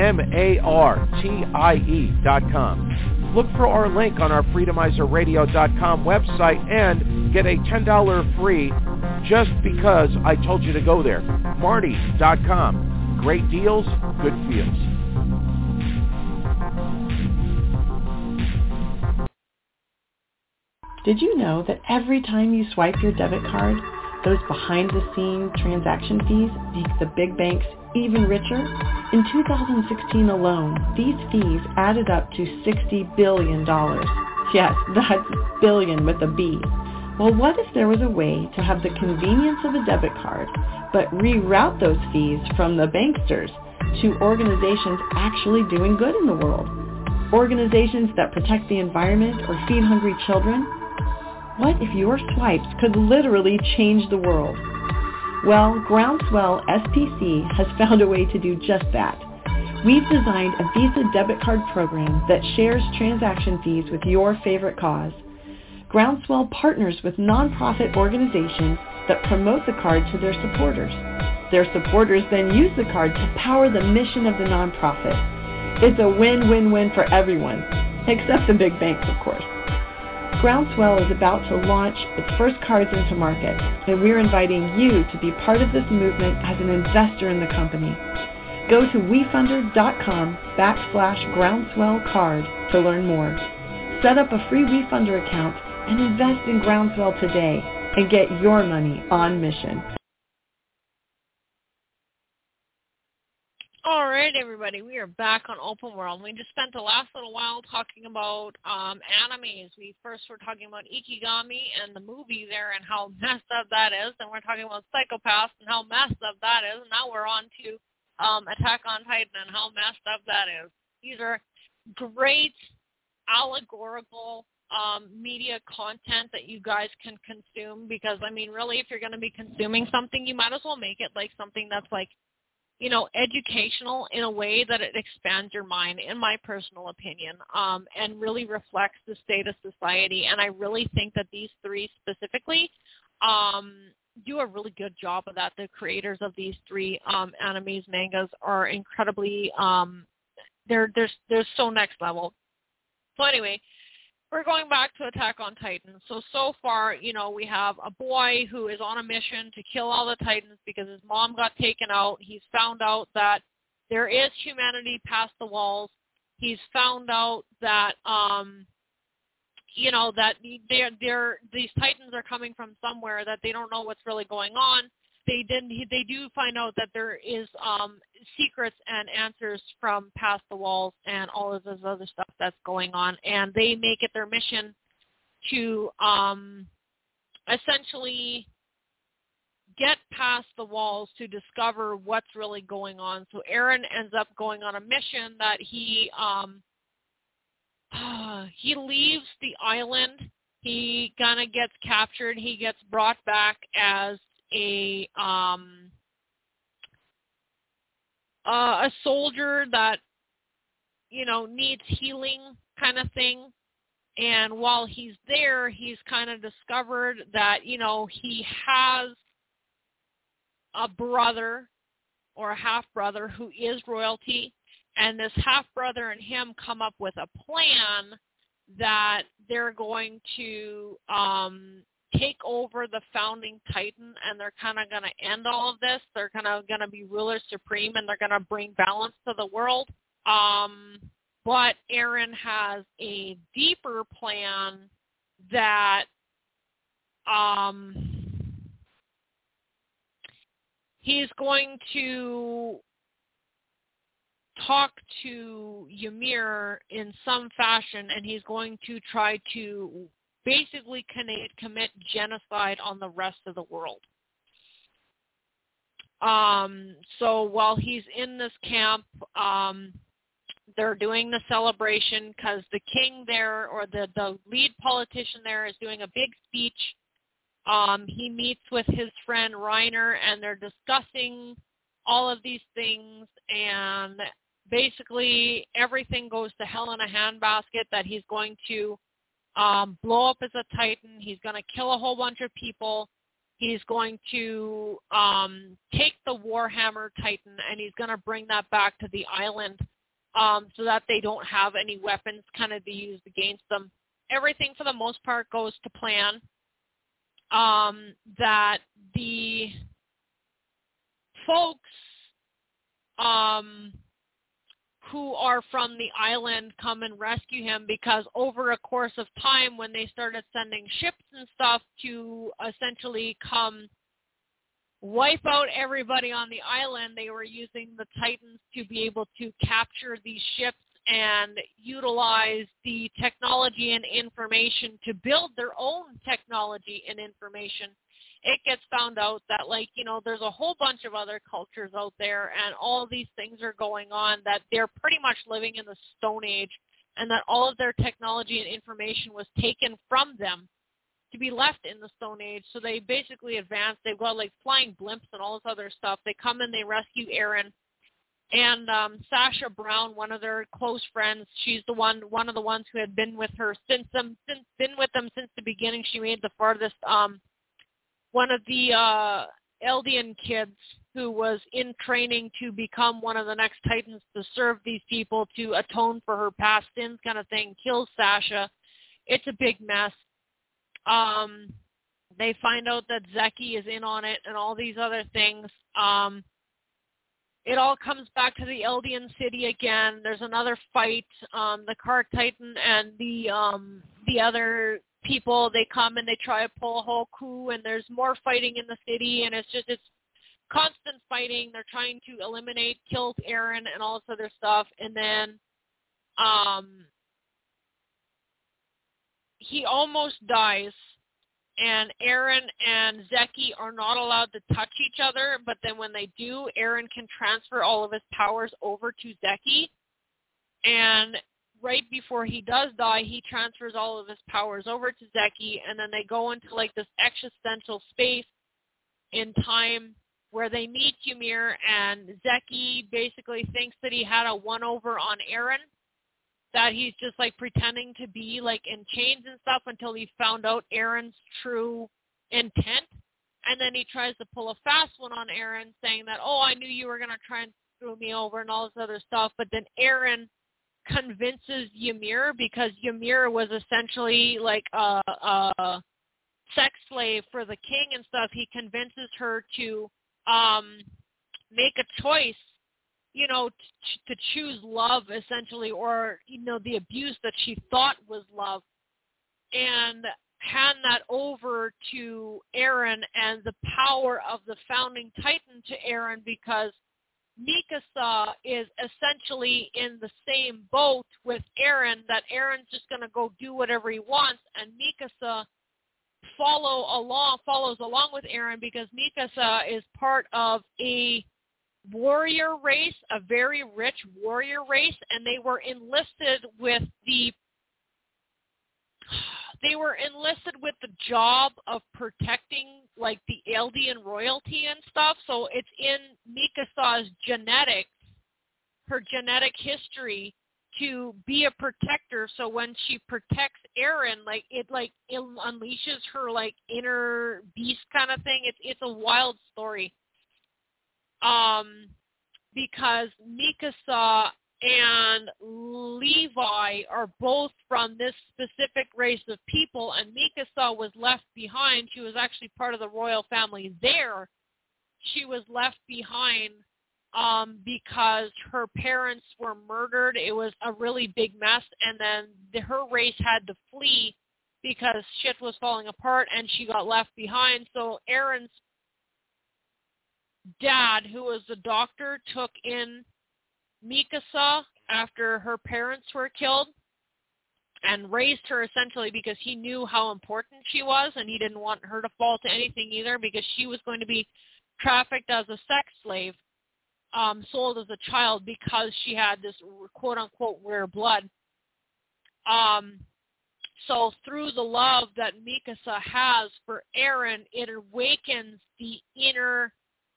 MARTIE.com. Look for our link on our FreedomizerRadio.com website and get a $10 free just because I told you to go there. Martie.com. Great deals, good feels. Did you know that every time you swipe your debit card, those behind-the-scenes transaction fees make the big banks even richer? In 2016 alone, these fees added up to $60 billion. Yes, that's billion with a B. Well, what if there was a way to have the convenience of a debit card, but reroute those fees from the banksters to organizations actually doing good in the world? Organizations that protect the environment or feed hungry children? What if your swipes could literally change the world? Well, Groundswell SPC has found a way to do just that. We've designed a Visa debit card program that shares transaction fees with your favorite cause. Groundswell partners with nonprofit organizations that promote the card to their supporters. Their supporters then use the card to power the mission of the nonprofit. It's a win-win-win for everyone, except the big banks, of course. Groundswell is about to launch its first cards into market, and we're inviting you to be part of this movement as an investor in the company. Go to WeFunder.com/GroundswellCard to learn more. Set up a free WeFunder account and invest in Groundswell today and get your money on mission. All right, everybody, we are back on Open World. We just spent the last little while talking about animes. We first were talking about Ikigami and the movie there and how messed up that is. And we're talking about Psycho-Pass and how messed up that is. And now we're on to Attack on Titan and how messed up that is. These are great allegorical media content that you guys can consume because, I mean, really, if you're going to be consuming something, you might as well make it like something that's like, you know, educational in a way that it expands your mind, in my personal opinion, and really reflects the state of society. And I really think that these three specifically do a really good job of that. The creators of these three animes, mangas are incredibly, they're so next level. So anyway, we're going back to Attack on Titan. So far, you know, we have a boy who is on a mission to kill all the Titans because his mom got taken out. He's found out that there is humanity past the walls. He's found out that, you know, that these Titans are coming from somewhere that they don't know what's really going on. They do find out that there is secrets and answers from past the walls and all of this other stuff that's going on, and they make it their mission to essentially get past the walls to discover what's really going on. So Eren ends up going on a mission that he leaves the island. He kind of gets captured. He gets brought back as a soldier that, you know, needs healing kind of thing. And while he's there, he's kind of discovered that, you know, he has a brother or a half-brother who is royalty. And this half-brother and him come up with a plan that they're going to take over the founding Titan, and they're kind of going to end all of this. They're kind of going to be rulers supreme, and they're going to bring balance to the world. But Eren has a deeper plan that he's going to talk to Ymir in some fashion, and he's going to try to basically commit genocide on the rest of the world. So while he's in this camp, they're doing the celebration because the king there, or the lead politician there, is doing a big speech. He meets with his friend Reiner, and they're discussing all of these things, and basically everything goes to hell in a handbasket, that he's going to blow up as a Titan. He's going to kill a whole bunch of people. He's going to take the Warhammer Titan, and he's going to bring that back to the island so that they don't have any weapons kind of be used against them. Everything, for the most part, goes to plan. That the folks who are from the island come and rescue him, because over a course of time, when they started sending ships and stuff to essentially come wipe out everybody on the island, they were using the Titans to be able to capture these ships and utilize the technology and information to build their own technology and information. It gets found out that, like, you know, there's a whole bunch of other cultures out there, and all these things are going on, that they're pretty much living in the Stone Age, and that all of their technology and information was taken from them to be left in the Stone Age. So they basically advance. They've got like flying blimps and all this other stuff. They come and they rescue Aaron. And Sasha Brown, one of their close friends, she's one of the ones who had been with her since the beginning. She made the farthest. One of the Eldian kids who was in training to become one of the next Titans to serve these people, to atone for her past sins, kind of thing, kills Sasha. It's a big mess. They find out that Zeki is in on it and all these other things. It all comes back to the Eldian city again. There's another fight. The Kark Titan and the other people, they come and they try to pull a whole coup, and there's more fighting in the city, and it's constant fighting. They're trying to kill Aaron and all this other stuff, and then he almost dies. And Aaron and Zeki are not allowed to touch each other, but then when they do, Aaron can transfer all of his powers over to Zeki. And right before he does die, he transfers all of his powers over to Zeki, and then they go into like this existential space in time where they meet Ymir, and Zeki basically thinks that he had a one-over on Aaron, that he's just like pretending to be like in chains and stuff until he found out Aaron's true intent. And then he tries to pull a fast one on Aaron, saying that, oh, I knew you were going to try and screw me over and all this other stuff. But then Aaron convinces Ymir, because Ymir was essentially like a sex slave for the king and stuff. He convinces her to make a choice, to choose love, essentially, or, the abuse that she thought was love, and hand that over to Aaron and the power of the founding Titan to Aaron, because Mikasa is essentially in the same boat with Aaron, that Aaron's just going to go do whatever he wants, and Mikasa follows along with Aaron, because Mikasa is part of a warrior race, a very rich warrior race, and they were enlisted with the job of protecting like the Eldian royalty and stuff. So it's in Mikasa's genetics, her genetic history, to be a protector. So when she protects Aaron, it unleashes her like inner beast kind of thing. It's a wild story. Because Mikasa and Levi are both from this specific race of people, and Mikasa was left behind. She was actually part of the royal family there. She was left behind because her parents were murdered. It was a really big mess, and then her race had to flee because shit was falling apart, and she got left behind. So Aaron's dad, who was the doctor, took in Mikasa after her parents were killed and raised her essentially because he knew how important she was, and he didn't want her to fall to anything either, because she was going to be trafficked as a sex slave, sold as a child, because she had this quote-unquote rare blood. So through the love that Mikasa has for Aaron, it awakens the inner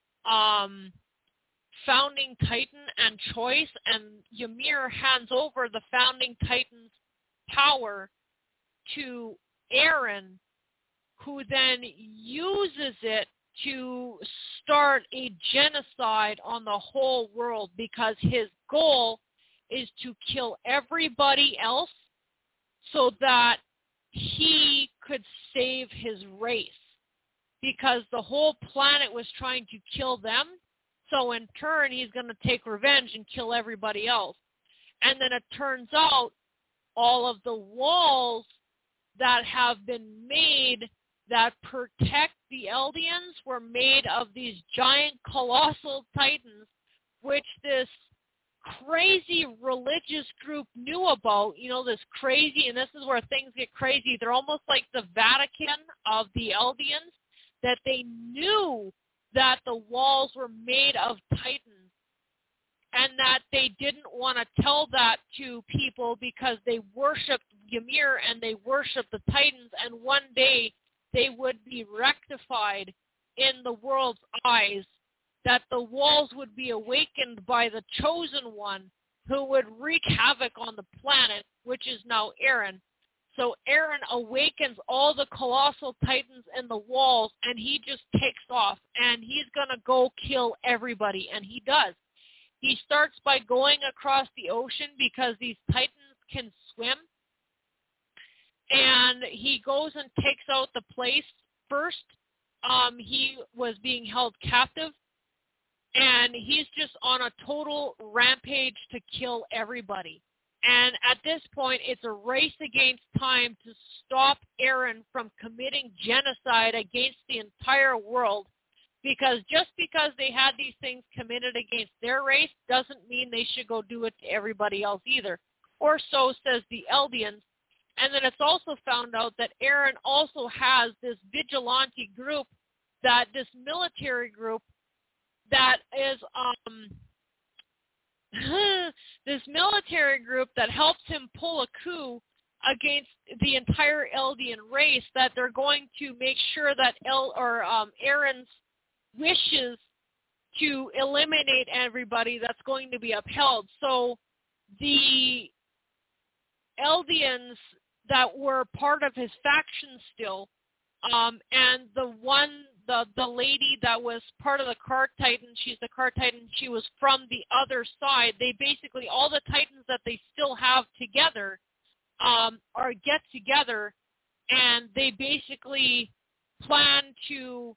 founding Titan and choice, and Ymir hands over the founding Titan's power to Aaron, who then uses it to start a genocide on the whole world, because his goal is to kill everybody else so that he could save his race, because the whole planet was trying to kill them. So in turn, he's going to take revenge and kill everybody else. And then it turns out all of the walls that have been made that protect the Eldians were made of these giant colossal titans, which this crazy religious group knew about. This crazy, and this is where things get crazy. They're almost like the Vatican of the Eldians, that they knew that the walls were made of titans, and that they didn't want to tell that to people because they worshipped Ymir and they worshipped the titans, and one day they would be rectified in the world's eyes, that the walls would be awakened by the chosen one who would wreak havoc on the planet, which is now Eren. So Eren awakens all the colossal titans in the walls, and he just takes off, and he's going to go kill everybody, and he does. He starts by going across the ocean because these titans can swim, and he goes and takes out the place first. He was being held captive, and he's just on a total rampage to kill everybody. And at this point, it's a race against time to stop Eren from committing genocide against the entire world, because just because they had these things committed against their race doesn't mean they should go do it to everybody else either. Or so says the Eldians. And then it's also found out that Eren also has this vigilante group, this military group that is this military group that helps him pull a coup against the entire Eldian race, that they're going to make sure that Eren's wishes to eliminate everybody that's going to be upheld. So the Eldians that were part of his faction still, and the lady that was part of the Car Titan, she's the Car Titan, she was from the other side. They basically, all the Titans that they still have together get together, and they basically plan to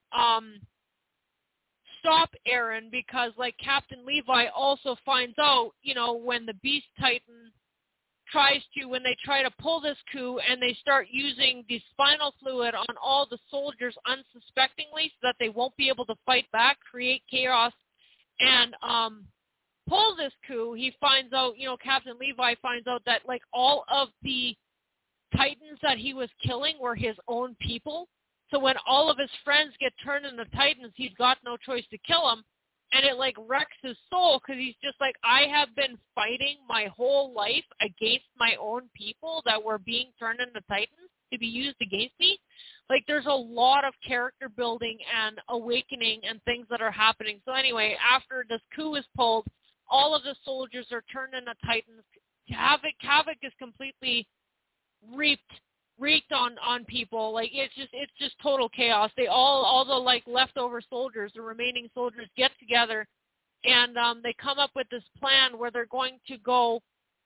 stop Eren, because like Captain Levi also finds out, when the Beast Titan when they try to pull this coup and they start using the spinal fluid on all the soldiers unsuspectingly so that they won't be able to fight back, create chaos, and pull this coup, he finds out, Captain Levi finds out that like all of the Titans that he was killing were his own people. So when all of his friends get turned into Titans, he's got no choice to kill them. And it like wrecks his soul, because he's just like, I have been fighting my whole life against my own people that were being turned into Titans to be used against me. Like, there's a lot of character building and awakening and things that are happening. So anyway, after this coup is pulled, all of the soldiers are turned into Titans. Havoc is completely wreaked on people. Like, it's just total chaos. They all the like leftover soldiers, the remaining soldiers, get together, and they come up with this plan where they're going to go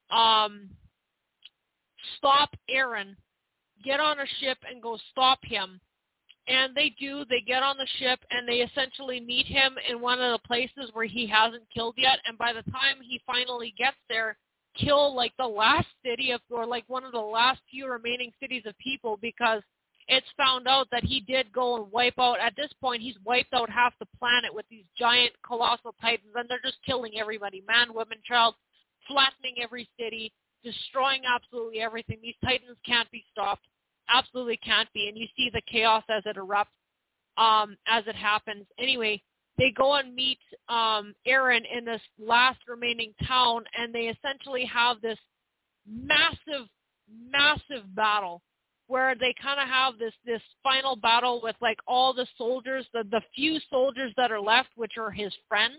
stop Eren, get on a ship and go stop him. And they do. They get on the ship and they essentially meet him in one of the places where he hasn't killed yet. And by the time he finally gets there, kill like the last city or like one of the last few remaining cities of people, because it's found out that he did go and wipe out, at this point he's wiped out half the planet with these giant colossal titans, and they're just killing everybody, man, woman, child, flattening every city, destroying absolutely everything. These titans can't be stopped, absolutely can't be, and you see the chaos as it erupts, as it happens. Anyway, they go and meet Eren in this last remaining town, and they essentially have this massive battle where they kind of have this final battle with like all the soldiers, the few soldiers that are left, which are his friends,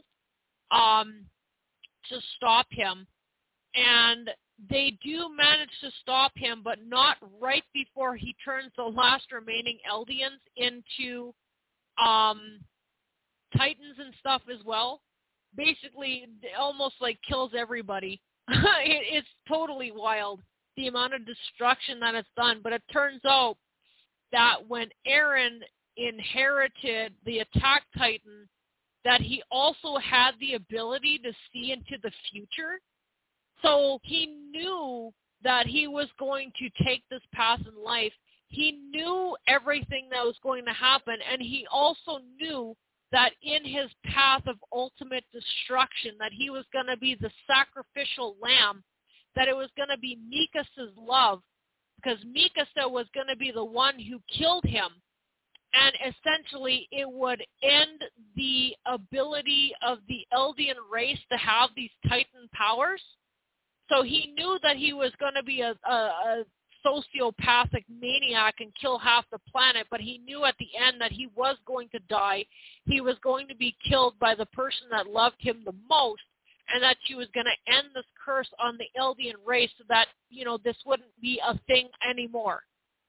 to stop him. And they do manage to stop him, but not right before he turns the last remaining Eldians into Titans and stuff as well. Basically, almost like kills everybody. It's totally wild, the amount of destruction that it's done. But it turns out that when Eren inherited the Attack Titan, that he also had the ability to see into the future. So he knew that he was going to take this path in life. He knew everything that was going to happen, and he also knew that in his path of ultimate destruction, that he was going to be the sacrificial lamb, that it was going to be Mikasa's love, because Mikasa was going to be the one who killed him, and essentially it would end the ability of the Eldian race to have these Titan powers. So he knew that he was going to be a sociopathic maniac and kill half the planet, but he knew at the end that he was going to die. He was going to be killed by the person that loved him the most, and that she was going to end this curse on the Eldian race so that, you know, this wouldn't be a thing anymore.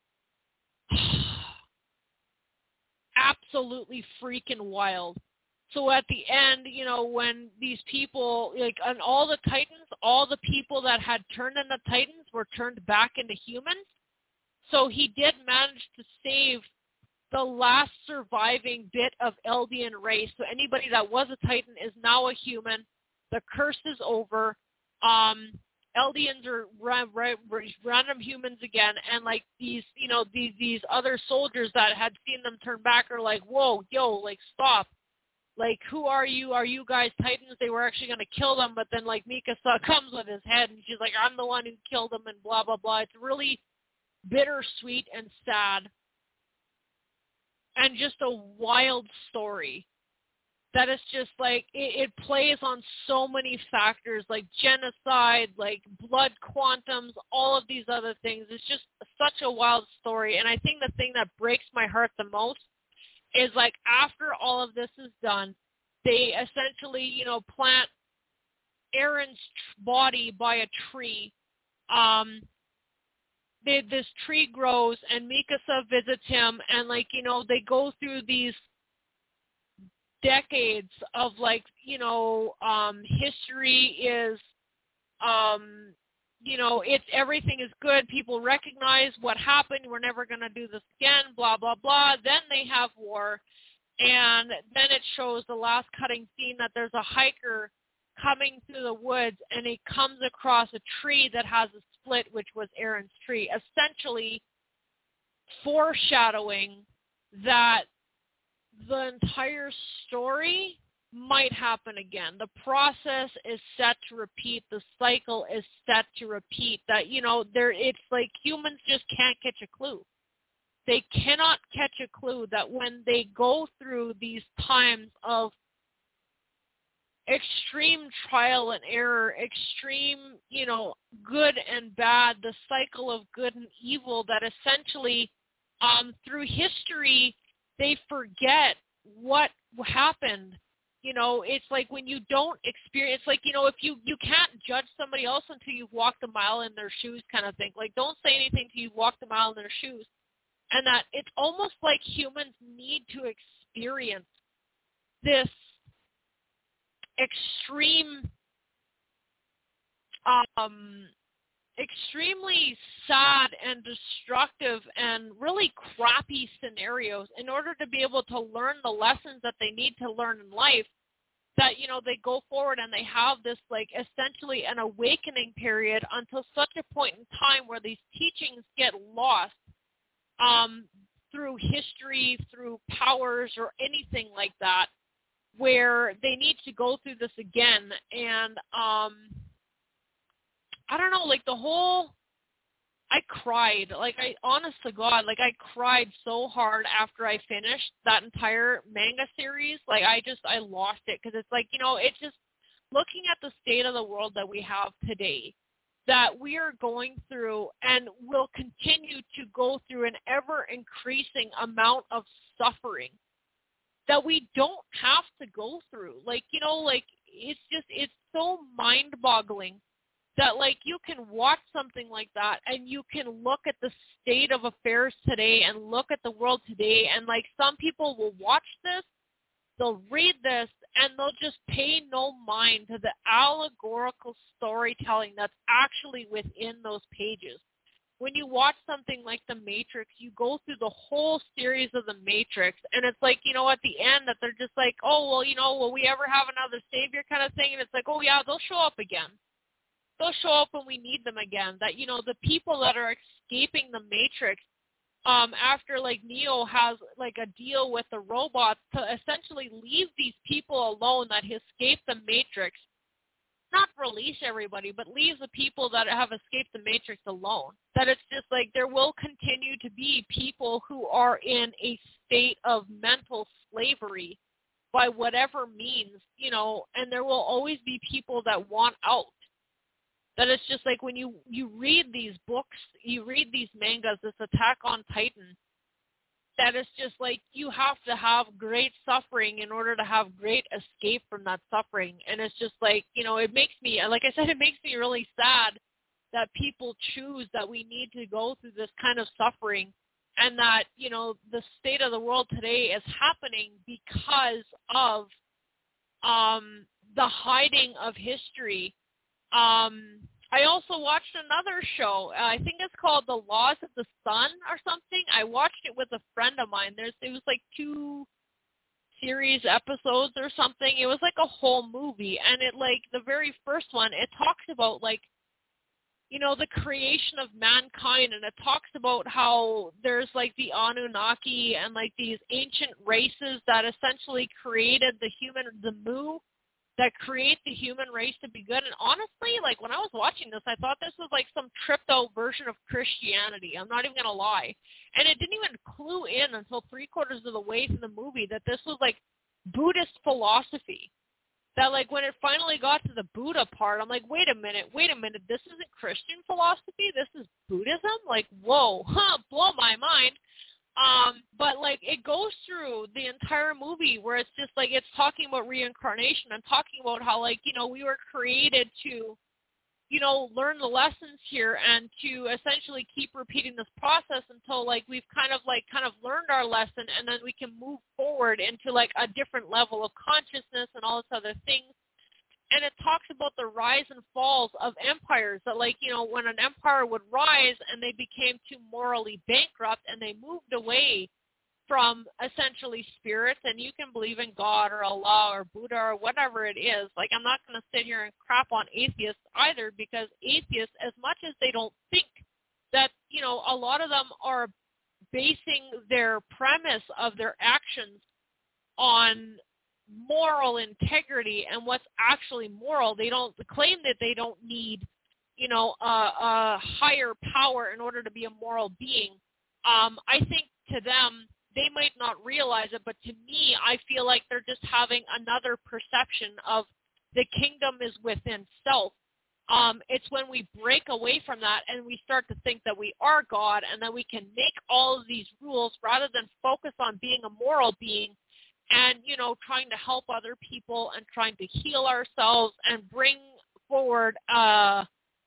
Absolutely freaking wild. So at the end, you know, when these people, like, on all the Titans, all the people that had turned into Titans were turned back into humans. So he did manage to save the last surviving bit of Eldian race. So anybody that was a Titan is now a human. The curse is over. Eldians are random humans again, and like these, you know, these other soldiers that had seen them turn back are like, whoa, yo, like, stop. Like, who are you? Are you guys Titans? They were actually going to kill them, but then, like, Mikasa comes with his head, and she's like, I'm the one who killed them, and blah, blah, blah. It's really bittersweet and sad, and just a wild story that is just, like, it plays on so many factors, like genocide, like blood quantums, all of these other things. It's just such a wild story, and I think the thing that breaks my heart the most is, like, after all of this is done, they essentially, you know, plant Aaron's body by a tree. This tree grows, and Mikasa visits him, and, like, you know, they go through these decades of, like, you know, history is, you know, it's everything is good. People recognize what happened. We're never going to do this again, blah, blah, blah. Then they have war. And then it shows the last cutting scene that there's a hiker coming through the woods, and he comes across a tree that has a split, which was Aaron's tree, essentially foreshadowing that the entire story might happen again. The process is set to repeat. The cycle is set to repeat. That, you know, it's like humans just can't catch a clue. They cannot catch a clue that when they go through these times of extreme trial and error, extreme, you know, good and bad, the cycle of good and evil, that essentially through history they forget what happened. You know, it's like when you don't experience, like, you know, if you can't judge somebody else until you've walked a mile in their shoes kind of thing. Like, don't say anything until you've walked a mile in their shoes. And that it's almost like humans need to experience this extremely sad and destructive and really crappy scenarios in order to be able to learn the lessons that they need to learn in life, that, you know, they go forward and they have this, like, essentially an awakening period until such a point in time where these teachings get lost through history, through powers, or anything like that, where they need to go through this again. And I don't know, like, I cried. Like, honest to God, like, I cried so hard after I finished that entire manga series. Like, I lost it, because it's like, you know, it's just looking at the state of the world that we have today, that we are going through and will continue to go through an ever-increasing amount of suffering that we don't have to go through. Like, you know, like, it's so mind-boggling that, like, you can watch something like that and you can look at the state of affairs today and look at the world today, and, like, some people will watch this, they'll read this, and they'll just pay no mind to the allegorical storytelling that's actually within those pages. When you watch something like The Matrix, you go through the whole series of The Matrix, and it's like, you know, at the end that they're just like, oh, well, you know, will we ever have another savior kind of thing? And it's like, oh, yeah, they'll show up again. They'll show up when we need them again. That, you know, the people that are escaping the Matrix, after, like, Neo has, like, a deal with the robots to essentially leave these people alone that escaped the Matrix, not release everybody, but leave the people that have escaped the Matrix alone. That it's just like there will continue to be people who are in a state of mental slavery by whatever means, you know, and there will always be people that want out. that it's just like when you read these books, you read these mangas, this Attack on Titan, that it's just like you have to have great suffering in order to have great escape from that suffering. And it's just like, it makes me, like I said, it makes me really sad that people choose that we need to go through this kind of suffering, and that, the state of the world today is happening because of the hiding of history. I also watched another show. I think it's called The Laws of the Sun or something. I watched it with a friend of mine. It was like 2 series episodes or something. It was like a whole movie. And it, like, the very first one, it talks about, like, the creation of mankind, and it talks about how there's, like, the Anunnaki and, like, these ancient races that essentially created the Mu, that create the human race to be good. And honestly, like, when I was watching this, I thought this was like some tripped out version of Christianity. I'm not even going to lie. And it didn't even clue in until 3/4 of the way through the movie that this was like Buddhist philosophy. That, like, when it finally got to the Buddha part, I'm like, wait a minute, this isn't Christian philosophy, this is Buddhism? Like, whoa, blow my mind. But, like, it goes through the entire movie where it's just, like, it's talking about reincarnation and talking about how, like, we were created to, learn the lessons here and to essentially keep repeating this process until, like, we've kind of learned our lesson, and then we can move forward into, like, a different level of consciousness and all this other things. And it talks about the rise and falls of empires, that, like, when an empire would rise and they became too morally bankrupt and they moved away from essentially spirits, and you can believe in God or Allah or Buddha or whatever it is. Like, I'm not going to sit here and crap on atheists either, because atheists, as much as they don't think that, a lot of them are basing their premise of their actions on moral integrity and what's actually moral. They don't claim that they don't need, a higher power in order to be a moral being. I think to them, they might not realize it, but to me, I feel like they're just having another perception of the kingdom is within self. It's when we break away from that and we start to think that we are God and that we can make all of these rules rather than focus on being a moral being and, trying to help other people and trying to heal ourselves and bring forward a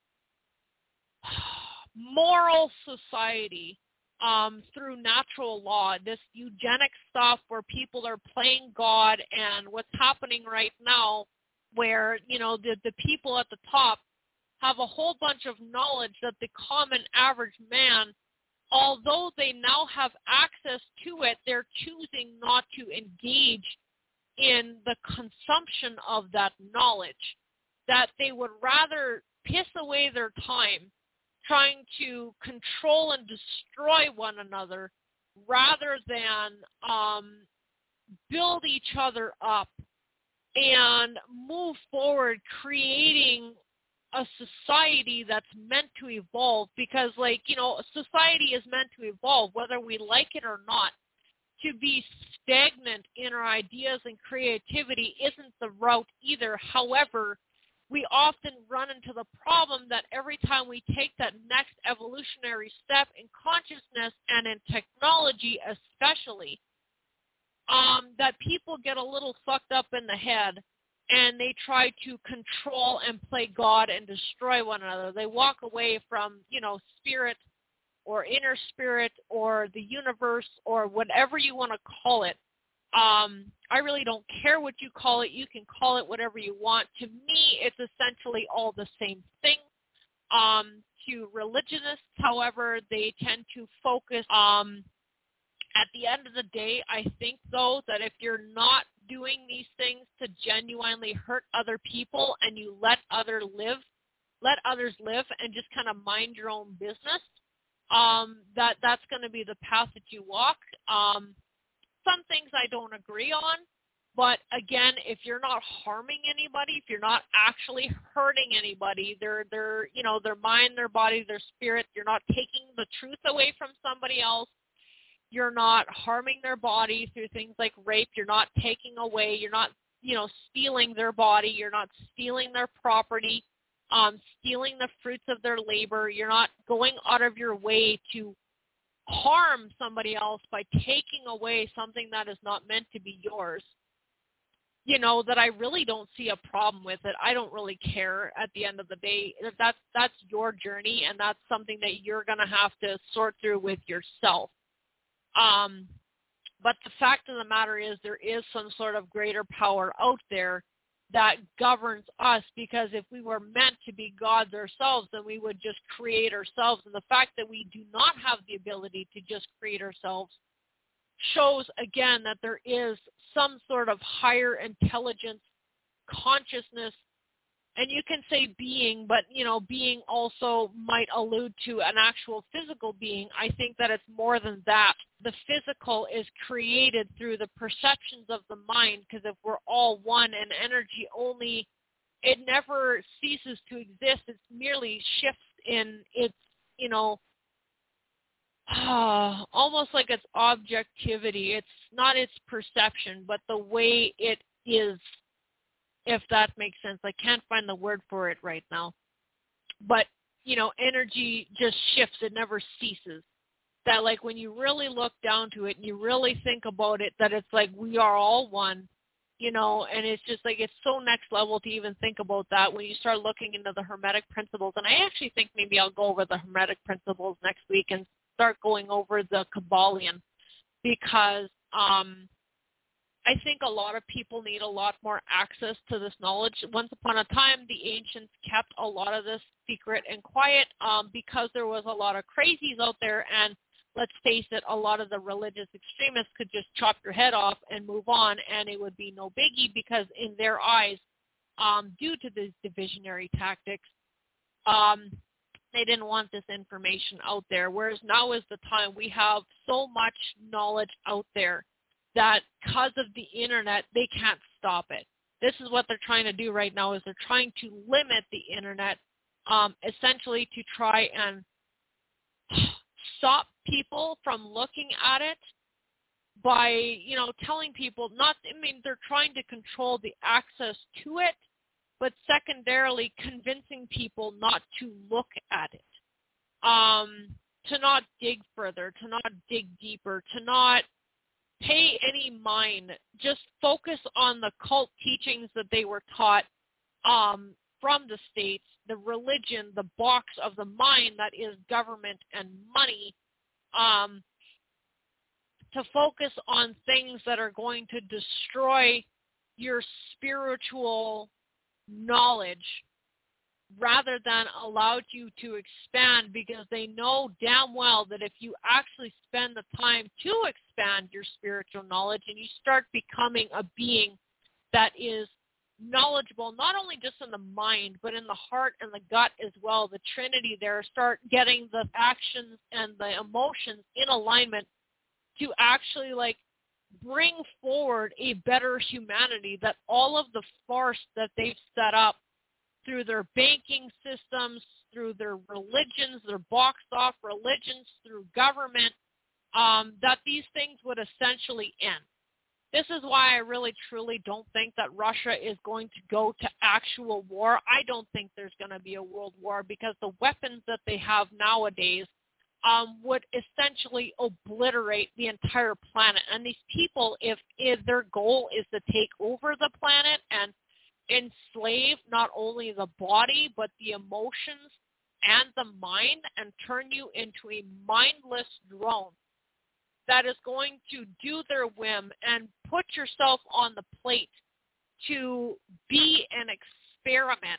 moral society through natural law. This eugenic stuff where people are playing God, and what's happening right now where, the people at the top have a whole bunch of knowledge that the common average man, although they now have access to it, they're choosing not to engage in the consumption of that knowledge, that they would rather piss away their time trying to control and destroy one another rather than build each other up and move forward, creating a society that's meant to evolve. Because, like, society is meant to evolve whether we like it or not. To be stagnant in our ideas and creativity isn't the route either. However, we often run into the problem that every time we take that next evolutionary step in consciousness and in technology especially, that people get a little sucked up in the head and they try to control and play God and destroy one another. They walk away from, spirit or inner spirit or the universe or whatever you want to call it. I really don't care what you call it. You can call it whatever you want. To me, it's essentially all the same thing. To religionists, however, they tend to focus at the end of the day, I think, though, that if you're not doing these things to genuinely hurt other people and you let others live and just kind of mind your own business, that's going to be the path that you walk. Some things I don't agree on, but again, if you're not harming anybody, if you're not actually hurting anybody, their mind, their body, their spirit, you're not taking the truth away from somebody else, you're not harming their body through things like rape, you're not taking away, you're not, stealing their body, you're not stealing their property, stealing the fruits of their labor. You're not going out of your way to harm somebody else by taking away something that is not meant to be yours. You know, that I really don't see a problem with it. I don't really care at the end of the day. That's your journey, and that's something that you're going to have to sort through with yourself. But the fact of the matter is there is some sort of greater power out there that governs us, because if we were meant to be gods ourselves, then we would just create ourselves. And the fact that we do not have the ability to just create ourselves shows, again, that there is some sort of higher intelligence, consciousness, and you can say being, but, you know, being also might allude to an actual physical being. I think that it's more than that. The physical is created through the perceptions of the mind, because if we're all one and energy only, it never ceases to exist. It merely shifts in its, you know, almost like its objectivity. It's not its perception, but the way it is, if that makes sense. I can't find the word for it right now. But, you know, energy just shifts. It never ceases. That, like, when you really look down to it and you really think about it, that it's like we are all one, you know, and it's just like it's so next level to even think about that when you start looking into the Hermetic principles. And I actually think maybe I'll go over the Hermetic principles next week and start going over the Kabbalion, because I think a lot of people need a lot more access to this knowledge. Once upon a time, the ancients kept a lot of this secret and quiet because there was a lot of crazies out there, and let's face it, a lot of the religious extremists could just chop your head off and move on, and it would be no biggie, because in their eyes, due to these divisionary tactics, they didn't want this information out there, whereas now is the time. We have so much knowledge out there that because of the internet, they can't stop it. This is what they're trying to do right now, is they're trying to limit the internet, essentially to try and stop people from looking at it by, you know, telling people they're trying to control the access to it, but secondarily convincing people not to look at it, to not dig further, to not dig deeper, to not pay any mind, just focus on the cult teachings that they were taught from the states, the religion, the box of the mind that is government and money, to focus on things that are going to destroy your spiritual knowledge rather than allowed you to expand, because they know damn well that if you actually spend the time to expand your spiritual knowledge and you start becoming a being that is knowledgeable, not only just in the mind, but in the heart and the gut as well, the Trinity there, start getting the actions and the emotions in alignment to actually like bring forward a better humanity, that all of the farce that they've set up through their banking systems, through their religions, their boxed off religions, through government, that these things would essentially end. This is why I really truly don't think that Russia is going to go to actual war. I don't think there's going to be a world war, because the weapons that they have nowadays would essentially obliterate the entire planet. And these people, if their goal is to take over the planet and enslave not only the body but the emotions and the mind, and turn you into a mindless drone that is going to do their whim and put yourself on the plate to be an experiment,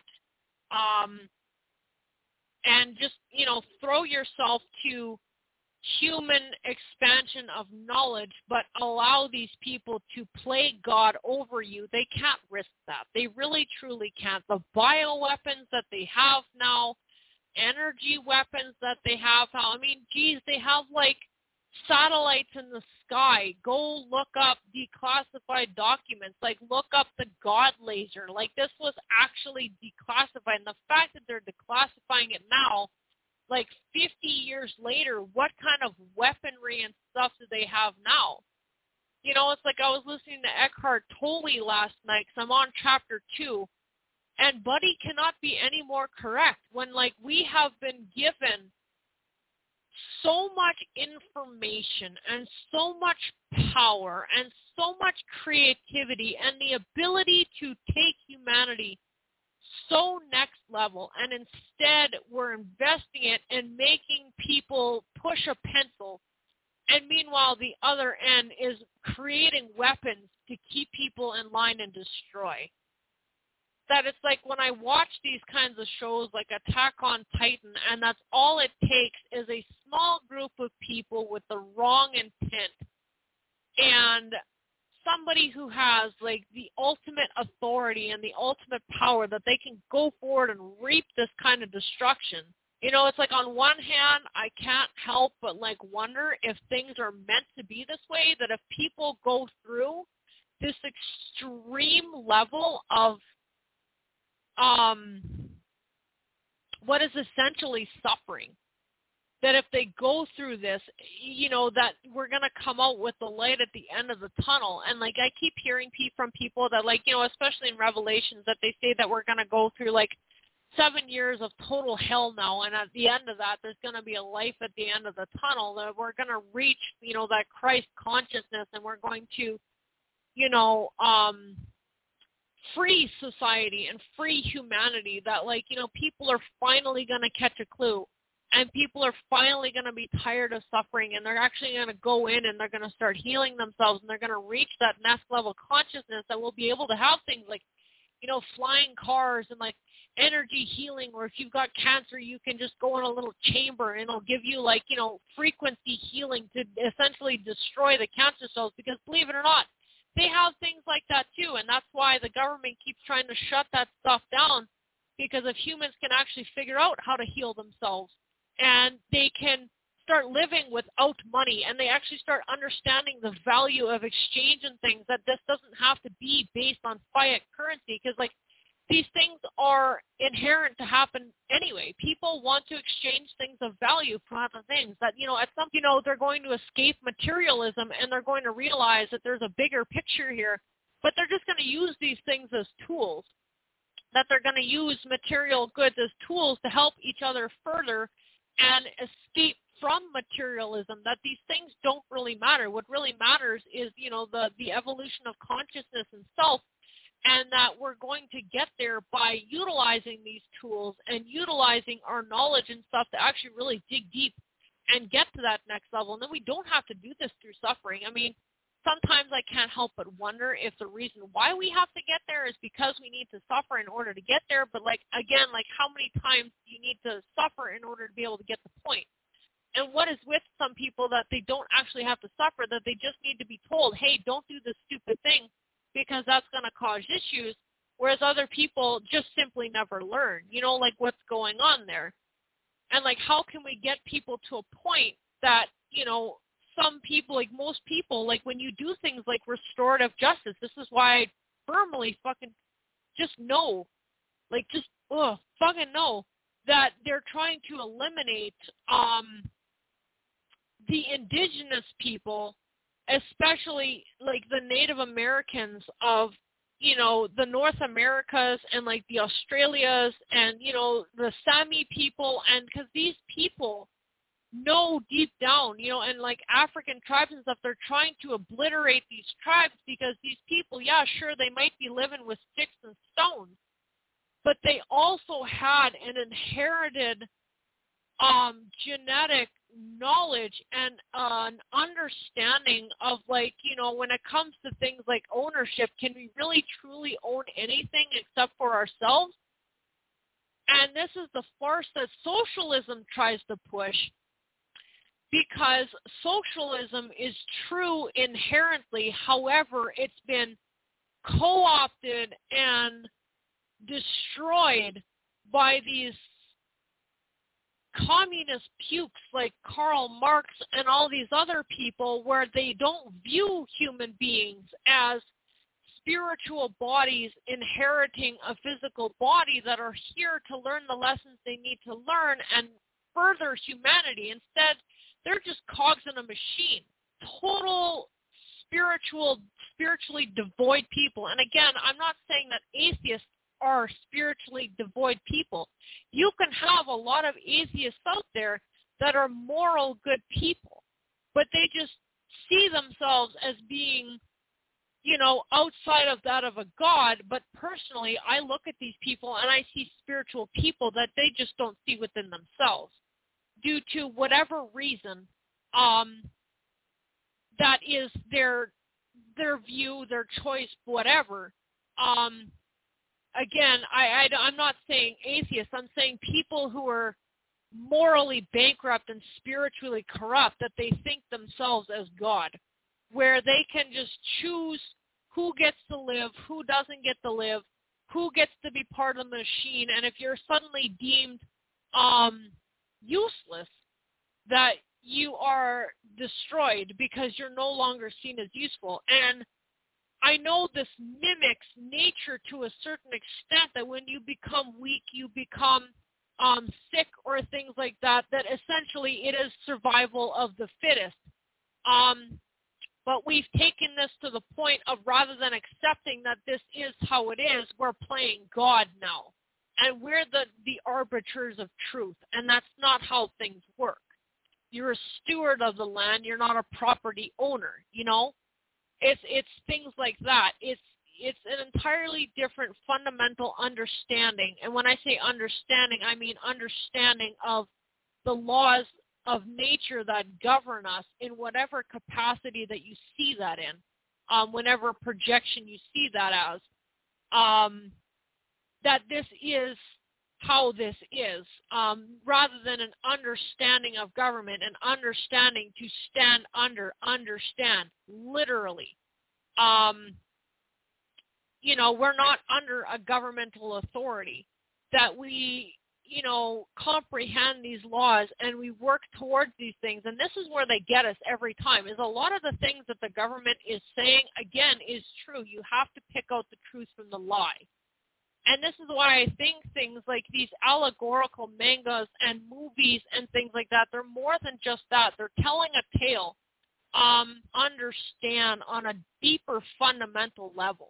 and just, you know, throw yourself to human expansion of knowledge, but allow these people to play God over you. They can't risk that. They really, truly can't. The bioweapons that they have now, energy weapons that they have now, I mean, geez, they have like satellites in the sky. Go look up declassified documents. Like, look up the God laser. Like, this was actually declassified. And the fact that they're declassifying it now, like 50 years later, what kind of weaponry and stuff do they have now? You know, it's like I was listening to Eckhart Tolle last night, because I'm on chapter 2, And Buddy cannot be any more correct when, like, we have been given so much information and so much power and so much creativity and the ability to take humanity so next level, and instead we're investing it in making people push a pencil, and meanwhile the other end is creating weapons to keep people in line and destroy. That it's like when I watch these kinds of shows like Attack on Titan, and that's all it takes is a small group of people with the wrong intent and somebody who has like the ultimate authority and the ultimate power that they can go forward and reap this kind of destruction. You know, it's like on one hand, I can't help but like wonder if things are meant to be this way, that if people go through this extreme level of what is essentially suffering, that if they go through this, you know, that we're going to come out with the light at the end of the tunnel. And like I keep hearing from people that, like, you know, especially in Revelations, that they say that we're going to go through like 7 years of total hell now, and at the end of that there's going to be a life at the end of the tunnel, that we're going to reach, you know, that Christ consciousness, and we're going to, you know, free society and free humanity, that, like, you know, people are finally going to catch a clue, and people are finally going to be tired of suffering, and they're actually going to go in and they're going to start healing themselves, and they're going to reach that next level consciousness that will be able to have things like, you know, flying cars and like energy healing, or if you've got cancer, you can just go in a little chamber and it'll give you, like, you know, frequency healing to essentially destroy the cancer cells, because believe it or not, they have things like that too, and that's why the government keeps trying to shut that stuff down, because if humans can actually figure out how to heal themselves, and they can start living without money, and they actually start understanding the value of exchange and things, that this doesn't have to be based on fiat currency, because, like, these things are inherent to happen anyway. People want to exchange things of value for other things. That, you know, at some, you know, they're going to escape materialism, and they're going to realize that there's a bigger picture here, but they're just going to use these things as tools, that they're going to use material goods as tools to help each other further and escape from materialism, that these things don't really matter. What really matters is, you know, the evolution of consciousness and self, and that we're going to get there by utilizing these tools and utilizing our knowledge and stuff to actually really dig deep and get to that next level. And then we don't have to do this through suffering. I mean, sometimes I can't help but wonder if the reason why we have to get there is because we need to suffer in order to get there. But, like, again, like, how many times do you need to suffer in order to be able to get the point? And what is with some people that they don't actually have to suffer, that they just need to be told, hey, don't do this stupid thing because that's going to cause issues, whereas other people just simply never learn, you know, like what's going on there. And, like, how can we get people to a point that, you know, some people, like most people, like when you do things like restorative justice, this is why I firmly fucking just know, like just fucking know that they're trying to eliminate the indigenous people, especially like the Native Americans of, you know, the North Americas and like the Australias and, you know, the Sami people, and because these people know deep down, you know, and like African tribes and stuff, they're trying to obliterate these tribes because these people, yeah, sure, they might be living with sticks and stones, but they also had an inherited genetic knowledge and an understanding of, like, you know, when it comes to things like ownership, can we really truly own anything except for ourselves? And this is the farce that socialism tries to push, because socialism is true inherently. However, it's been co-opted and destroyed by these communist pukes like Karl Marx and all these other people, where they don't view human beings as spiritual bodies inheriting a physical body that are here to learn the lessons they need to learn and further humanity. Instead, they're just cogs in a machine. Total spiritually devoid people. And again, I'm not saying that atheists are spiritually devoid people. You can have a lot of atheists out there that are moral, good people, but they just see themselves as being, outside of that of a God. But personally, I look at these people and I see spiritual people that they just don't see within themselves due to whatever reason. That is their view, their choice, whatever. Again, I'm not saying atheists. I'm saying people who are morally bankrupt and spiritually corrupt, that they think themselves as God, where they can just choose who gets to live, who doesn't get to live, who gets to be part of the machine. And if you're suddenly deemed useless, that you are destroyed because you're no longer seen as useful. And I know this mimics nature to a certain extent, that when you become weak, you become sick or things like that, that essentially it is survival of the fittest. But we've taken this to the point of, rather than accepting that this is how it is, we're playing God now. And we're the arbiters of truth, and that's not how things work. You're a steward of the land. You're not a property owner, It's things like that. It's an entirely different fundamental understanding. And when I say understanding, I mean understanding of the laws of nature that govern us in whatever capacity that you see that in, whenever projection you see that as, that this is how this is, rather than an understanding of government, an understanding to stand under, understand, literally. We're not under a governmental authority, that we, comprehend these laws and we work towards these things. And this is where they get us every time, is a lot of the things that the government is saying, again, is true. You have to pick out the truth from the lie. And this is why I think things like these allegorical mangas and movies and things like that, they're more than just that. They're telling a tale, understand on a deeper fundamental level.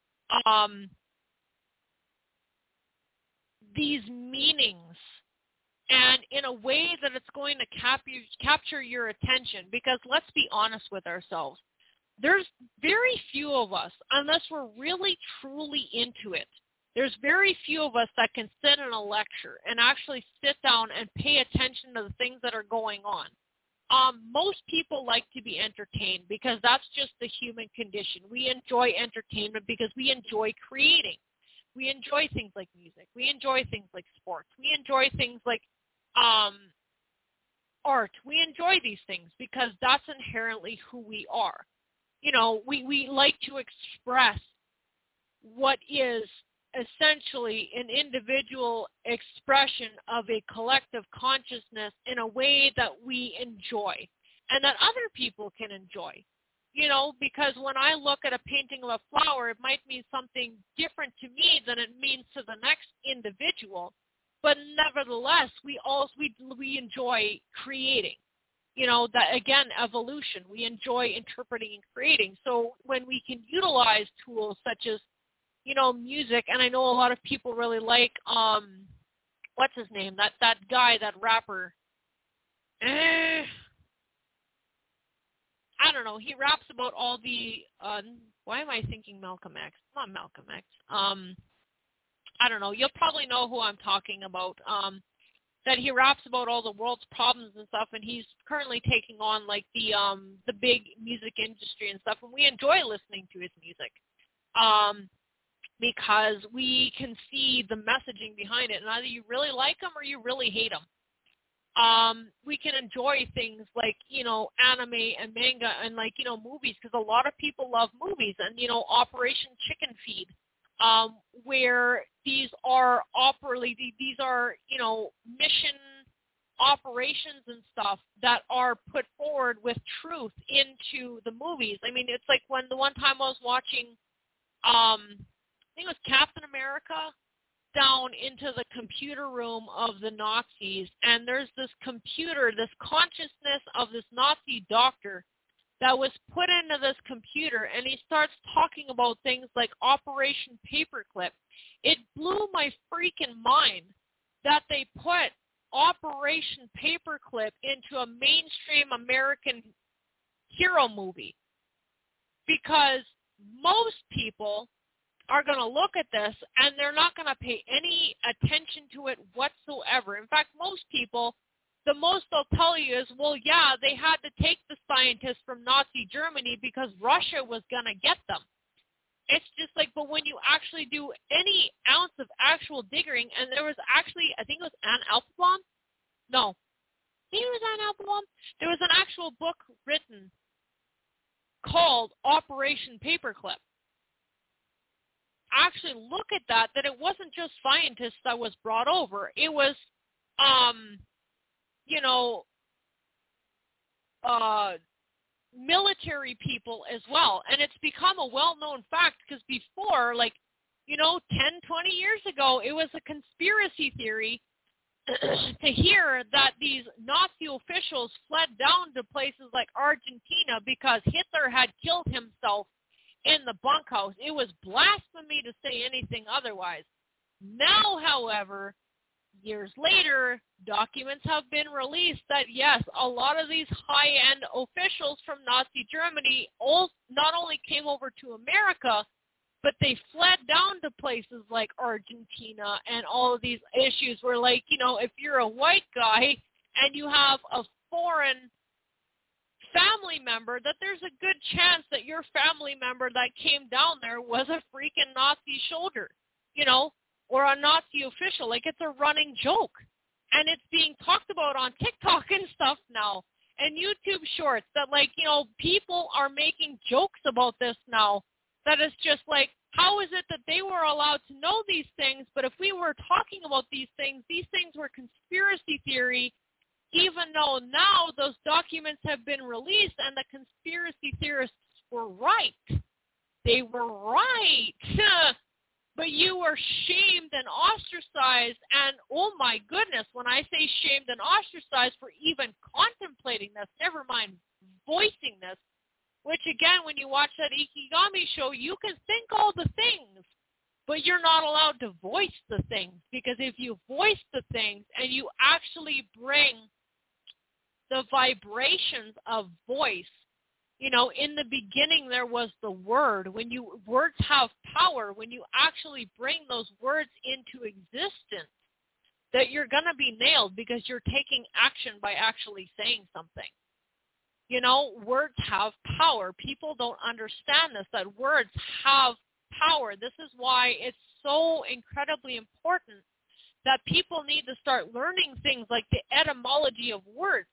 These meanings, and in a way that it's going to capture your attention, because let's be honest with ourselves. There's very few of us, unless we're really truly into it, there's very few of us that can sit in a lecture and actually sit down and pay attention to the things that are going on. Most people like to be entertained because that's just the human condition. We enjoy entertainment because we enjoy creating. We enjoy things like music. We enjoy things like sports. We enjoy things like art. We enjoy these things because that's inherently who we are. We like to express what is essentially an individual expression of a collective consciousness in a way that we enjoy and that other people can enjoy. Because when I look at a painting of a flower, it might mean something different to me than it means to the next individual. But nevertheless, we enjoy creating. That again, evolution. We enjoy interpreting and creating. So when we can utilize tools such as, music, and I know a lot of people really like, what's his name? That guy, that rapper. I don't know. He raps about all the, why am I thinking Malcolm X? Not Malcolm X. I don't know. You'll probably know who I'm talking about. That he raps about all the world's problems and stuff, and he's currently taking on like the big music industry and stuff, and we enjoy listening to his music. Because we can see the messaging behind it, and either you really like them or you really hate them. We can enjoy things like, anime and manga and movies, because a lot of people love movies, and, Operation Chicken Feed, where these are mission operations and stuff that are put forward with truth into the movies. I mean, it's like when the one time I was watching, I think it was Captain America, down into the computer room of the Nazis, and there's this computer, this consciousness of this Nazi doctor that was put into this computer, and he starts talking about things like Operation Paperclip. It blew my freaking mind that they put Operation Paperclip into a mainstream American hero movie, because most people are going to look at this and they're not going to pay any attention to it whatsoever. In fact, most people, the most they'll tell you is, well, yeah, they had to take the scientists from Nazi Germany because Russia was going to get them. It's just like, but when you actually do any ounce of actual digging, and there was actually, I think it was Anne Applebaum? No. I think it was Anne Applebaum. There was an actual book written called Operation Paperclip. Actually look at that it wasn't just scientists that was brought over. It was, military people as well. And it's become a well-known fact because before, 10, 20 years ago, it was a conspiracy theory to hear that these Nazi officials fled down to places like Argentina because Hitler had killed himself in the bunkhouse. It was blasphemy to say anything otherwise. Now, however, years later, documents have been released that, yes, a lot of these high-end officials from Nazi Germany not only came over to America, but they fled down to places like Argentina, and all of these issues were like, if you're a white guy and you have a foreign family member, that there's a good chance that your family member that came down there was a freaking Nazi soldier, or a Nazi official. Like, it's a running joke. And it's being talked about on TikTok and stuff now, and YouTube shorts, that, people are making jokes about this now. That is just like, how is it that they were allowed to know these things, but if we were talking about these things were conspiracy theory, even though now those documents have been released and the conspiracy theorists were right. They were right. But you were shamed and ostracized, and oh my goodness, when I say shamed and ostracized for even contemplating this, never mind voicing this, which again, when you watch that Ikigami show, you can think all the things, but you're not allowed to voice the things, because if you voice the things and you actually bring the vibrations of voice, in the beginning there was the word. Words have power. When you actually bring those words into existence, that you're going to be nailed because you're taking action by actually saying something. Words have power. People don't understand this, that words have power. This is why it's so incredibly important that people need to start learning things like the etymology of words.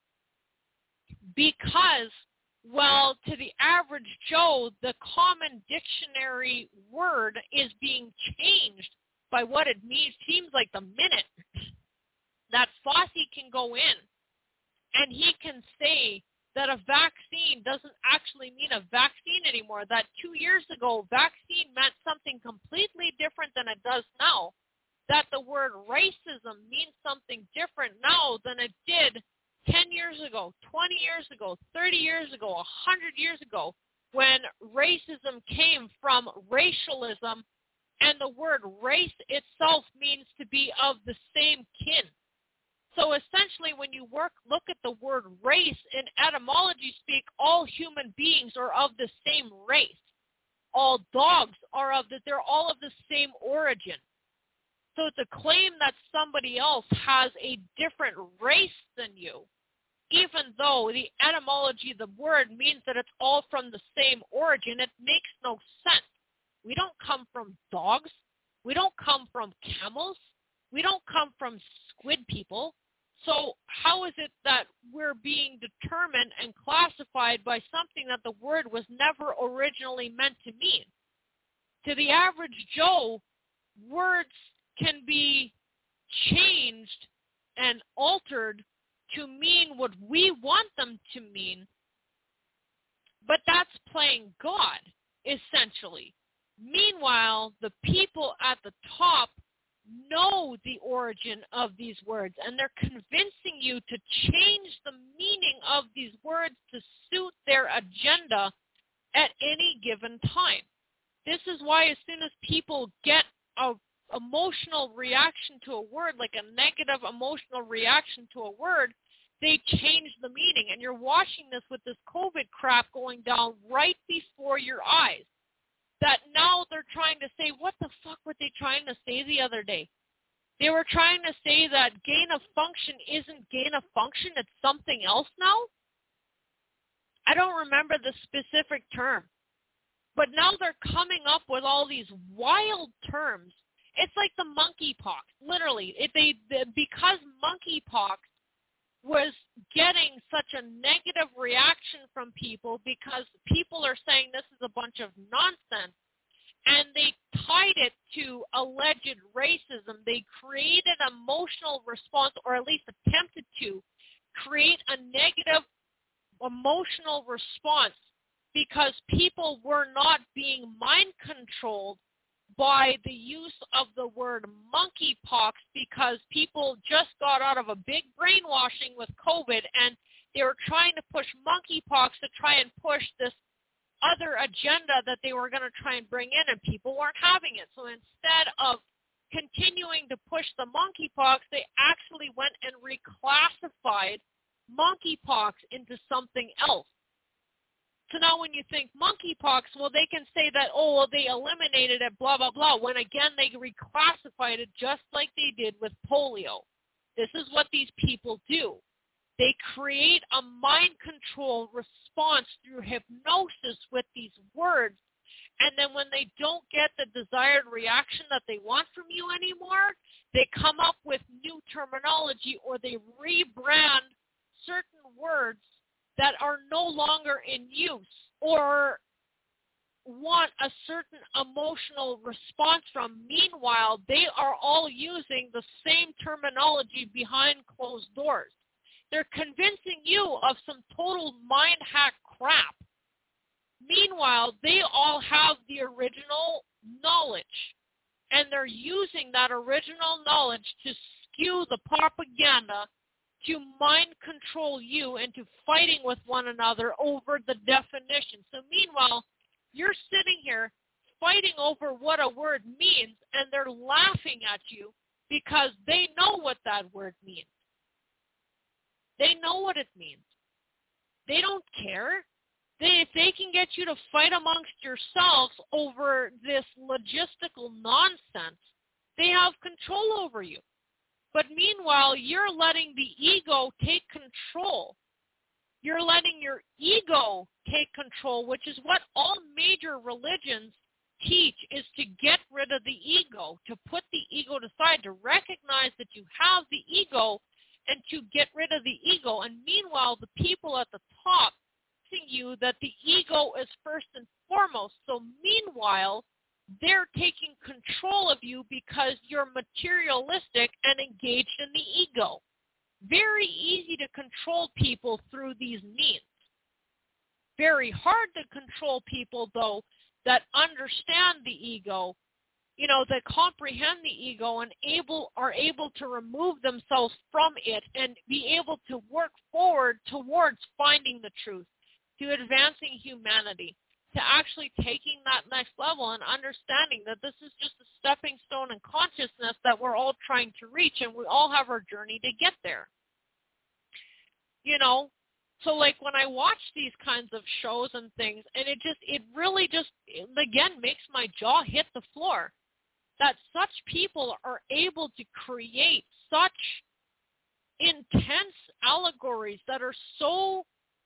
Because, well, to the average Joe, the common dictionary word is being changed by what it means. Seems like the minute that Fossey can go in and he can say that a vaccine doesn't actually mean a vaccine anymore, that 2 years ago vaccine meant something completely different than it does now, that the word racism means something different now than it did 10 years ago, 20 years ago, 30 years ago, 100 years ago, when racism came from racialism, and the word race itself means to be of the same kin. So essentially, when you look at the word race in etymology speak, all human beings are of the same race. All dogs they're all of the same origin. So to claim that somebody else has a different race than you, even though the etymology of the word means that it's all from the same origin, it makes no sense. We don't come from dogs. We don't come from camels. We don't come from squid people. So how is it that we're being determined and classified by something that the word was never originally meant to mean? To the average Joe, words can be changed and altered to mean what we want them to mean, but that's playing God, essentially. Meanwhile, the people at the top know the origin of these words, and they're convincing you to change the meaning of these words to suit their agenda at any given time. This is why as soon as people get a emotional reaction to a word, like a negative emotional reaction to a word, they change the meaning. And you're watching this with this COVID crap going down right before your eyes. That now they're trying to say, what the fuck were they trying to say the other day? They were trying to say that gain of function isn't gain of function, it's something else now? I don't remember the specific term. But now they're coming up with all these wild terms. It's like the monkeypox, literally. Because monkeypox was getting such a negative reaction from people because people are saying this is a bunch of nonsense, and they tied it to alleged racism. They created an emotional response, or at least attempted to create a negative emotional response because people were not being mind controlled by the use of the word monkeypox, because people just got out of a big brainwashing with COVID, and they were trying to push monkeypox to try and push this other agenda that they were going to try and bring in, and people weren't having it. So instead of continuing to push the monkeypox, they actually went and reclassified monkeypox into something else. So now when you think monkeypox, well, they can say that, oh, well, they eliminated it, blah, blah, blah, when again they reclassified it just like they did with polio. This is what these people do. They create a mind control response through hypnosis with these words, and then when they don't get the desired reaction that they want from you anymore, they come up with new terminology, or they rebrand certain words that are no longer in use, or want a certain emotional response from. Meanwhile, they are all using the same terminology behind closed doors. They're convincing you of some total mind hack crap. Meanwhile, they all have the original knowledge, and they're using that original knowledge to skew the propaganda to mind control you into fighting with one another over the definition. So meanwhile, you're sitting here fighting over what a word means, and they're laughing at you because they know what that word means. They know what it means. They don't care. If they can get you to fight amongst yourselves over this logistical nonsense, they have control over you. But meanwhile, you're letting the ego take control. You're letting your ego take control, which is what all major religions teach, is to get rid of the ego, to put the ego aside, to recognize that you have the ego and to get rid of the ego. And meanwhile, the people at the top teaching you that the ego is first and foremost. So meanwhile, they're taking control of you because you're materialistic and engaged in the ego. Very easy to control people through these means. Very hard to control people, though, that understand the ego, that comprehend the ego and are able to remove themselves from it and be able to work forward towards finding the truth, to advancing humanity, to actually taking that next level and understanding that this is just a stepping stone in consciousness that we're all trying to reach, and we all have our journey to get there. So like when I watch these kinds of shows and things, and it really again makes my jaw hit the floor, that such people are able to create such intense allegories that are so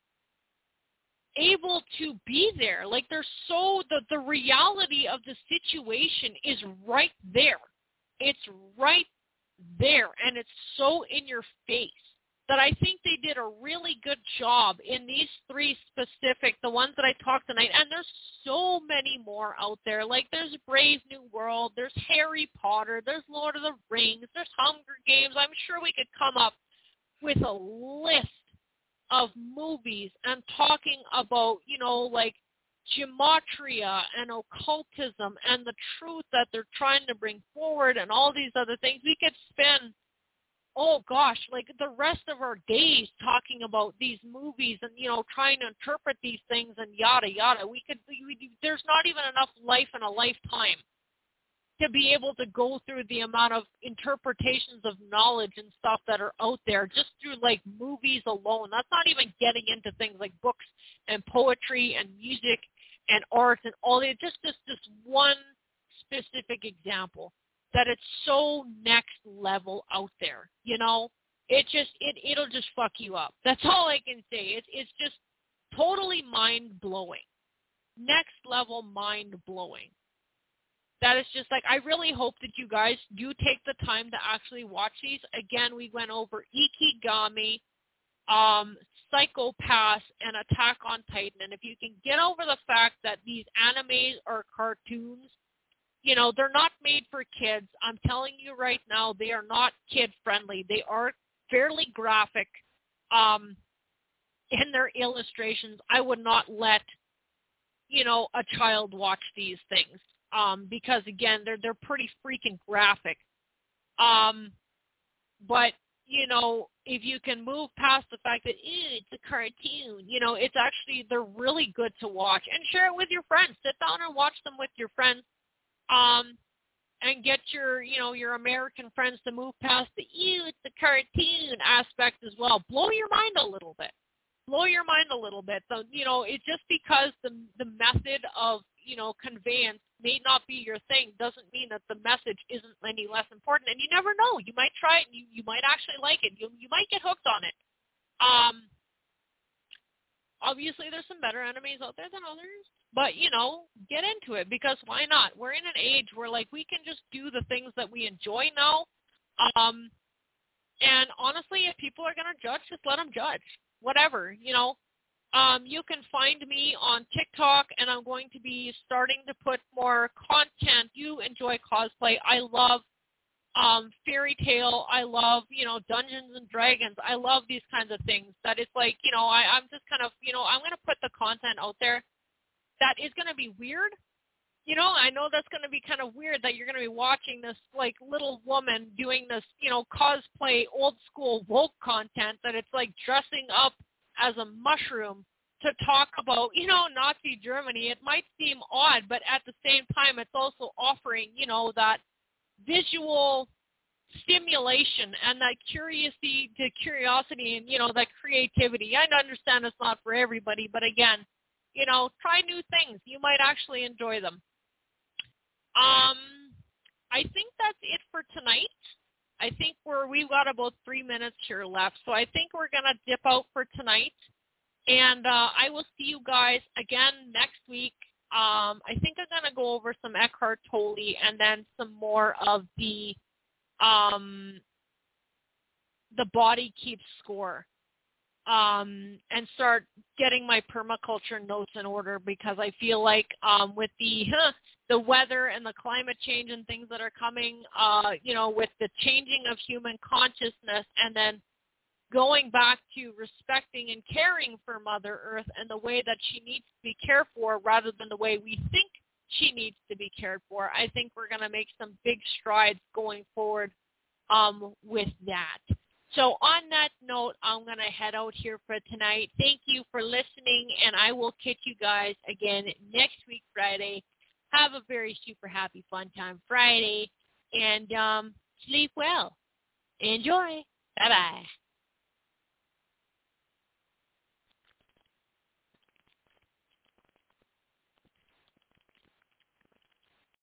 able to be there. Like the reality of the situation is right there. It's right there, and it's so in your face that I think they did a really good job in these three specific, the ones that I talked tonight, and there's so many more out there. Like there's Brave New World, there's Harry Potter, there's Lord of the Rings, there's Hunger Games. I'm sure we could come up with a list of movies and talking about, like gematria and occultism and the truth that they're trying to bring forward and all these other things. We could spend, oh gosh, like the rest of our days talking about these movies and, you know, trying to interpret these things and yada, yada. There's not even enough life in a lifetime to be able to go through the amount of interpretations of knowledge and stuff that are out there just through like movies alone. That's not even getting into things like books and poetry and music and art and all that. Just this one specific example that it's so next level out there, you know. It'll just fuck you up. That's all I can say. It's just totally mind blowing, next level mind blowing. That is just like, I really hope that you guys do take the time to actually watch these. Again, we went over Ikigami, Psycho Pass, and Attack on Titan. And if you can get over the fact that these animes are cartoons, you know, they're not made for kids. I'm telling you right now, they are not kid-friendly. They are fairly graphic in their illustrations. I would not let, you know, a child watch these things. Because again, they're pretty freaking graphic. But you know, if you can move past the fact that it's a cartoon, you know, it's actually, they're really good to watch and share it with your friends. Sit down and watch them with your friends. And get your, you know, your American friends to move past the it's a cartoon aspect as well. Blow your mind a little bit. So, you know, it's just because the method of, you know, conveyance may not be your thing doesn't mean that the message isn't any less important. And you never know. You might try it and you might actually like it. You might get hooked on it. Obviously, there's some better enemies out there than others. But, you know, get into it, because why not? We're in an age where, like, we can just do the things that we enjoy now. And honestly, if people are going to judge, just let them judge. Whatever, you know. You can find me on TikTok, and I'm going to be starting to put more content. You enjoy cosplay. I love fairy tale. I love, you know, Dungeons and Dragons. I love these kinds of things. That it's like, you know, I'm just kind of, you know, I'm going to put the content out there that is going to be weird. You know, I know that's going to be kind of weird that you're going to be watching this, like, little woman doing this, you know, cosplay, old school woke content, that it's like dressing up as a mushroom to talk about, you know, Nazi Germany. It might seem odd, but at the same time, it's also offering, you know, that visual stimulation and that curiosity and, you know, that creativity. I understand it's not for everybody, but again, you know, try new things. You might actually enjoy them. I think that's it for tonight. I think we've got about 3 minutes here left, so I think we're going to dip out for tonight. And I will see you guys again next week. I think I'm going to go over some Eckhart Tolle and then some more of the Body Keeps Score. And start getting my permaculture notes in order, because I feel like with the weather and the climate change and things that are coming, you know, with the changing of human consciousness, and then going back to respecting and caring for Mother Earth and the way that she needs to be cared for rather than the way we think she needs to be cared for, I think we're going to make some big strides going forward with that. So on that note, I'm going to head out here for tonight. Thank you for listening, and I will catch you guys again next week, Friday. Have a very super happy fun time Friday, and sleep well. Enjoy. Bye-bye.